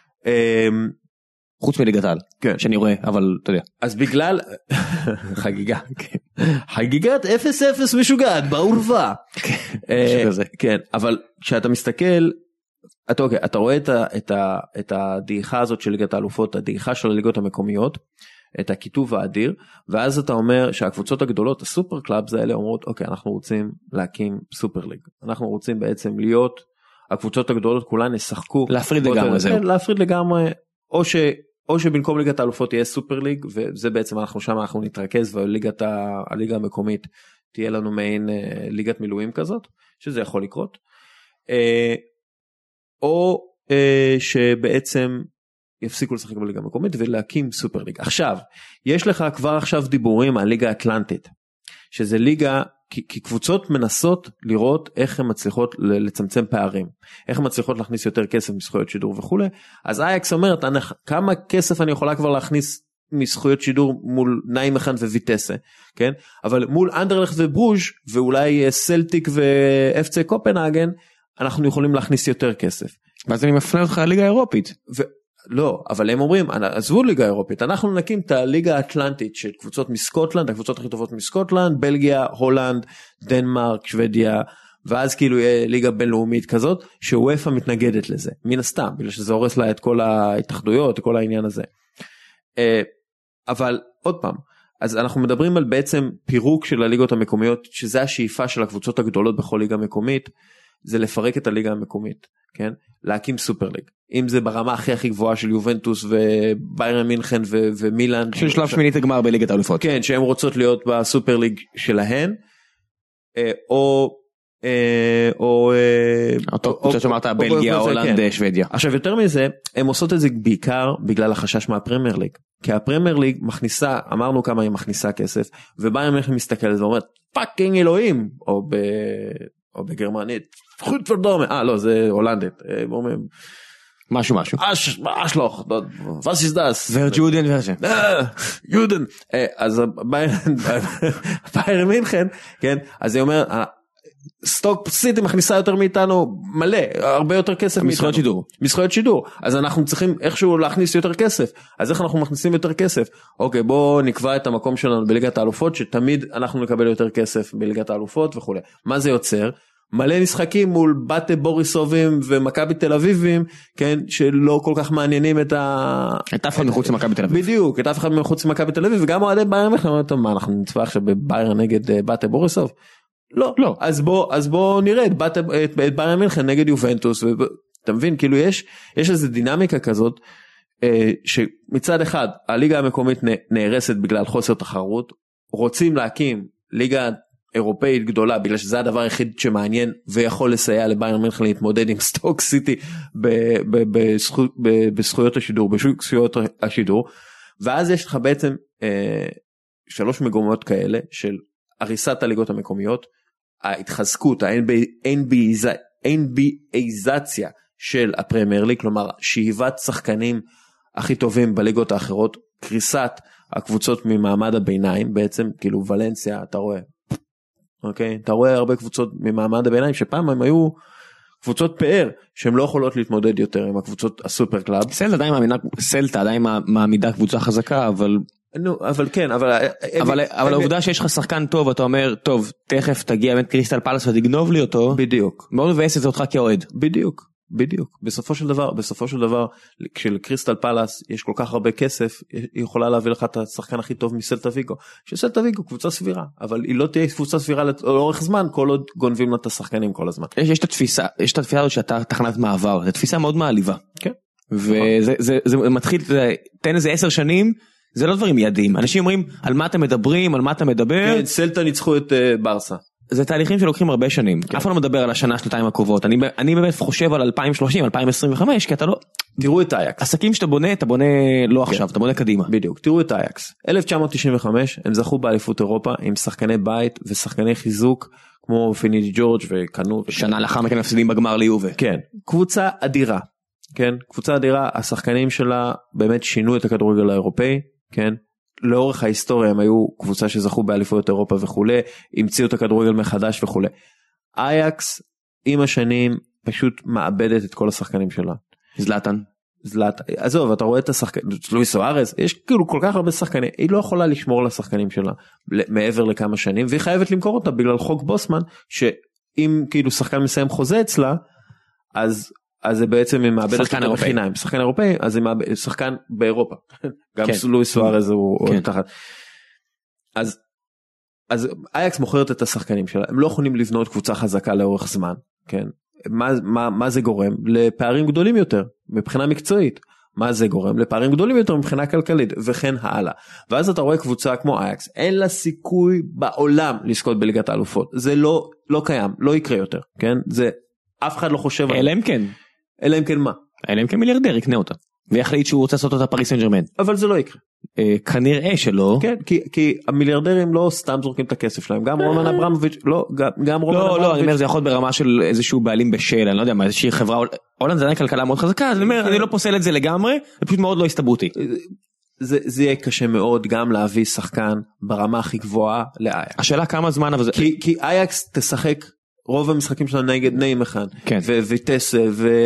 S2: חוץ מליגת העל, כן. שאני רואה, אבל אתה יודע.
S1: אז בגלל, חגיגה, כן. חגיגת אפס אפס משוגעת, בעורבה. כן, אבל כשאתה מסתכל, אתה, אוקיי, אתה רואה את, ה, את, ה, את הדעיכה הזאת של ליגת האלופות, הדעיכה של הליגות המקומיות, את הכיתוב האדיר, ואז אתה אומר שהקבוצות הגדולות, הסופר קלאבס האלה אומרות, אוקיי, אנחנו רוצים להקים סופר ליג. אנחנו רוצים בעצם להיות, הקבוצות הגדולות כולן ישחקו.
S2: להפריד לגמרי זהו.
S1: כן, להפריד לגמרי, או ש... או שבמקום ליגת האלופות תהיה סופר ליג, וזה בעצם אנחנו שם אנחנו נתרכז, והליגת הליגה המקומית תהיה לנו מעין ליגת מילואים כזאת, שזה יכול לקרות. או שבעצם יפסיקו לשחק בליגה המקומית ולהקים סופר ליג. עכשיו, יש לך כבר עכשיו דיבורים על ליגה אטלנטית, שזה ליגה, כי, כי קבוצות מנסות לראות איך הן מצליחות לצמצם פערים, איך הן מצליחות להכניס יותר כסף מזכויות שידור וכו'. אז אייקס אומרת, כמה כסף אני יכולה כבר להכניס מזכויות שידור מול ניימחן וויטסה, כן? אבל מול אנדרלכט וברוז' ואולי סלטיק ואף סי קופנהגן, אנחנו יכולים להכניס יותר כסף.
S2: ואז אני מפנה אותך לליגה האירופית.
S1: ו... לא, אבל הם אומרים, עזבו ליגה אירופית, אנחנו נקים את הליגה האטלנטית של קבוצות מסקוטלנד, הקבוצות הכי טובות מסקוטלנד, בלגיה, הולנד, דנמרק, שוודיה, ואז כאילו יהיה ליגה בינלאומית כזאת, שוופא מתנגדת לזה, מן הסתם, בגלל שזה הורס לה את כל ההתאחדויות, את כל העניין הזה. אבל עוד פעם, אז אנחנו מדברים על בעצם פירוק של הליגות המקומיות, שזה השאיפה של הקבוצות הגדולות בכל ליגה מקומית, זה לפרק את הליגה המקומית, כן? להקים סופר ליג. אם זה ברמה הכי הכי גבוהה של יובנטוס וביירן מינכן ו- ומילאן.
S2: של שלב שמינית הגמר בליגת האלופות.
S1: כן, שהן רוצות להיות בסופר ליג שלהן, או... או...
S2: קבוצות שאמרת, בלגיה, הולנד, שוודיה.
S1: עכשיו יותר מזה, הן עושות את זה בעיקר בגלל החשש מהפרמייר ליג. כי הפרמייר ליג מכניסה, אמרנו כמה היא מכניסה כסף, וביירן מינכן מסתכלת ואומרת, פאקינג אלוהים, או ב... או בגרמנית, חוט פרדומה, אה לא זה הולנדית, אומרים,
S2: משהו משהו.
S1: אשלוך, was ist das?
S2: ורג'ודן וזה.
S1: יודן. אז ביירן מינכן, כן, אז היא אומר, סטוק סיטי מכניסה יותר מאיתנו מלא, הרבה יותר כסף מאיתנו.
S2: משחויות שידור.
S1: משחויות שידור. אז אנחנו צריכים איכשהו להכניס יותר כסף. אז איך אנחנו מכניסים יותר כסף? אוקיי, בואו נקבע את המקום שלנו בליגת האלופות, שתמיד אנחנו נקבל יותר כסף בליגת האלופות וכו'. מה זה יוצר? מלא משחקים מול בתי בוריסובים ומכבי תל אביבים, כן, שלא כל כך מעניינים את ה...
S2: את אף אחד מחוץ למכבי תל אביב.
S1: בדיוק, את אף אחד מחוץ למכבי תל אביב, וגם אוהדי ביירן מינכן, מה, אנחנו נצפה עכשיו בביירן נגד בתי בוריסוב? לא, לא. אז בוא, אז בוא נראה את, בת, את, את ביירן מינכן נגד יובנטוס, ואתה מבין, כאילו יש, יש איזו דינמיקה כזאת, אה, שמצד אחד, הליגה המקומית נהרסת בגלל חוסר תחרות, רוצים להקים ליגה אירופאית גדולה, בגלל שזה הדבר היחיד שמעניין, ויכול לסייע לביירן מינכן להתמודד עם סטוק סיטי, בזכויות השידור, בשוק זכויות השידור, ואז יש לך בעצם, אה, שלוש מגמות כאלה, של הריסת הליגות המקומיות, ההתחזקות, ה-אן בי איזציה של הפרמייר ליג, כלומר שאיבת שחקנים הכי טובים בליגות האחרות, קריסת הקבוצות ממעמד הביניים, בעצם כאילו ולנסיה, אתה רואה, אוקיי? אתה רואה הרבה קבוצות ממעמד הביניים, שפעם הם היו קבוצות פאר, שהן לא יכולות להתמודד יותר עם הקבוצות הסופר קלאב.
S2: סלטה עדיין מעמידה, סלטה עדיין מעמידה קבוצה חזקה, אבל...
S1: נו, אבל כן, אבל...
S2: אבל, אבל העובדה שיש לך שחקן טוב, אתה אומר, טוב, תכף תגיע באמת קריסטל פלאס ותגנוב לי אותו.
S1: בדיוק.
S2: מאוד מבאס את זה אותך כאוהד.
S1: בדיוק, בדיוק. בסופו של דבר, בסופו של דבר, כשלקריסטל פלאס יש כל כך הרבה כסף, היא יכולה להביא לך את השחקן הכי טוב מסלטה ויגו. שסלטה ויגו קבוצה סבירה, אבל היא לא תהיה קבוצה סבירה לאורך זמן, כל עוד גונבים לה את השחקנים כל הזמן.
S2: יש, יש את התפיסה, יש את התפיסה הזאת שאתה תחנת מעבר, זו תפיסה מאוד מעליבה.
S1: כן.
S2: וזה, זה, זה מתחיל, תן איזה עשר שנים, זה לא דברים מיידיים, אנשים אומרים על מה אתם מדברים, על מה אתה מדבר.
S1: כן, סלטה ניצחו את uh, ברסה.
S2: זה תהליכים שלוקחים הרבה שנים, כן. אף אחד לא מדבר על השנה, שנתיים הקרובות, אני, אני באמת חושב על אלפיים ושלושים, אלפיים עשרים וחמש, כי אתה לא...
S1: תראו את אייקס.
S2: עסקים שאתה בונה, אתה בונה לא כן. עכשיו, אתה בונה קדימה.
S1: בדיוק, תראו את אייקס. אלף תשע מאות תשעים וחמש, הם זכו באליפות אירופה עם שחקני בית ושחקני חיזוק, כמו פיניג' ג'ורג' וקנו.
S2: שנה לאחר מכן מפסידים בגמר ליובה.
S1: כן, קבוצה אדירה. כן, קבוצה אדירה, השחקנים שלה באמת שינו את הכדורגל האירופאי, כן, לאורך ההיסטוריה הם היו קבוצה שזכו באליפויות אירופה וכולי, המציאו את הכדורגל מחדש וכולי. אייקס עם השנים פשוט מאבדת את כל השחקנים שלה.
S2: זלאטן.
S1: זלאטן, עזוב, אתה רואה את השחקנים, לואיס סוארז, יש כאילו כל כך הרבה שחקנים, היא לא יכולה לשמור לשחקנים שלה מעבר לכמה שנים, והיא חייבת למכור אותה בגלל חוק בוסמן, שאם כאילו שחקן מסיים חוזה אצלה, אז אז זה בעצם היא מאבדת אותו בחיניים, שחקן אירופאי, אז זה מאבד, שחקן באירופה, גם לואיס סוארז הוא תחת. אז, אז אייקס מוכרת את השחקנים שלה, הם לא יכולים לבנות קבוצה חזקה לאורך זמן, כן? מה, מה, מה זה גורם? לפערים גדולים יותר, מבחינה מקצועית. מה זה גורם? לפערים גדולים יותר מבחינה כלכלית, וכן הלאה. ואז אתה רואה קבוצה כמו אייקס, אין לה סיכוי בעולם לזכות בליגת האלופות. זה לא, לא קיים, לא יקרה יותר, כן? זה, אף אחד לא חושב...
S2: אלא אם כן.
S1: אלא אם כן מה?
S2: אלא אם כן מיליארדר יקנה אותה. ויחליט שהוא רוצה לעשות אותה פריס סן ז'רמן.
S1: אבל זה לא יקרה.
S2: כנראה שלא.
S1: כן, כי, כי המיליארדרים לא סתם זורקים את הכסף שלהם. גם רומן אברמוביץ', לא, גם רומן אברמוביץ'.
S2: לא, לא, אני אומר, זה יכול להיות ברמה של איזשהו בעלים בשל, אני לא יודע מה, איזושהי חברה, הולנד זה עדיין כלכלה מאוד חזקה, אז אני אומר, אני לא פוסל את זה לגמרי, זה פשוט מאוד לא הסתברותי.
S1: זה, זה יהיה קשה מאוד גם להביא שחקן ברמה הכי גבוהה לאייקס.
S2: השאלה כמה זמן, אבל זה...
S1: כי, כי אייקס תשחק רוב המשחקים שלה נגד ניימחן,
S2: כן.
S1: וויטסה,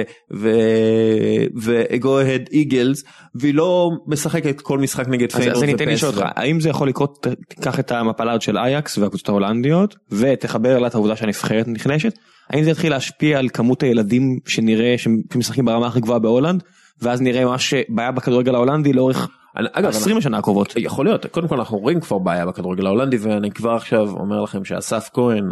S1: ואגו-אהד איגלס, והיא לא משחקת כל משחק נגד פיינורד ופסו.
S2: אז אני אתן לשאול אותך, האם זה יכול לקרות, תיקח את המפלה של אייקס והקבוצות ההולנדיות, ותחבר לה את העובדה שהנבחרת נכנסת, האם זה יתחיל להשפיע על כמות הילדים שנראה, שמשחקים ברמה הכי גבוהה בהולנד, ואז נראה מה שבעיה בכדורגל ההולנדי לאורך עשרים השנה הקרובות.
S1: יכול להיות, קודם כל אנחנו רואים כבר בעיה בכדורגל ההולנדי, ואני כבר עכשיו אומר לכם שאסף כהן,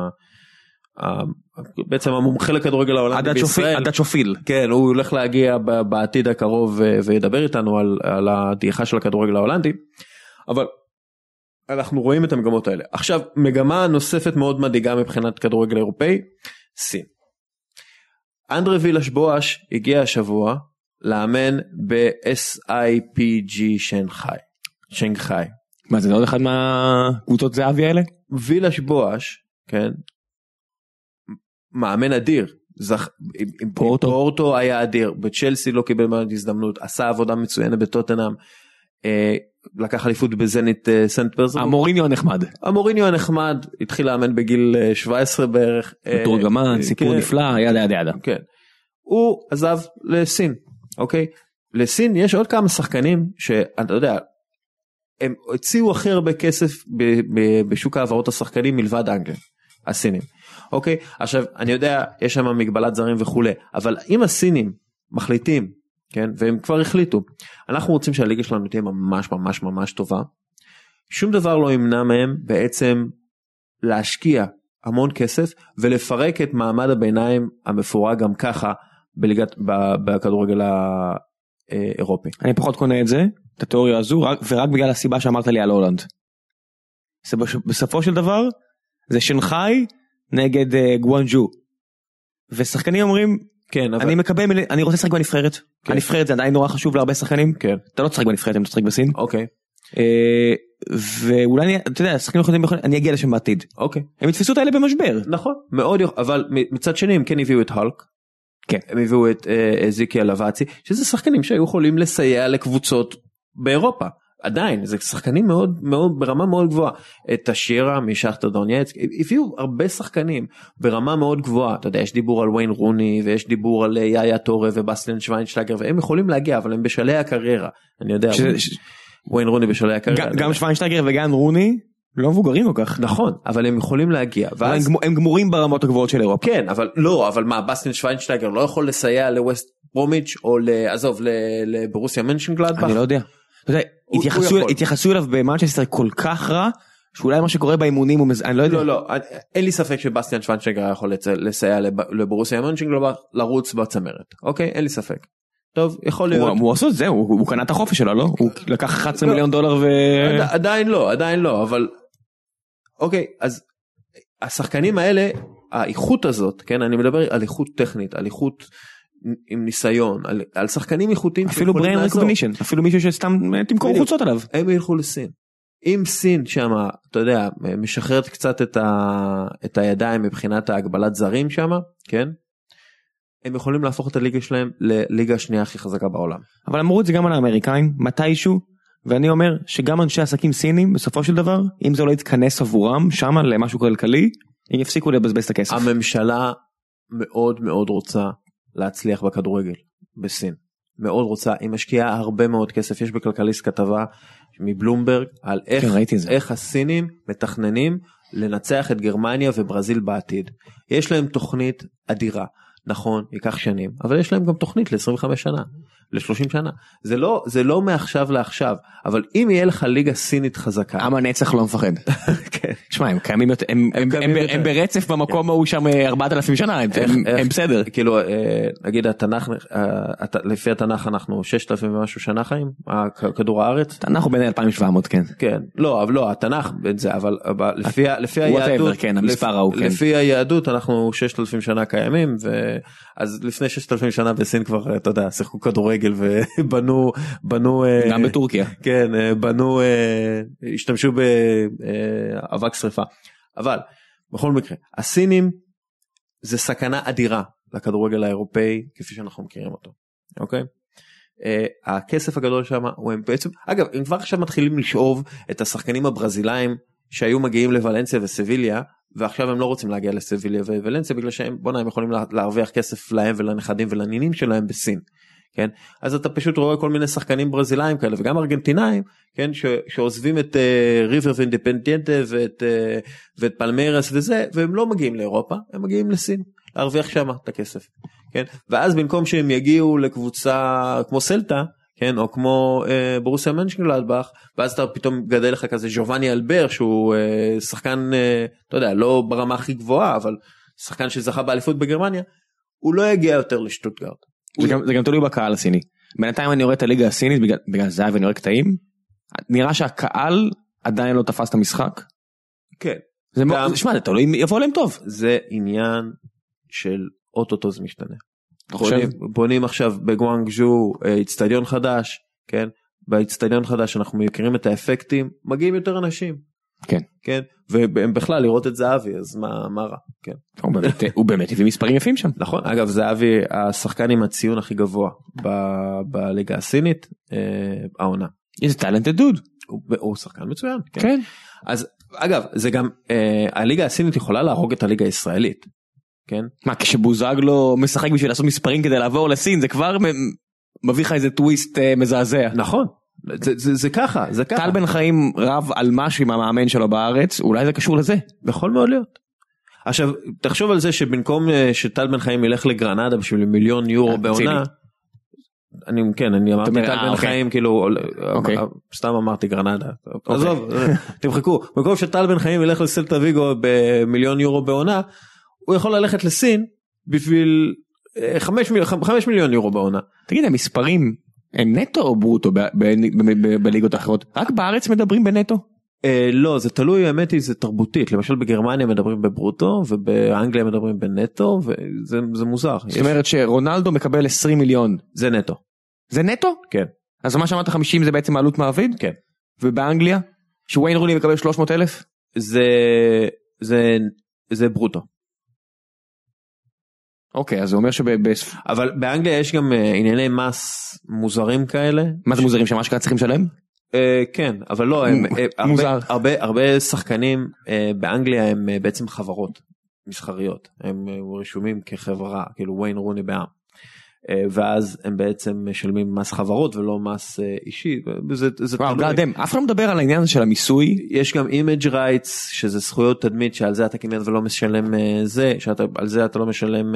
S1: בעצם המומחה לכדורגל ההולנדי בישראל,
S2: עדת שופיל,
S1: כן, הוא הולך להגיע בעתיד הקרוב וידבר איתנו על, על הדעיכה של הכדורגל ההולנדי, אבל אנחנו רואים את המגמות האלה. עכשיו, מגמה נוספת מאוד מדאיגה מבחינת כדורגל אירופאי, סין. אנדרי וילש בואש הגיע השבוע לאמן ב-אס איי פי ג'י שנגחאי. שנגחאי.
S2: מה זה, לא עוד אחד מהקבוצות זהבי האלה?
S1: וילש בואש, כן, מאמן אדיר, זכ... עם פורטו. פורטו היה אדיר, בצ'לסי לא קיבל מאוד הזדמנות, עשה עבודה מצוינת בטוטנהאם, אה, לקח אליפות בזנית אה, סנט פטרסבורג.
S2: המוריניו הנחמד.
S1: המוריניו הנחמד, התחיל לאמן בגיל אה, שבע עשרה בערך.
S2: מתורגמן, אה, סיפור כן, נפלא, ידה ידה ידה.
S1: כן. הוא עזב לסין, אוקיי? לסין יש עוד כמה שחקנים שאתה יודע, הם הציעו הכי הרבה כסף ב- ב- בשוק העברות השחקנים מלבד אנגליה, הסינים. אוקיי? עכשיו, אני יודע, יש שם מגבלת זרים וכולי, אבל אם הסינים מחליטים, כן, והם כבר החליטו, אנחנו רוצים שהליגה שלנו תהיה ממש ממש ממש טובה, שום דבר לא ימנע מהם בעצם להשקיע המון כסף, ולפרק את מעמד הביניים המפורק גם ככה, בליגת, בכדורגל האירופי.
S2: אני פחות קונה את זה, את התיאוריה הזו, ורק בגלל הסיבה שאמרת לי על הולנד. בסופו של דבר, זה שנגחאי נגד גואנג'ו. ושחקנים אומרים,
S1: כן, אבל...
S2: אני מקבל, אני רוצה לשחק בנבחרת. כן. הנבחרת זה עדיין נורא חשוב להרבה שחקנים.
S1: כן.
S2: אתה לא תשחק בנבחרת, אם אתה תשחק בסין.
S1: אוקיי.
S2: ואולי, אתה יודע, שחקנים יכולים, אני אגיע לשם בעתיד.
S1: אוקיי.
S2: הם יתפסו את האלה במשבר.
S1: נכון, מאוד, אבל מצד שני הם כן הביאו את הולק.
S2: כן.
S1: הם הביאו את זיקי אלוואצי, שזה שחקנים שהיו יכולים לסייע לקבוצות באירופה. עדיין, זה שחקנים מאוד, מאוד, ברמה מאוד גבוהה. את השירה משכטר דונייצק, הביאו הרבה שחקנים ברמה מאוד גבוהה. אתה יודע, יש דיבור על ויין רוני, ויש דיבור על יאיה טורה ובסטין שוויינשטייגר, והם יכולים להגיע, אבל הם בשלהי הקריירה. אני יודע, ויין רוני בשלהי הקריירה.
S2: גם שוויינשטייגר וגם רוני, לא מבוגרים כל כך.
S1: נכון, אבל הם יכולים להגיע.
S2: הם גמורים ברמות הגבוהות של אירופה.
S1: כן, אבל לא, אבל מה, בסטין שוויינשטייגר לא יכול לסייע לווסט ברומיץ' או לעזוב, לברוסיה מנשנגלדבך?
S2: אני לא יודע. התייחסו אליו במנצ'סטר כל כך רע, שאולי מה שקורה באימונים הוא, אני לא יודע.
S1: לא, לא, אין לי ספק שבסטיאן שוויינשטייגר יכול לסייע לברוסיה מנשנגלדבך לרוץ בצמרת, אוקיי? אין לי ספק. טוב, יכול להיות.
S2: הוא עושה את זה, הוא קנה את החופש שלו, לא? הוא לקח אחת עשרה מיליון דולר ו...
S1: עדיין לא, עדיין לא, אבל... אוקיי, אז השחקנים האלה, האיכות הזאת, כן, אני מדבר על איכות טכנית, על איכות עם ניסיון, על, על שחקנים איכותיים,
S2: אפילו בריין רקוגנישן, אפילו מישהו שסתם תמכור חוצות עליו.
S1: הם ילכו לסין. אם סין שמה, אתה יודע, משחררת קצת את, ה, את הידיים מבחינת ההגבלת זרים שמה, כן? הם יכולים להפוך את הליגה שלהם לליגה השנייה הכי חזקה בעולם.
S2: אבל אמרו את זה גם על האמריקאים, מתישהו, ואני אומר שגם אנשי עסקים סינים, בסופו של דבר, אם זה לא יתכנס עבורם, שמה למשהו כלכלי, הם יפסיקו לבזבז את הכסף.
S1: הממשלה מאוד מאוד רוצה להצליח בכדורגל בסין. מאוד רוצה, היא משקיעה הרבה מאוד כסף. יש בכלכליסט כתבה מבלומברג על איך,
S2: כן,
S1: איך הסינים מתכננים לנצח את גרמניה וברזיל בעתיד. יש להם תוכנית אדירה. נכון, ייקח שנים, אבל יש להם גם תוכנית ל-עשרים וחמש שנה, ל-שלושים שנה. זה לא, זה לא מעכשיו לעכשיו, אבל אם יהיה לך ליגה סינית חזקה...
S2: עם הנצח לא מפחד. כן. שמע, הם קיימים יותר, הם, הם, הם, הם, הם ברצף במקום ההוא שם ארבעת אלפים שנה, הם, איך, הם, איך, הם בסדר.
S1: כאילו, נגיד, התנ"ך, לפי התנ"ך אנחנו ששת אלפים ומשהו שנה חיים, כדור הארץ.
S2: התנ"ך הוא בין אלפיים ושבע מאות, כן.
S1: כן, לא, אבל לא, התנ"ך בין זה, אבל לפי, לפי היהדות,
S2: כן, המספר ההוא, כן.
S1: לפי היהדות אנחנו ששת אלפים שנה קיימים, ואז לפני ששת אלפים שנה בסין כבר, אתה יודע, שיחקו כדורגל ובנו, בנו,
S2: גם בטורקיה.
S1: כן, בנו, השתמשו באבק שריפה. אבל, בכל מקרה, הסינים זה סכנה אדירה לכדורגל האירופאי, כפי שאנחנו מכירים אותו. אוקיי? הכסף הגדול שם, הוא הם בעצם, אגב, הם כבר עכשיו מתחילים לשאוב את השחקנים הברזילאים, שהיו מגיעים לוולנסיה וסביליה, ועכשיו הם לא רוצים להגיע לסביליה וולנסיה, בגלל שהם, בונה, הם יכולים להרוויח כסף להם ולנכדים ולנינים שלהם בסין. כן? אז אתה פשוט רואה כל מיני שחקנים ברזילאים כאלה, וגם ארגנטינאים, כן? ש, שעוזבים את ריבר uh, ואינדפנדיאנטה ואת, uh, ואת פלמיירס וזה, והם לא מגיעים לאירופה, הם מגיעים לסין, להרוויח שם את הכסף. כן? ואז במקום שהם יגיעו לקבוצה כמו סלטה, כן? או כמו uh, ברוסיה מנשנגלדבך, ואז אתה פתאום גדל לך כזה ז'ובאני אלבר, שהוא uh, שחקן, uh, אתה יודע, לא ברמה הכי גבוהה, אבל שחקן שזכה באליפות בגרמניה, הוא לא יגיע יותר לשטוטגרד.
S2: זה גם, זה גם תלוי בקהל הסיני. בינתיים אני רואה את הליגה הסינית בגלל, בגלל זה ואני רואה קטעים. נראה שהקהל עדיין לא תפס את המשחק.
S1: כן.
S2: זה גם, שמע, זה תלוי, יבוא להם טוב.
S1: זה עניין של אוטוטו זה משתנה. בונים, בונים עכשיו בגואנגז'ו אצטדיון חדש, כן? באצטדיון חדש אנחנו מכירים את האפקטים, מגיעים יותר אנשים.
S2: כן.
S1: כן, ובכלל לראות את זהבי, אז מה, מה רע, כן.
S2: הוא באמת, הוא באמת הביא מספרים יפים שם.
S1: נכון, אגב, זהבי, השחקן עם הציון הכי גבוה בליגה הסינית, העונה.
S2: איזה טלנטד דוד.
S1: הוא שחקן מצוין, כן.
S2: כן.
S1: אז, אגב, זה גם, הליגה הסינית יכולה להרוג את הליגה הישראלית, כן.
S2: מה, כשבוזגלו משחק בשביל לעשות מספרים כדי לעבור לסין, זה כבר מביא לך איזה טוויסט מזעזע.
S1: נכון. זה, זה, זה ככה, זה ככה.
S2: טל בן חיים רב על משהו עם המאמן שלו בארץ, אולי זה קשור לזה.
S1: יכול מאוד להיות. עכשיו, תחשוב על זה שבמקום שטל בן חיים ילך לגרנדה בשביל מיליון יורו בעונה, אני, כן, אני אמרתי טל בן חיים, כאילו, סתם אמרתי גרנדה. עזוב, תמחקו. במקום שטל בן חיים ילך לסלטה ויגו במיליון יורו בעונה, הוא יכול ללכת לסין בשביל חמש מיליון יורו בעונה.
S2: תגיד, המספרים הם נטו או ברוטו בליגות האחרות? רק בארץ מדברים בנטו?
S1: לא, זה תלוי, האמת היא, זה תרבותית. למשל בגרמניה מדברים בברוטו, ובאנגליה מדברים בנטו, וזה מוזר.
S2: זאת אומרת שרונלדו מקבל עשרים מיליון.
S1: זה נטו.
S2: זה נטו?
S1: כן.
S2: אז מה שאמרת חמישים זה בעצם העלות מעביד?
S1: כן.
S2: ובאנגליה? שוויין רוני מקבל שלוש מאות אלף?
S1: זה, זה, זה ברוטו.
S2: אוקיי, אז זה אומר שב...
S1: אבל באנגליה יש גם ענייני מס מוזרים כאלה.
S2: מה זה מוזרים? שמה שכאן צריכים לשלם?
S1: כן, אבל לא, הרבה שחקנים באנגליה הם בעצם חברות מסחריות, הם רשומים כחברה, כאילו וויין רוני בעם, ואז הם בעצם משלמים מס חברות ולא מס אישי.
S2: אף אחד לא מדבר על העניין של המיסוי.
S1: יש גם image rights, שזה זכויות תדמית, שעל זה אתה כמעט ולא משלם זה, שעל זה אתה לא משלם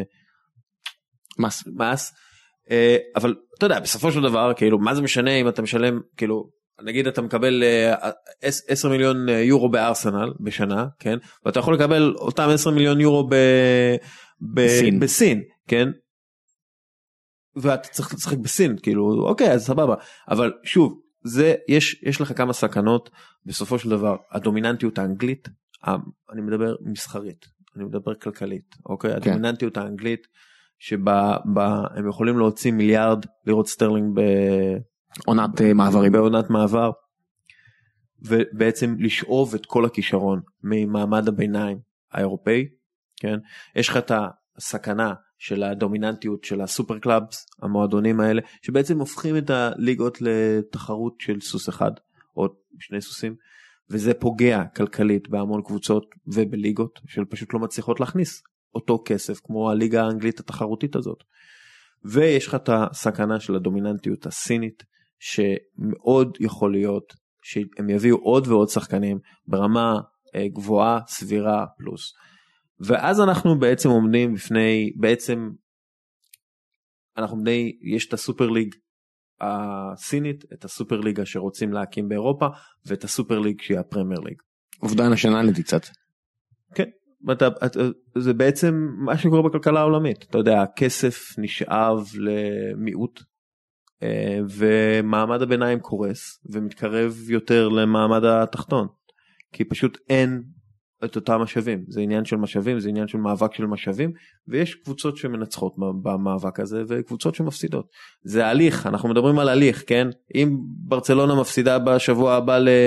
S2: מס.
S1: מס. אבל אתה יודע, בסופו של דבר, כאילו, מה זה משנה אם אתה משלם, כאילו, נגיד אתה מקבל עשרה מיליון יורו בארסנל בשנה, כן? ואתה יכול לקבל אותם עשרה מיליון יורו בסין, בסין, כן? ואתה צריך לשחק בסין, כאילו, אוקיי, אז סבבה. אבל שוב, זה, יש, יש לך כמה סכנות, בסופו של דבר, הדומיננטיות האנגלית, אני מדבר מסחרית, אני מדבר כלכלית, אוקיי? כן. הדומיננטיות האנגלית, שבה בה, הם יכולים להוציא מיליארד לירות סטרלינג
S2: בעונת מעברים,
S1: בעונת מעבר, ובעצם לשאוב את כל הכישרון ממעמד הביניים האירופאי, כן? יש לך את הסכנה של הדומיננטיות של הסופר קלאבס, המועדונים האלה, שבעצם הופכים את הליגות לתחרות של סוס אחד, או שני סוסים, וזה פוגע כלכלית בהמון קבוצות ובליגות, של פשוט לא מצליחות להכניס אותו כסף, כמו הליגה האנגלית התחרותית הזאת. ויש לך את הסכנה של הדומיננטיות הסינית, שמאוד יכול להיות, שהם יביאו עוד ועוד שחקנים, ברמה גבוהה, סבירה, פלוס. ואז אנחנו בעצם עומדים בפני, בעצם, אנחנו עומדים, יש את הסופר ליג הסינית, את הסופר ליגה שרוצים להקים באירופה, ואת הסופר ליג שהיא הפרמייר ליג.
S2: עובדה נשיונלית קצת.
S1: כן. זה בעצם מה שקורה בכלכלה העולמית, אתה יודע, הכסף נשאב למיעוט, ומעמד הביניים קורס, ומתקרב יותר למעמד התחתון, כי פשוט אין את אותם משאבים, זה עניין של משאבים, זה עניין של מאבק של משאבים, ויש קבוצות שמנצחות במאבק הזה, וקבוצות שמפסידות. זה הליך, אנחנו מדברים על הליך, כן? אם ברצלונה מפסידה בשבוע הבא ל...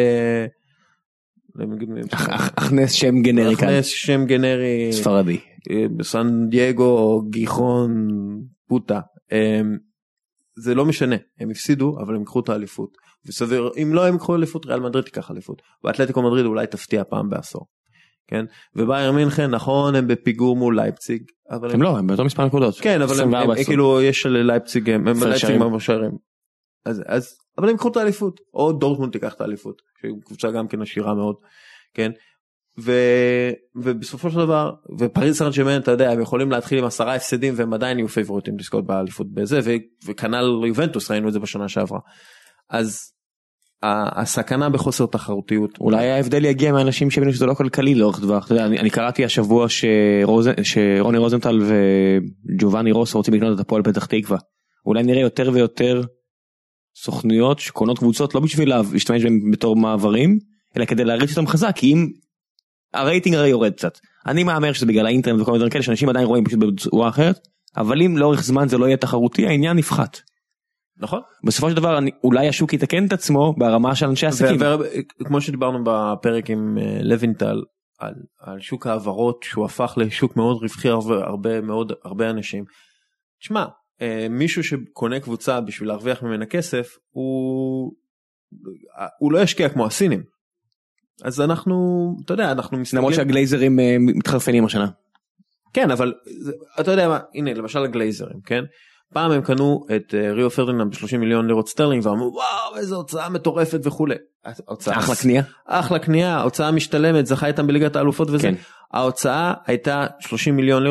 S2: הכנס שם גנרי כאן.
S1: הכנס שם גנרי.
S2: ספרדי.
S1: בסן דייגו, גיחון, פוטה. זה לא משנה, הם הפסידו, אבל הם יקחו את האליפות. וסביר, אם לא הם יקחו אליפות, ריאל מדריד תיקח אליפות. ואתלטיקו מדריד אולי תפתיע פעם בעשור. כן? ובאיירן מינכן, נכון, הם בפיגור מול לייפציג.
S2: הם לא, הם באותו מספר נקודות.
S1: כן, אבל הם כאילו, יש ללייפציג, הם לייפציג מהשערים. אז, אז, אבל הם יקחו את האליפות, או דורטמונד תיקח את האליפות, שהיא קבוצה גם כן עשירה מאוד, כן, ו, ובסופו של דבר, ופריז סן ז'רמן, אתה יודע, הם יכולים להתחיל עם עשרה הפסדים, והם עדיין יהיו פייבוריטים לזכות באליפות בזה, ו, וכנ"ל יובנטוס, ראינו את זה בשנה שעברה. אז, הסכנה בחוסר תחרותיות.
S2: אולי ההבדל יגיע מהאנשים שהבינו שזה לא כלכלי לאורך טווח. אתה יודע, אני, אני קראתי השבוע שרוז, שרוני רוזנטל וג'ובאני רוס רוצים לקנות את הפועל פתח תקווה. אולי נראה יותר ויותר סוכנויות שקונות קבוצות לא בשביל להשתמש בהם בתור מעברים, אלא כדי להריץ אותם חזק, כי אם הרייטינג הרי יורד קצת. אני מאמר שזה בגלל האינטרנט וכל מיני דברים כאלה, שאנשים עדיין רואים פשוט בצורה אחרת, אבל אם לאורך זמן זה לא יהיה תחרותי, העניין נפחת.
S1: נכון.
S2: בסופו של דבר אולי השוק יתקן את עצמו ברמה של אנשי עסקים.
S1: כמו שדיברנו בפרק עם לוינטל על, על שוק העברות שהוא הפך לשוק מאוד רווחי הרבה, הרבה מאוד הרבה אנשים. תשמע, מישהו שקונה קבוצה בשביל להרוויח ממנה כסף הוא הוא לא ישקיע כמו הסינים. אז אנחנו, אתה יודע, אנחנו מסתכלים...
S2: למרות שהגלייזרים מתחרפנים השנה.
S1: כן, אבל אתה יודע מה, הנה, למשל הגלייזרים, כן? פעם הם קנו את ריו פרדיננד ב-שלושים מיליון לירות סטרלינג, ואמרו, וואו, איזו הוצאה מטורפת וכו'.
S2: אחלה קנייה.
S1: אחלה קנייה, ההוצאה משתלמת, זכה איתם בליגת האלופות וזה. ההוצאה הייתה שלושים מיליון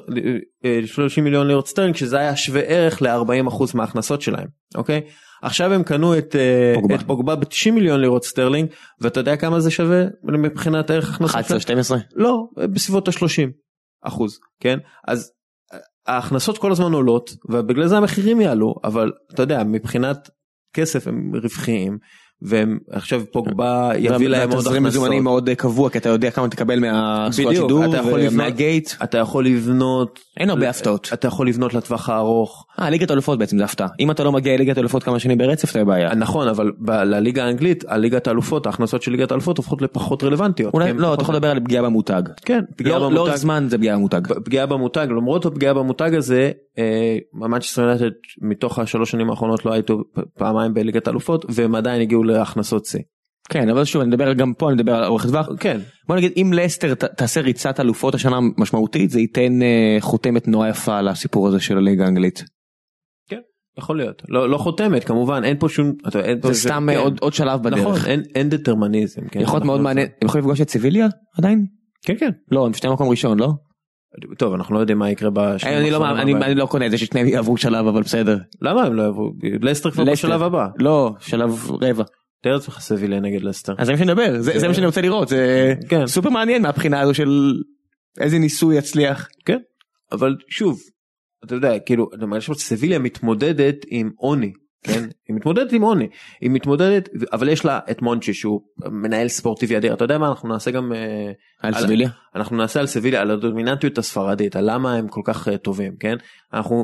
S1: לירות סטרלינג, שזה היה שווה ערך ל-ארבעים אחוז מההכנסות שלהם, אוקיי? עכשיו הם קנו את פוגבה ב-תשעים מיליון לירות סטרלינג, ואתה יודע כמה זה שווה מבחינת ערך הכנסות?
S2: אחת עשרה שתים עשרה?
S1: לא, בסביבות ה-שלושים אחוז, כן? אז ההכנסות כל הזמן עולות, ובגלל זה המחירים יעלו, אבל אתה יודע, מבחינת כסף הם רווחיים, והם עכשיו פוגבה יביא להם עוד
S2: הכנסות. מזומנים מאוד קבוע, כי אתה יודע כמה תקבל מהזכויות שידור ומהגייט.
S1: אתה יכול לבנות,
S2: אין הרבה הפתעות.
S1: אתה יכול לבנות לטווח הארוך.
S2: אה, ליגת האלופות בעצם זה הפתעה. אם אתה לא מגיע לליגת האלופות כמה שנים ברצף, זה בעיה.
S1: נכון, אבל לליגה האנגלית, הליגת האלופות, ההכנסות של ליגת האלופות הופכות לפחות רלוונטיות.
S2: לא, אתה יכול לדבר על פגיעה במותג.
S1: כן,
S2: פגיעה במותג. לא זמן זה פגיעה במותג.
S1: פגיעה במותג, למרות הפגיעה במותג הזה, מנצ'סטר יונייטד מתוך השלוש שנים האחרונות לא הייתו פעמיים בליגת האלופות, והם עדיין הגיעו להכנסות C.
S2: כן, אבל שוב, אני מדבר גם פה, אני מדבר על אורך טווח.
S1: כן.
S2: בוא נגיד, אם לסטר תעשה ריצת אלופות השנה משמעותית, זה ייתן חותמת נורא יפה לסיפור הזה של הליגה האנגלית.
S1: כן, יכול להיות. לא, לא חותמת, כמובן, אין פה שום...
S2: זה סתם עוד, עוד שלב בדרך.
S1: נכון, אין, אין דטרמניזם. כן,
S2: יכול להיות מאוד מעניין. הם יכולים לפגוש את סיביליה עדיין?
S1: כן, כן.
S2: לא, הם שתי מקום ראשון, לא?
S1: טוב, אנחנו לא יודעים מה יקרה בשנים.
S2: אני לא, אני, אני לא קונה את זה ששניהם יעברו שלב, אבל בסדר.
S1: למה הם לא יעברו? לסטר כבר בשלב הבא.
S2: לא, שלב רבע.
S1: תאר לעצמך סביליה נגד לסטר.
S2: אז זה מה שנדבר, זה, זה מה שאני רוצה לראות, זה כן. סופר מעניין מהבחינה הזו של איזה ניסוי יצליח.
S1: כן, אבל שוב, אתה יודע, כאילו, סביליה מתמודדת עם עוני, כן? היא מתמודדת עם עוני, היא מתמודדת, אבל יש לה את מונצ'י שהוא מנהל ספורטיבי אדיר, אתה יודע מה, אנחנו נעשה גם
S2: על סביליה?
S1: אנחנו נעשה על סביליה, על הדומיננטיות הספרדית, על למה הם כל כך טובים, כן? אנחנו,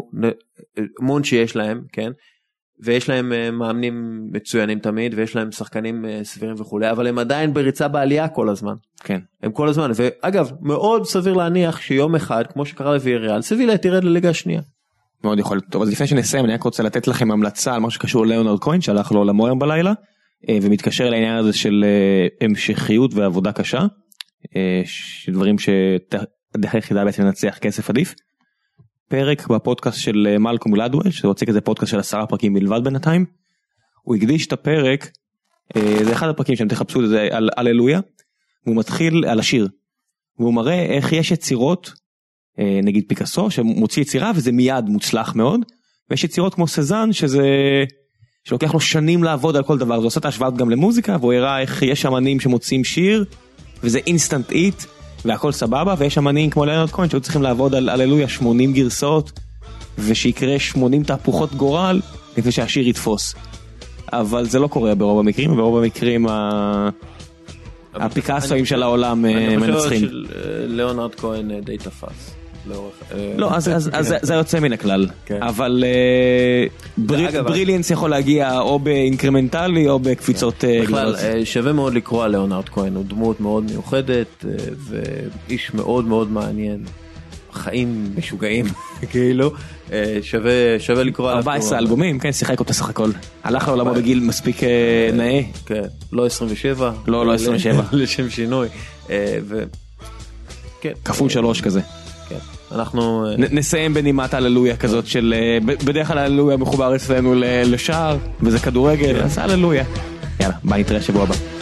S1: מונצ'י יש להם, כן? ויש להם מאמנים מצוינים תמיד, ויש להם שחקנים סבירים וכולי, אבל הם עדיין בריצה בעלייה כל הזמן.
S2: כן.
S1: הם כל הזמן, ואגב, מאוד סביר להניח שיום אחד, כמו שקרה לוויאריאל, סביליה תירד לליגה השנייה.
S2: מאוד יכול להיות. טוב, אז לפני שנסיים, אני רק רוצה לתת לכם המלצה על מה שקשור ליאונרד כהן, שהלך לו לעולמו היום בלילה, ומתקשר לעניין הזה של המשכיות ועבודה קשה, דברים שהדרך היחידה בעצם לנצח כסף עדיף. פרק בפודקאסט של מלקום גלדוול, שהוציא כזה פודקאסט של עשרה פרקים בלבד בינתיים, הוא הקדיש את הפרק, זה אחד הפרקים שהם תחפשו את זה על הללויה, והוא מתחיל על השיר, והוא מראה איך יש יצירות, נגיד פיקאסו, שמוציא יצירה וזה מיד מוצלח מאוד, ויש יצירות כמו סזן, שזה, שלוקח לו שנים לעבוד על כל דבר, זה עושה את ההשוואות גם למוזיקה, והוא הראה איך יש אמנים שמוצאים שיר, וזה אינסטנט איט, והכל סבבה, ויש אמנים כמו ליאונרד כהן שהיו צריכים לעבוד על הללויה שמונים גרסאות, ושיקרה שמונים תהפוכות גורל, לפני שהשיר יתפוס. אבל זה לא קורה ברוב המקרים, ברוב המקרים הפיקאסואים של העולם מנצחים. אני חושב
S1: שליאונרד כהן די תפס.
S2: לא, אז זה יוצא מן הכלל. אבל בריליאנס יכול להגיע או באינקרמנטלי או בקפיצות
S1: גדולות. בכלל, שווה מאוד לקרוא על ליאונרד כהן, הוא דמות מאוד מיוחדת, ואיש מאוד מאוד מעניין. חיים משוגעים, כאילו, שווה לקרוא עליו.
S2: ארבע עשרה אלבומים, כן, שיחק אותה סך הכל. הלך לעולמו בגיל מספיק נאה.
S1: כן, לא עשרים ושבע.
S2: לא, לא עשרים ושבע.
S1: לשם שינוי.
S2: כפול שלוש כזה.
S1: כן, אנחנו...
S2: נסיים בנימת הללויה כזאת של... בדרך כלל הללויה מחובר אצלנו לשער, וזה כדורגל, אז הללויה. יאללה, ביי, נתראה שבוע הבא.